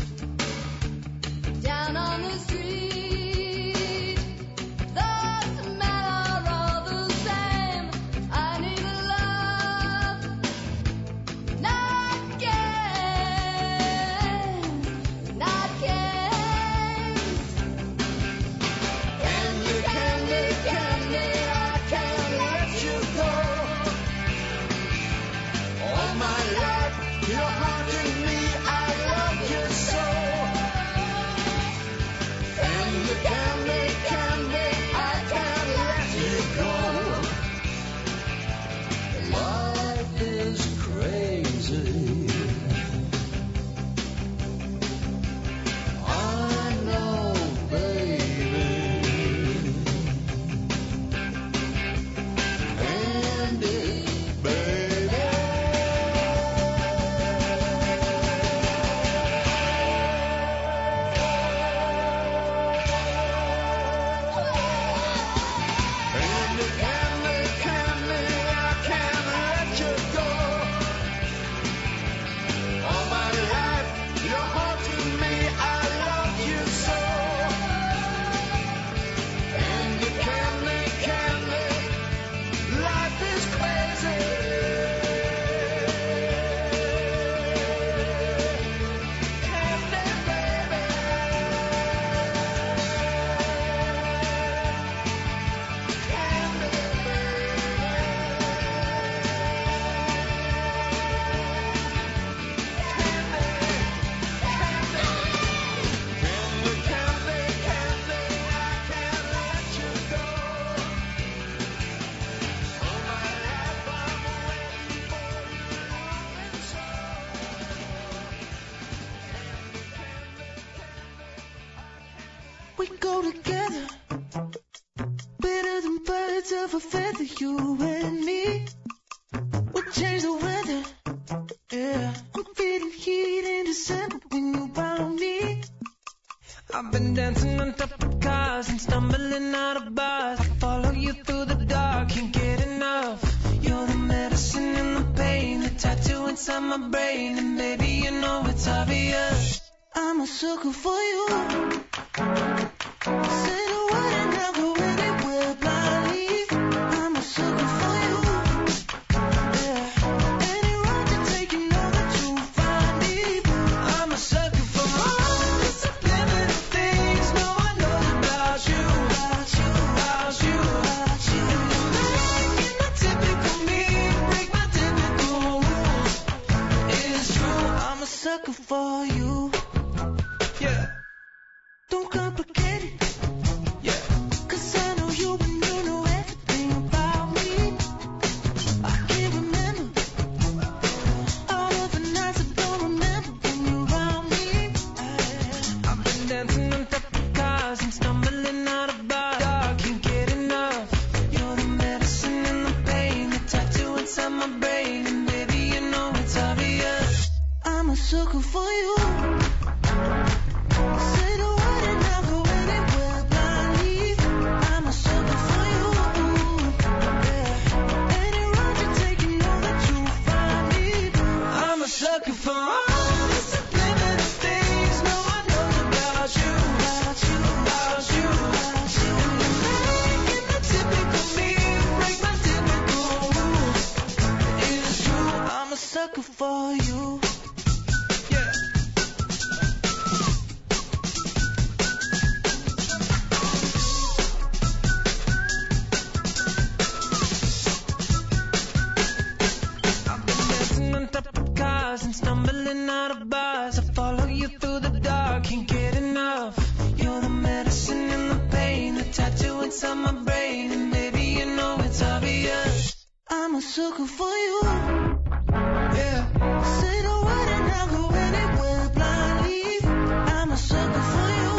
Down on the street, the smell are all the same. I need a love, not games, not games. Candy, candy, candy, I can't let you go. All my life you're haunting me. I love you so. Candy, candy, candy, I can't let you go. Life is crazy. I know, baby. Candy, baby. Candy, candy, candy, I can't let you go. All my life you're haunting me. I love you so. Candy, candy, candy, life is crazy. Candy, baby. Candy, candy, candy, I can't let you go. All my life I'm waiting for you, and so. We go together, better than birds of a feather, you and me. We change the weather, yeah. I'm feeling heat in December when you found me. I've been dancing on top of cars and stumbling out of bars. I follow you through the dark, can't get enough. You're the medicine and the pain, the tattoo inside my brain, and baby you know it's obvious. I'm a sucker for you. Say the word and I'll go anywhere blindly. I'm a sucker for you. Yeah. Any road to take, you know that you'll find me. I'm a sucker for all the subliminal things no one knows about you. About you, about you, about you. You're not typical me, break my typical rules. It's true, I'm a sucker for you. Yeah. cars and stumbling out of bars. I follow you through the dark, can't get enough. You're the medicine and the pain, the tattoo inside my brain, and baby you know it's obvious. I'm a sucker for you. Yeah. Say the word and I'll go anywhere blindly. I'm a sucker for you.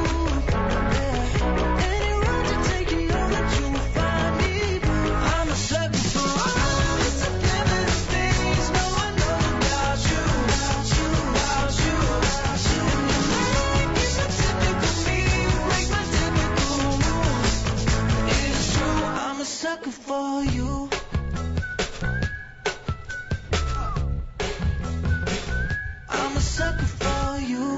Yeah. Any road you take, you know that you'll find me. I'm a sucker for all the subliminal things no one knows about you. About you, about you, about you. And you make it so typical me, you break my typical rules. It's true, I'm a sucker for you. I'm a sucker for you.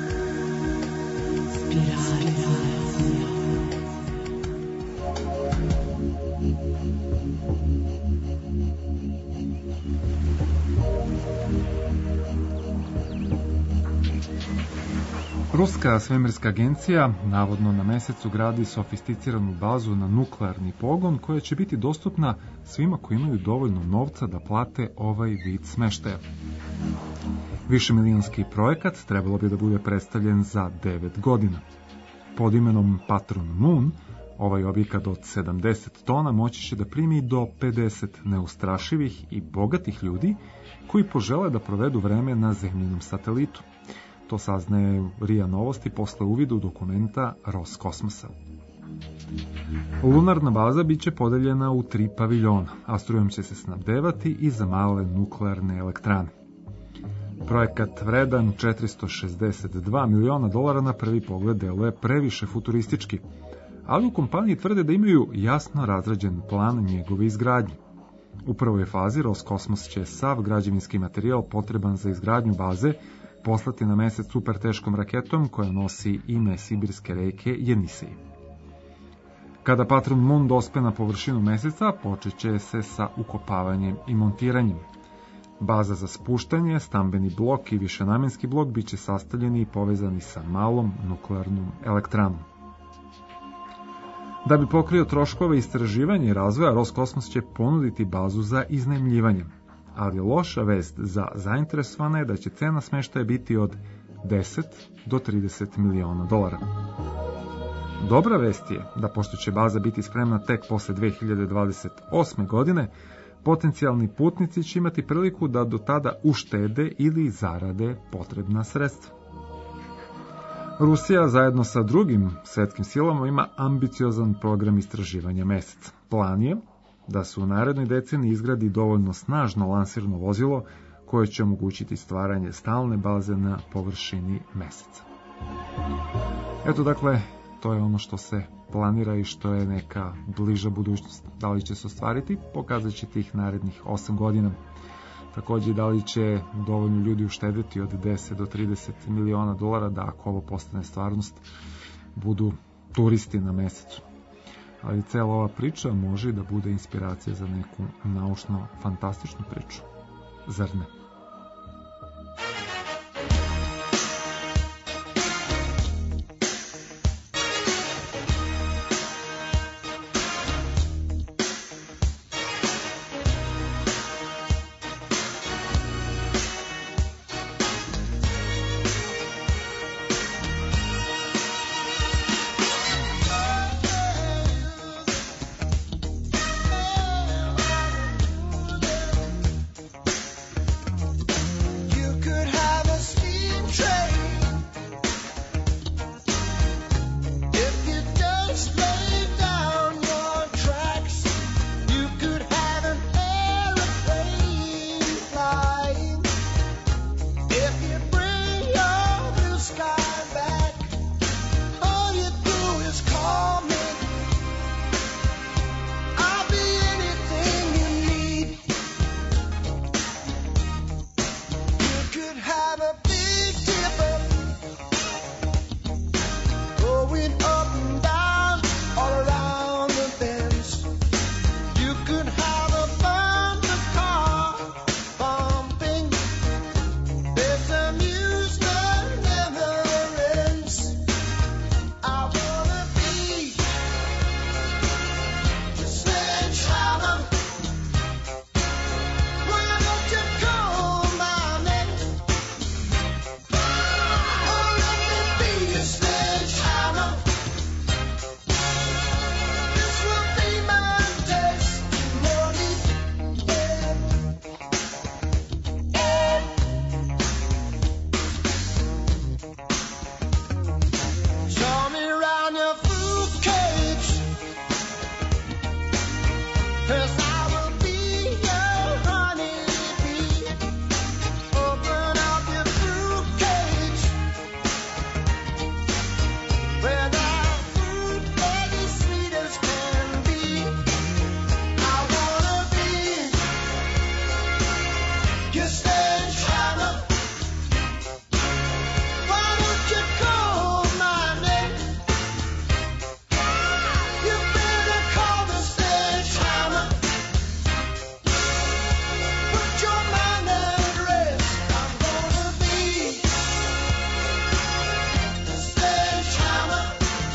Ruska svemirska agencija navodno na mesecu gradi sofisticiranu bazu na nuklearni pogon koja će biti dostupna svima koji imaju dovoljno novca da plate ovaj vid smeštaja. Višemilijonski projekat trebalo bi da bude predstavljen za devet godina. Pod imenom Patron Moon, ovaj objekat od sedamdeset tona moći će da primi do pedeset neustrašivih i bogatih ljudi koji požele da provedu vreme na zemljinom satelitu. To saznaje RIA Novosti posle uvidu dokumenta Roskosmosa. Lunarna baza biće podeljena u tri paviljona, a strujom će se snabdevati i za male nuklearne elektrane. Projekat vredan četiristo šezdeset dva miliona dolara na prvi pogled deluje previše futuristički, ali u kompaniji tvrde da imaju jasno razrađen plan njegove izgradnje. U prvoj fazi Roskosmos će sav građevinski materijal potreban za izgradnju baze poslati na mesec superteškom raketom koja nosi ime sibirske reke Jenisej. Kada Patron Moon dospe na površinu meseca, počet će se sa ukopavanjem i montiranjem. Baza za spuštanje, stambeni blok i višenamenski blok biće sastavljeni i povezani sa malom nuklearnom elektranom. Da bi pokrio troškove istraživanja i razvoja, Roskosmos će ponuditi bazu za iznajmljivanje, ali loša vest za zainteresovane je da će cena smeštaja biti od deset do trideset miliona dolara. Dobra vest je da pošto će baza biti spremna tek posle dve hiljade dvadeset osme. godine, potencijalni putnici će imati priliku da do tada uštede ili zarade potrebna sredstva. Rusija zajedno sa drugim svetskim silama ima ambiciozan program istraživanja meseca. Plan je da se u narednoj deceniji izgradi dovoljno snažno lansirno vozilo koje će omogućiti stvaranje stalne baze na površini meseca. Eto dakle, to je ono što se planira i što je neka bliža budućnost. Da li će se ostvariti, pokazat će tih narednih osam godina. Takođe, da li će dovoljno ljudi uštedeti od deset do trideset miliona dolara da ako ovo postane stvarnost, budu turisti na mesecu. Ali cela ova priča može da bude inspiracija za neku naučno-fantastičnu priču. Zar ne? 'cause I will be your honeybee. Open up your fruit cage where the fruit is as sweet as can be. I wanna be your sledgehammer. Why don't you call my name? You better call the sledgehammer. Put your mind at rest. I'm gonna be the sledgehammer.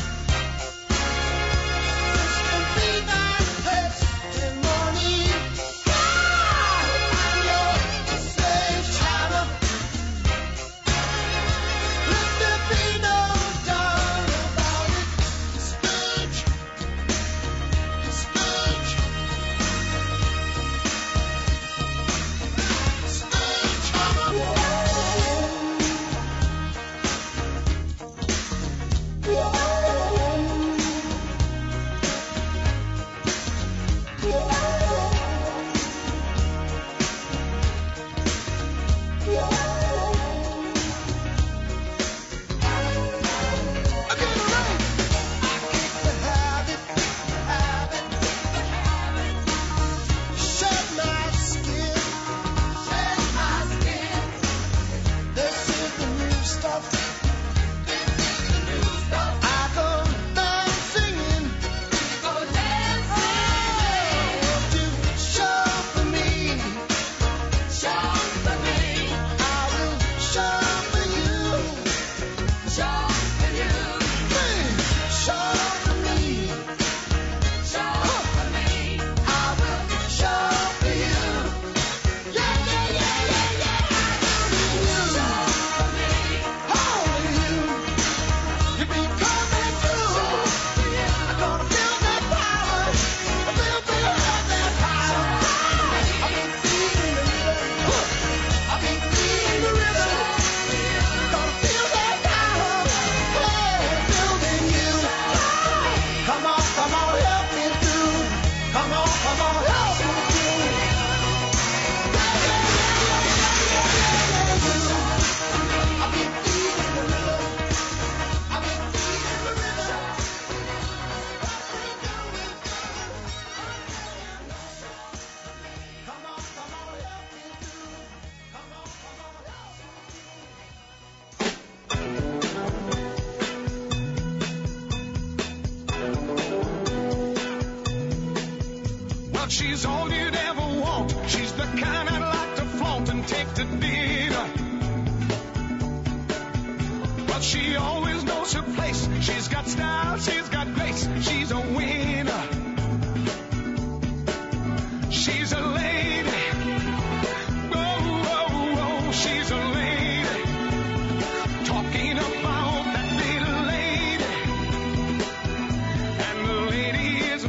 This can be my testimony. I'm your sledgehammer. Let there be no doubt about it. Sledge, sledge, shed my skin, shed my skin. This is the new stuff. I go down singing. Go dancing. To show for me. Show for me. I will show for you. Show for you. Please show for me. Show for me. I will show for you. Yeah, yeah, yeah, yeah, yeah. Show for me. Only you. You be coming through. I'm gonna feel that power. I feel, feel that power. I've been feeling the rhythm. I've been feeling the rhythm. Gonna feel that power. Hey, building you. Come on, come on, help me through. Come on, come on, help me through. I've been feeling the rhythm. I've been feeling the rhythm. Come on, come on, help me through. Come on, come on, help me Well, she's all you'd ever want. She's the kind I'd like to flaunt and take to dinner. Well, she always knows her place. She's got style, she's got grace. She's a winner. She's a lady. Oh, oh, oh, she's a lady. Talking about that little lady. And the lady is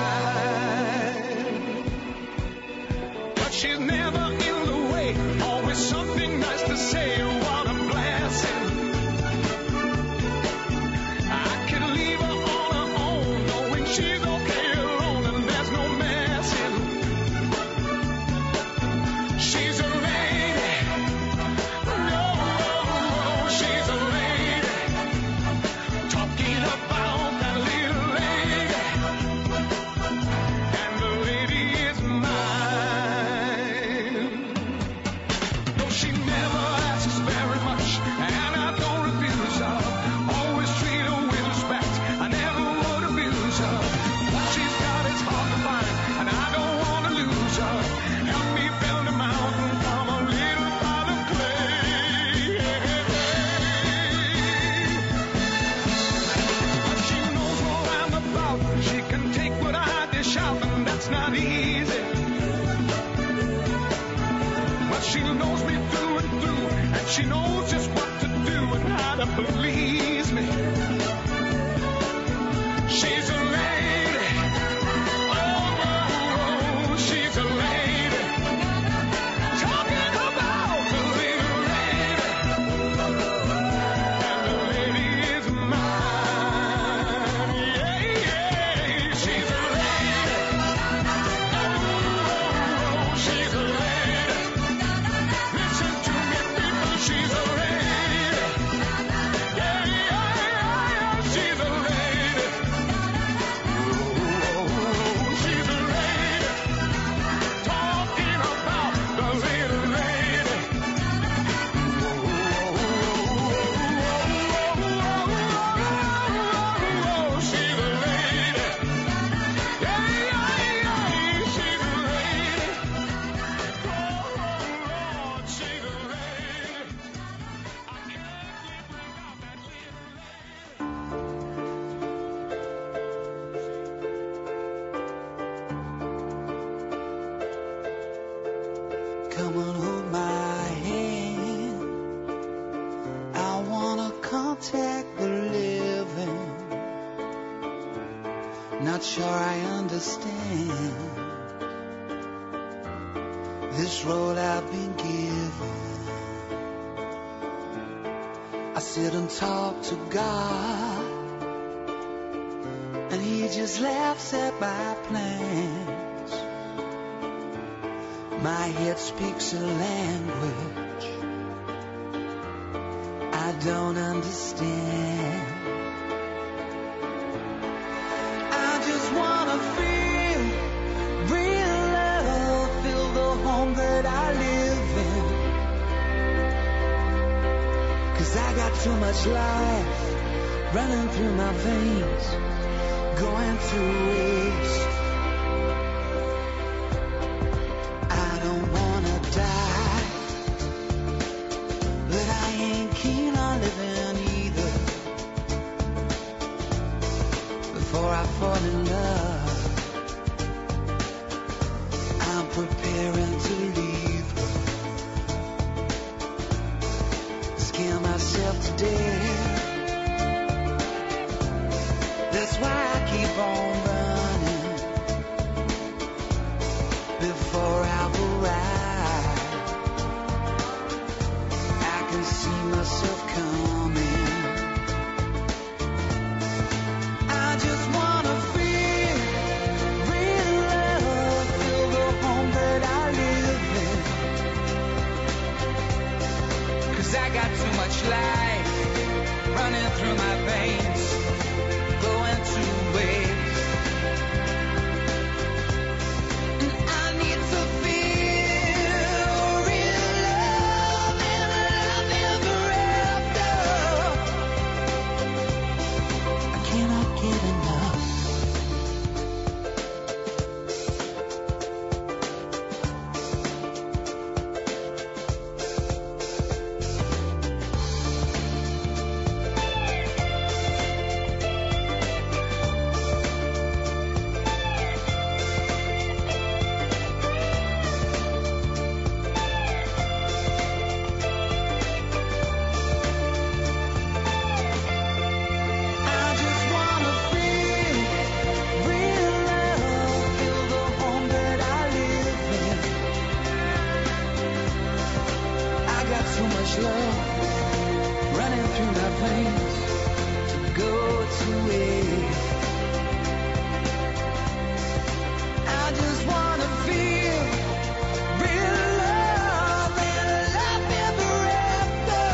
mine. But she's never in the way. Always something nice to say. What a blessing. I could leave her on her own, knowing she's okay alone and there's no messing. She's a lady. No, she's a lady. Talking about that little lady. And the lady is mine. No, she never asks very much, and I don't refuse her. Always treat her with respect. I never would abuse her. What she's got is hard to find, and I don't want to lose her. Help me build a mountain from a little pile of clay. But she knows what I'm about. She can take what I dish out, and that's not easy. But she knows me through and through, and she knows just what to do and how to please me. She's a lady. Oh, oh, oh, she's a lady. Talking about the little lady. And the lady is mine. Yeah, yeah, she's a lady. Oh, Come and hold my hand. I wanna contact the living. Not sure I understand this road I've been given. I sit and talk to God, and He just laughs at my plans. My head speaks a language I don't understand. I just wanna feel real love, feel the home that I live in. 'Cause I got too much life running through my veins, going through waste. I don't wanna die, but I ain't keen on living either. Before I fall in love, I'm preparing to leave her. Scare myself to death. That's why I keep on running before I've arrived. I can see myself coming. I just wanna feel real love, feel the home that I live in. 'Cause I got too much life running through my veins, going to waste. And I need to feel real love and love ever after. I cannot get enough. I just wanna feel real love, feel the home that I live in. I got too much love running through my veins to go to waste. I just wanna feel real love and love ever after.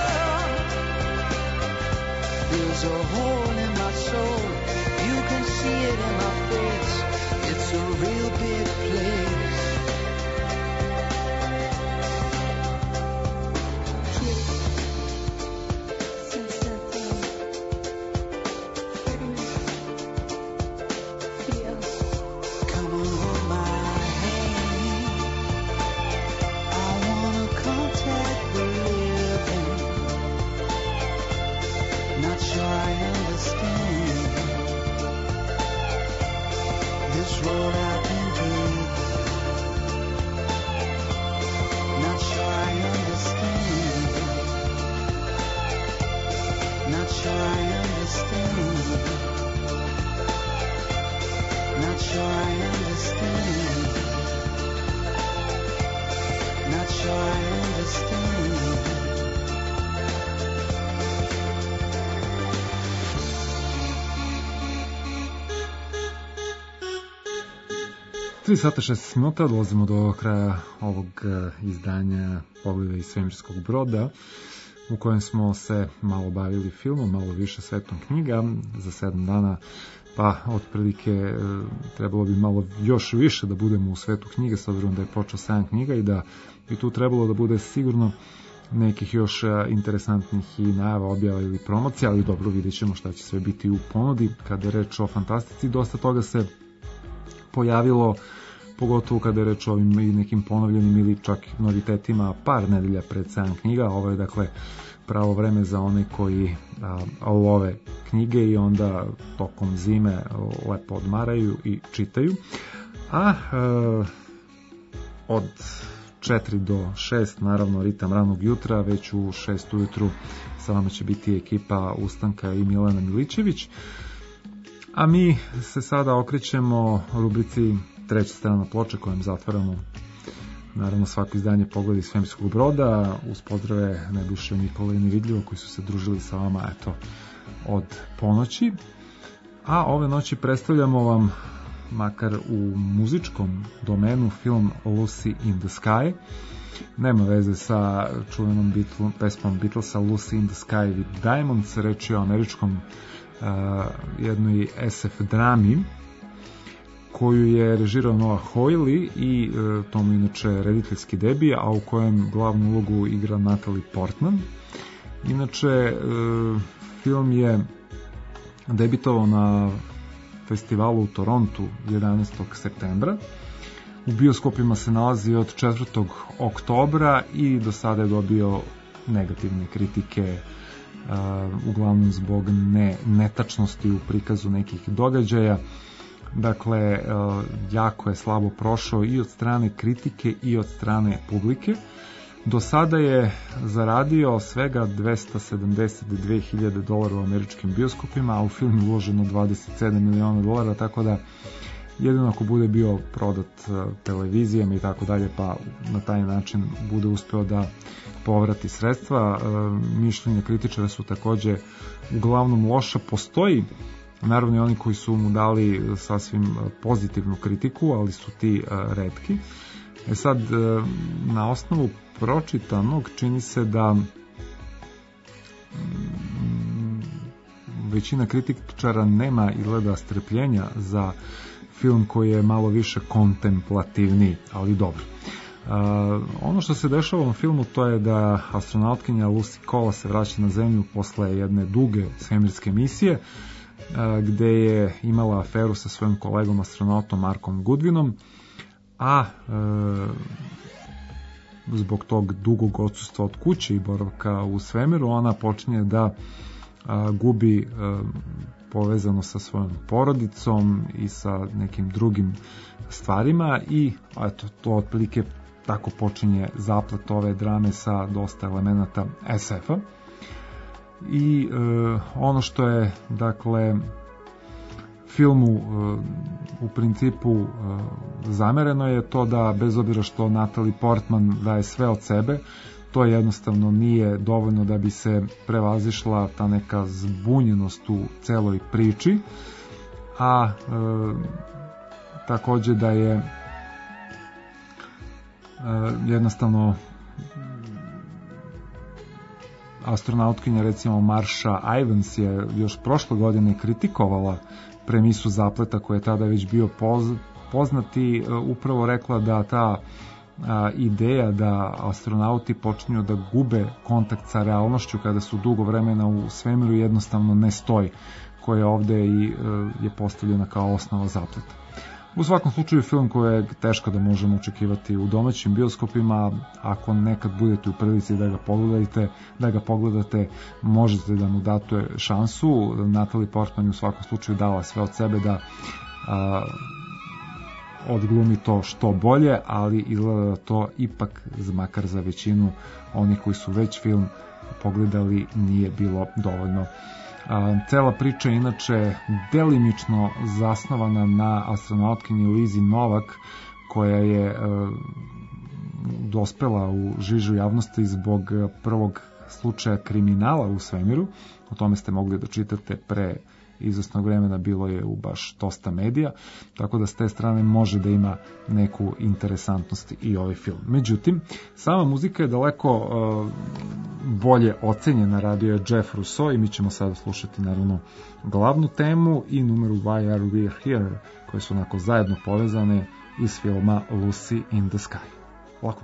There's a hole in my soul, you can see it in my face. It's a real big place. Come and hold my hand. I wanna contact the living. Not sure I understand this road I've been given. Not sure I understand. Not sure I understand. Not sure I understand. Not sure I understand. tri sata šesnaest minuta, dolazimo do kraja ovog e, izdanja Pogleda iz svemirskog broda, u kojem smo se malo bavili filmom, malo više svetom knjiga. Za sedam dana, pa otprilike e, trebalo bi malo još više da budemo u svetu knjige, s obzirom da je počeo sedam knjiga i da bi tu trebalo da bude sigurno nekih još e, interesantnih i najava, objava ili promocija, ali dobro, vidjet ćemo šta će sve biti u ponudi. Kada je reč o fantastici, dosta toga se pojavilo, pogotovo kada je reč o ovim i nekim ponovljenim ili čak novitetima par nedelja pred sedam knjiga. Ovo je dakle pravo vreme za one koji a, a love knjige i onda tokom zime lepo odmaraju i čitaju. A e, od četiri do šest, naravno ritam ranog jutra, već u šest ujutru sa vama će biti ekipa Ustanka i Milena Milićević. A mi se sada okrećemo rubrici Treća strana ploče kojom zatvaramo naravno svako izdanje Pogledi svemirskog broda, uz pozdrave Nebojše, Nikole i Nevidljivo koji su se družili sa vama eto od ponoći. A ove noći predstavljamo vam, makar u muzičkom domenu, film Lucy in the Sky. Nema veze sa čuvenom Beatle, pesmom Beatlesa Lucy in the Sky with Diamonds, reč je o američkom uh, jednoj es ef drami koju je režirao Noah Hawley i uh, tomu inače rediteljski debi, a u kojem glavnu ulogu igra Natalie Portman. Inače, uh, film je debitovao na festivalu u Torontu jedanaestog septembra. U bioskopima se nalazi od četvrtog oktobra i do sada je dobio negativne kritike, uh, uglavnom zbog ne, netačnosti u prikazu nekih događaja. Dakle, uh, jako je slabo prošao i od strane kritike i od strane publike. Do sada je zaradio svega dvesta sedamdeset dve hiljade dolara u američkim bioskopima, a u film je uloženo dvadeset sedam miliona dolara, tako da jedino ako bude bio prodat televizijama i tako dalje, pa na taj način bude uspeo da povrati sredstva. Mišljenja kritičara su takođe uglavnom loša. Postoji naravno i oni koji su mu dali sasvim pozitivnu kritiku, ali su ti retki. E sad, na osnovu pročitanog čini se da većina kritičara nema izgleda strpljenja za film koji je malo više kontemplativni, ali dobro. Uh, ono što se dešava u filmu to je da astronautkinja Lucy Cole se vraća na zemlju posle jedne duge svemirske misije, uh, gde je imala aferu sa svojim kolegom astronautom Markom Goodwinom, a uh, zbog tog dugog odsustva od kuće i boravka u svemiru ona počinje da a, gubi a, povezano sa svojom porodicom i sa nekim drugim stvarima i eto, to otprilike tako počinje zaplet ove drame sa dosta elemenata es efa. I e, ono što je dakle filmu e, u principu e, zamereno je to da bez obzira što Natalie Portman daje sve od sebe, to jednostavno nije dovoljno da bi se prevazišla ta neka zbunjenost u celoj priči, a e, takođe da je e, jednostavno astronautkinja recimo Marsha Ivans je još prošle godine kritikovala premisu zapleta koji je tada već bio poznat i upravo rekla da ta a, ideja da astronauti počinju da gube kontakt sa realnošću kada su dugo vremena u svemiru jednostavno ne stoji, koja ovde i a, je postavljena kao osnova zapleta. U svakom slučaju film koji je teško da možemo očekivati u domaćim bioskopima. Ako nekad budete u prilici da ga pogledate, da ga pogledate, možete da mu date šansu. Natalie Portman je u svakom slučaju dala sve od sebe da a, odglumi to što bolje, ali izgleda da to ipak, makar za većinu onih koji su već film pogledali, nije bilo dovoljno. A, cela priča je inače delimično zasnovana na astronautkinji Lizi Novak, koja je a, dospela u žižu javnosti zbog prvog slučaja kriminala u svemiru. O tome ste mogli da čitate pre izvesnog vremena, bilo je u baš dosta medija, tako da s te strane može da ima neku interesantnost i ovaj film. Međutim, sama muzika je daleko uh, bolje ocenjena, radio je Jeff Rousseau i mi ćemo sada slušati naravno glavnu temu i numeru Why Are We Here, koje su onako zajedno povezane iz filma Lucy in the Sky. Lako.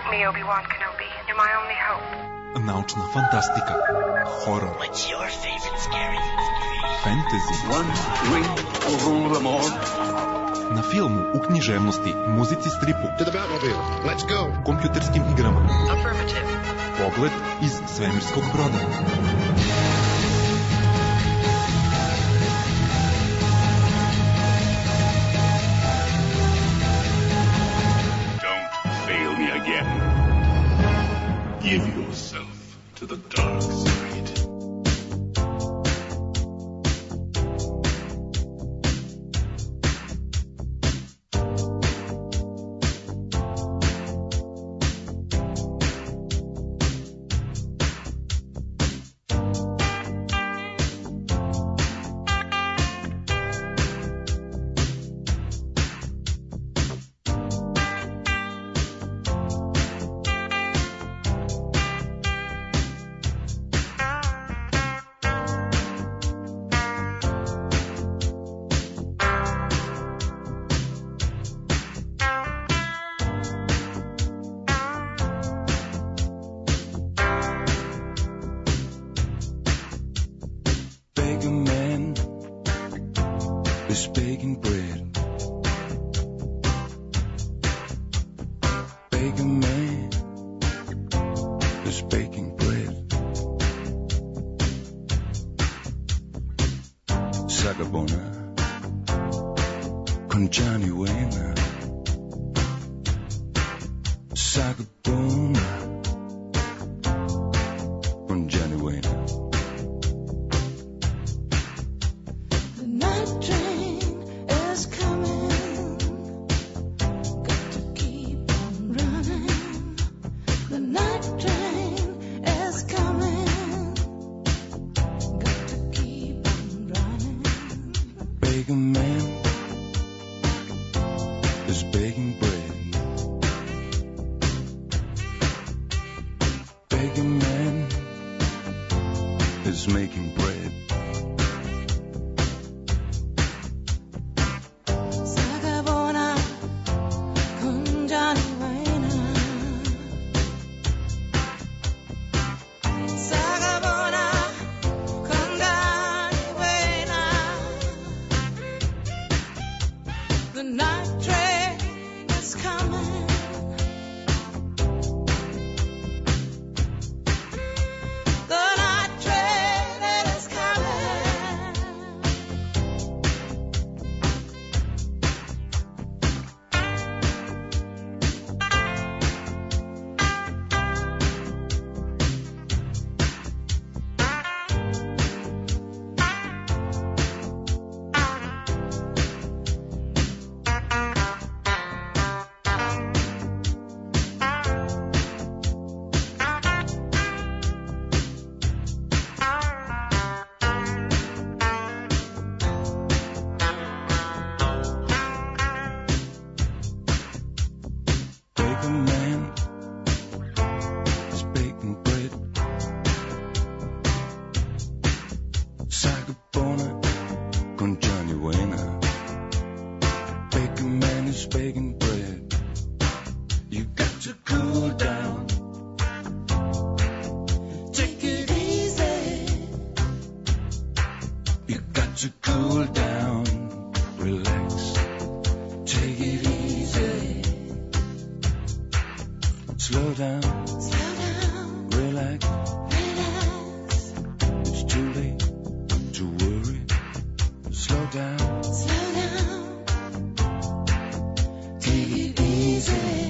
Help me, Obi-Wan Kenobi. You're my only hope. Naučna fantastika, horor, What's your favorite scary? fantasy, One ring will rule them all. na filmu, u književnosti, muzici, stripu, To the Batmobile. Let's go. kompjuterskim igrama. Affirmative. Pogled iz svemirskog broda. Don't fail me again. Give yourself to the dark side. Beggar man is baking bread. Beggar man is baking bread. Sagabona con Johnny Wayne. Sagabona con Johnny Wayne. The night train is coming. Got to keep on running. The night train is coming. Got to keep on running. Beggar man is baking bread. Beggar man is making bread. Sagabona con Johnny Wayne. Sagabona con Johnny Wayne. The night train is coming. The night train is coming. Beggar man is baking bread. Sagabona con Johnny Wayne. Beggar man is baking bread. You got to cool down. Take it easy. You got to cool down. Relax. Take it easy. Slow down. Slow down. Relax. Relax. It's too late to worry. Slow down. Slow down. Take it easy.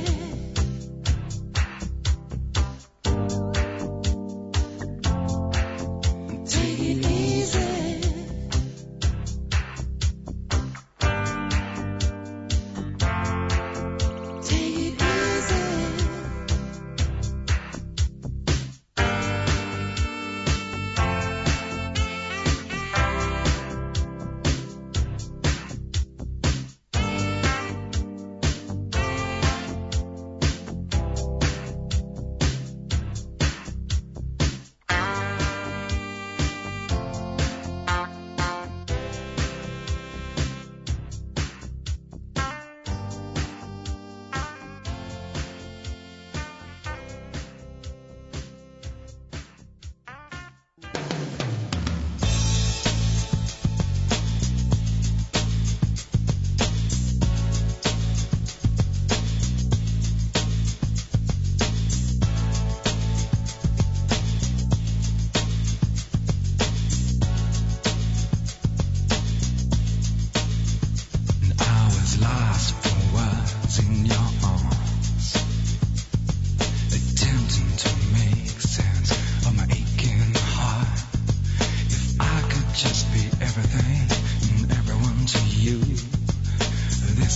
Take it easy. Take it easy.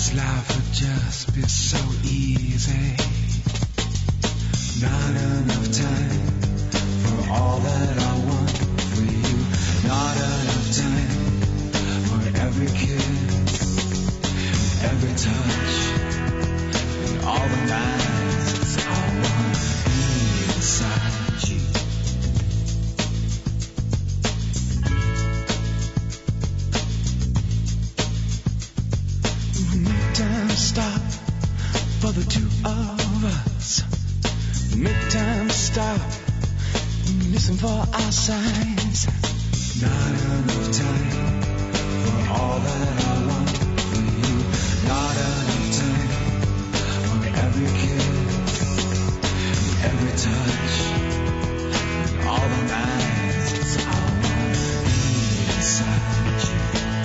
This life would just be so easy. Not enough time for all that I want for you. Not enough time for every kiss, every touch, and all the nights I want to be inside you. Make time stop for the two of us. Make time stop and listen for our signs. Not enough time for all that I want for you. Not enough time for every kiss, every touch, and all the nights I want to be inside you.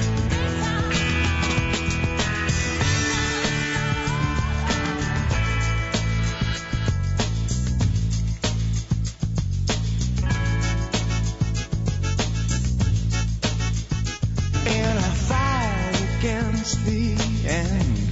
The end,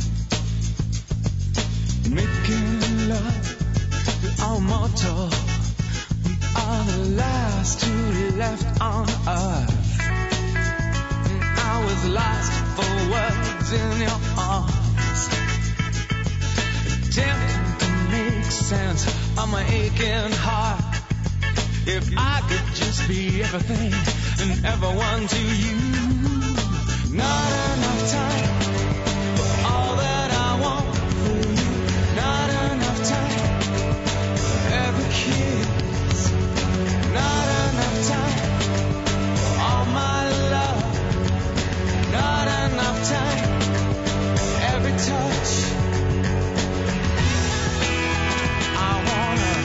making love to our motto. We are the last two left on earth. And I was lost for words in your arms, attempting to make sense of my aching heart. If I could just be everything and everyone to you. Not enough time for all that I want for you. Not enough time for every kiss. Not enough time for all my love. Not enough time for every touch. I wanna.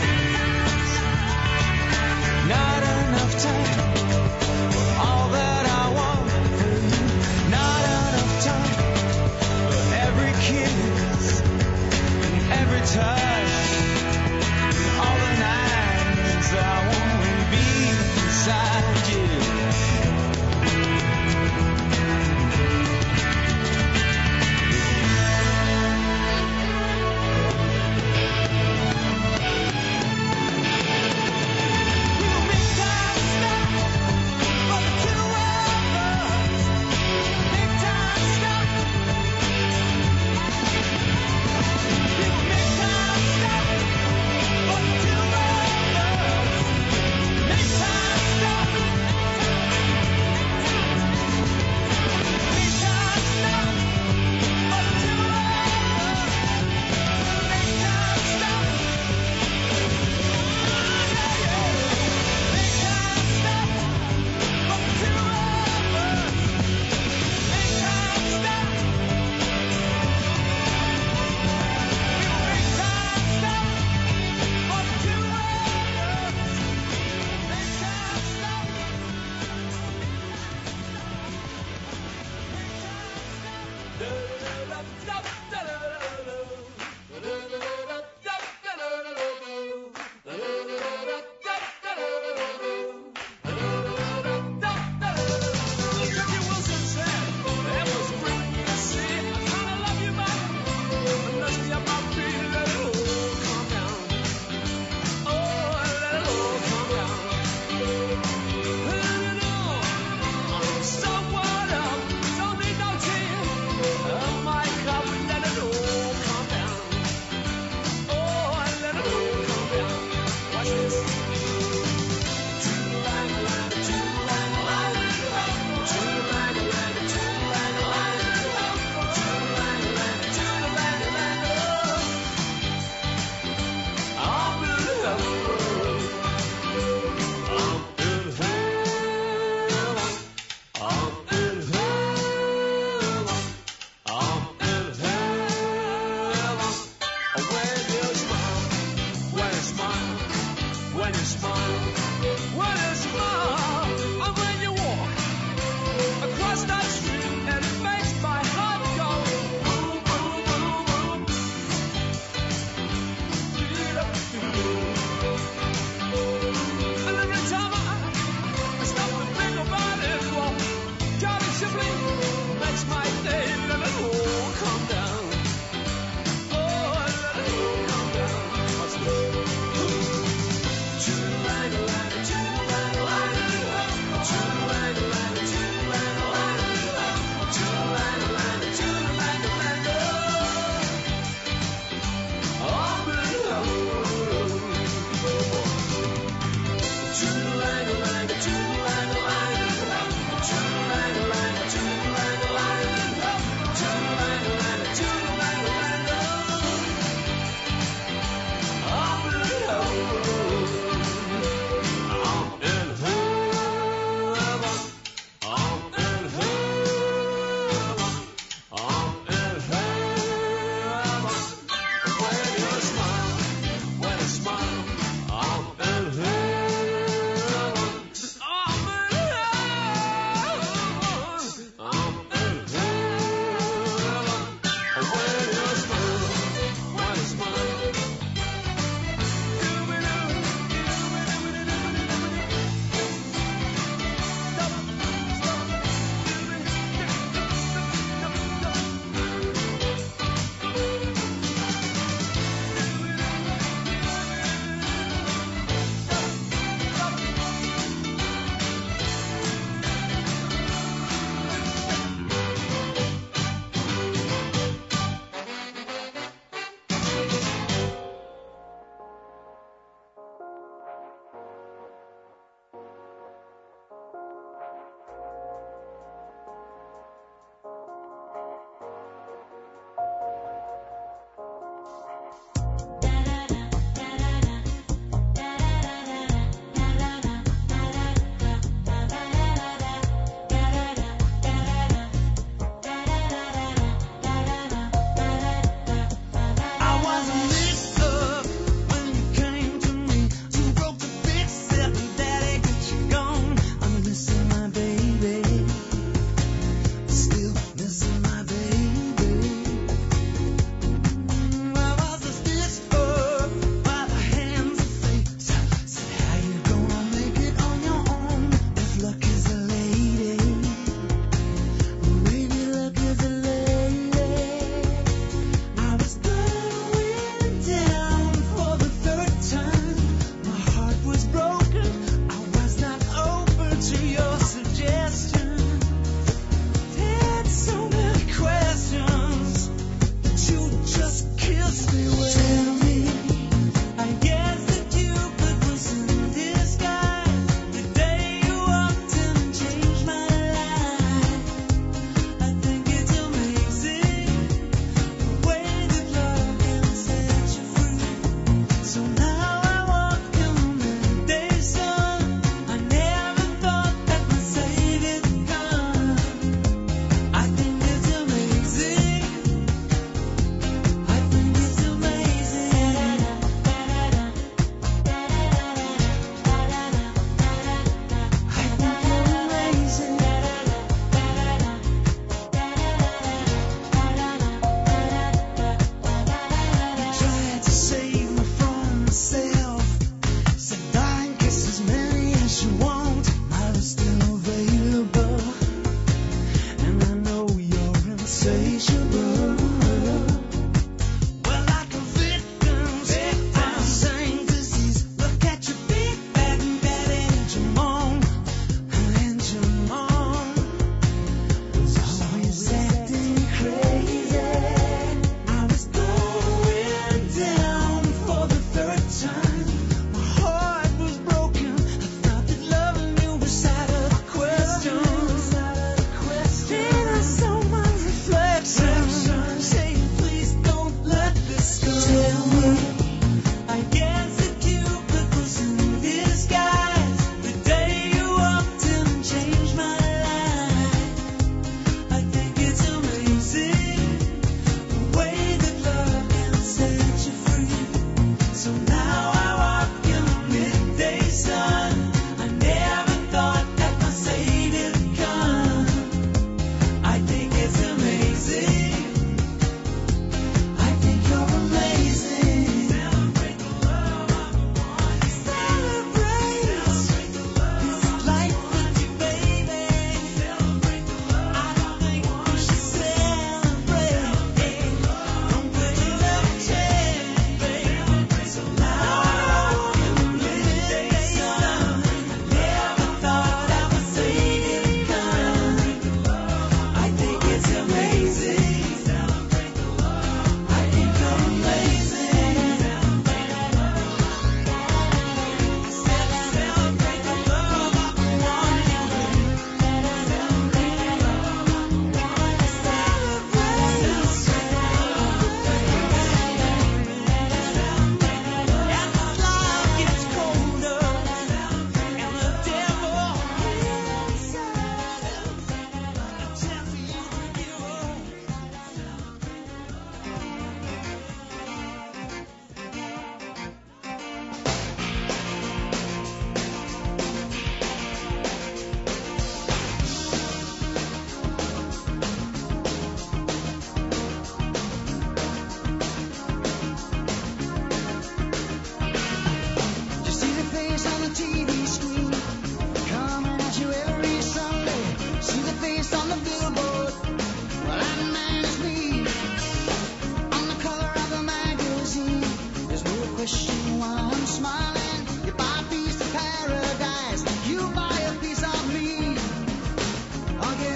Not enough time for all that I want. Not enough time for every kiss and every touch. All the nights I want to be beside you.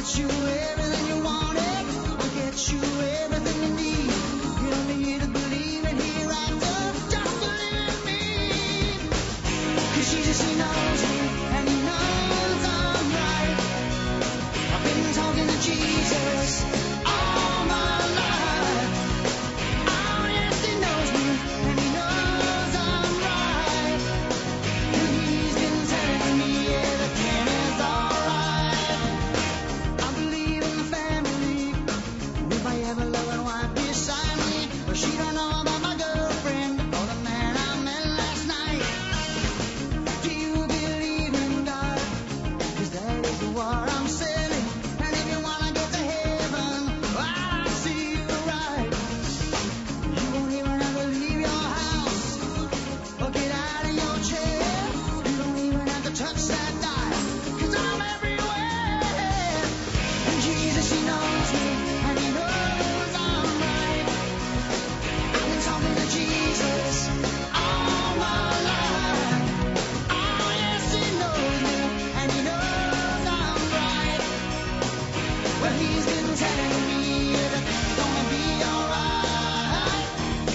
get you everything you wanted. I'll get you everything you need. You don't need to believe it here after. Just believe in me. 'Cause Jesus, he knows me, and he knows I'm right. I've been talking to Jesus all my life. Oh yes, he knows me, and he knows I'm right. And he's been telling me everything is alright. I believe in the family. If I ever love a wife beside me, but she don't know about my girlfriend or the man I met last night. Do you believe in God? 'Cause that is what I'm saying. And if you wanna get to heaven, I'll see you right. You won't even have to leave your house or get out of your chair. You don't even have to touch that dial, 'cause I'm everywhere. And Jesus, he knows me, and he knows I'm right. I've been talking to Jesus all my life. Oh yes, he knows me, and he knows I'm right. Well, he's been telling me everything's gonna be alright.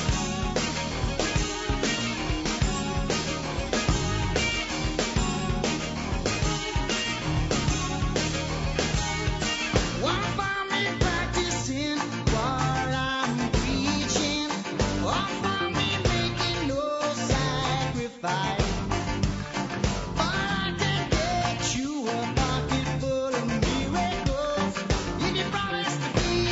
Why find me practicing what I'm preaching? Why find me making no sacrifice? But I can get you a pocket full of miracles if you promise to be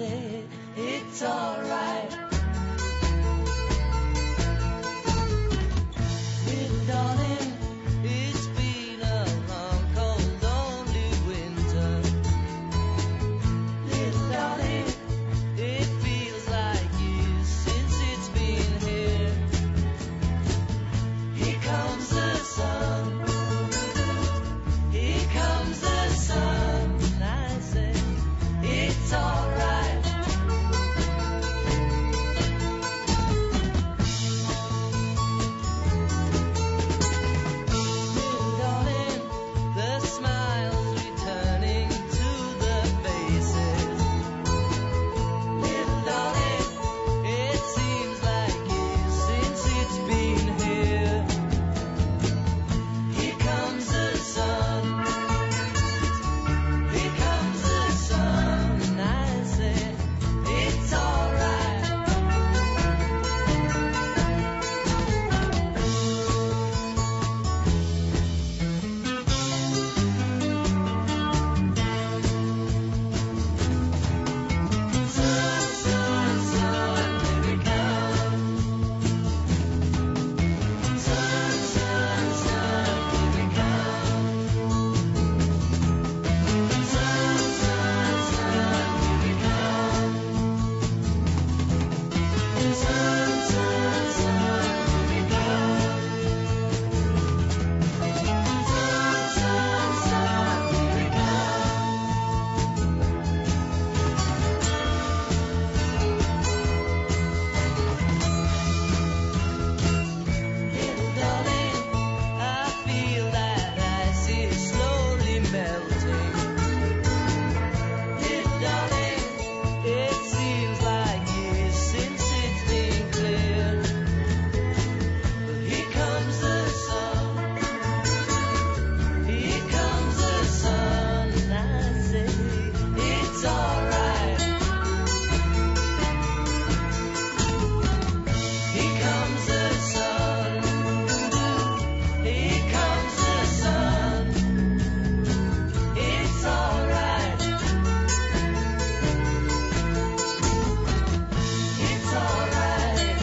said, it's alright. Little darling, it's been a long, cold, lonely winter. Little darling, it feels like years since it's been here. Here comes the sun. Here comes the sun. And I say, it's alright. Little darling, the smiles returning to the faces. Little darling, it seems like years since it's been here. Here comes the sun. Here comes the sun. And I say, it's alright. Sun, sun, sun, here it comes. Sun, sun, sun, here it comes. Sun, sun, sun, here it comes. Sun, sun, sun, here it comes. Sun, sun, sun, here it Little darling, I feel that ice is slowly melting. Little darling, it seems like years since it's been clear. But here comes the sun. Here comes the sun. And I say, it's alright. Here comes the sun. Here comes the sun. It's alright. It's alright.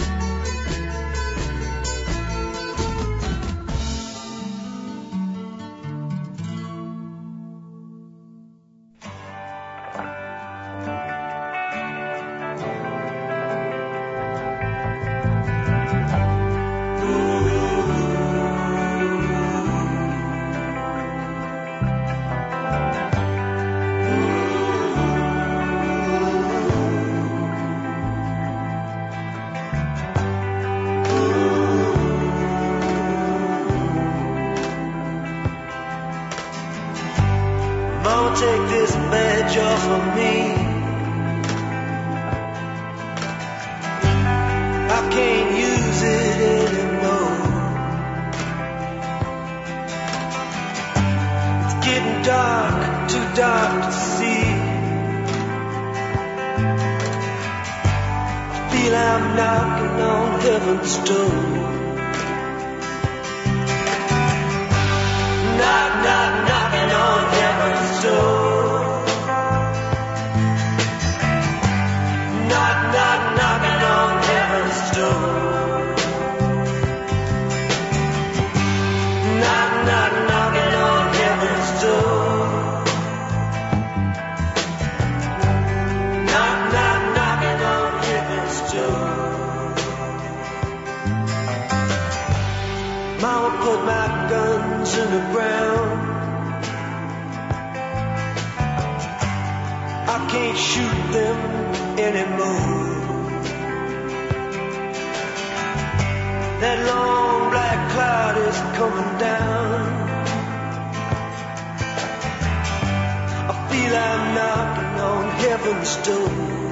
Mama, take this badge off of me. I can't use it anymore. It's getting dark, too dark to see. I feel I'm knocking on heaven's door. Knock, knock, knocking on heaven's door. Knock, knock, knocking on heaven's door. Knock, knock, knocking on heaven's door. Knock, knock, knocking on heaven's door. Mama put my guns in the ground. I can't shoot them anymore. That long black cloud is coming down. I feel I'm knocking on heaven's door.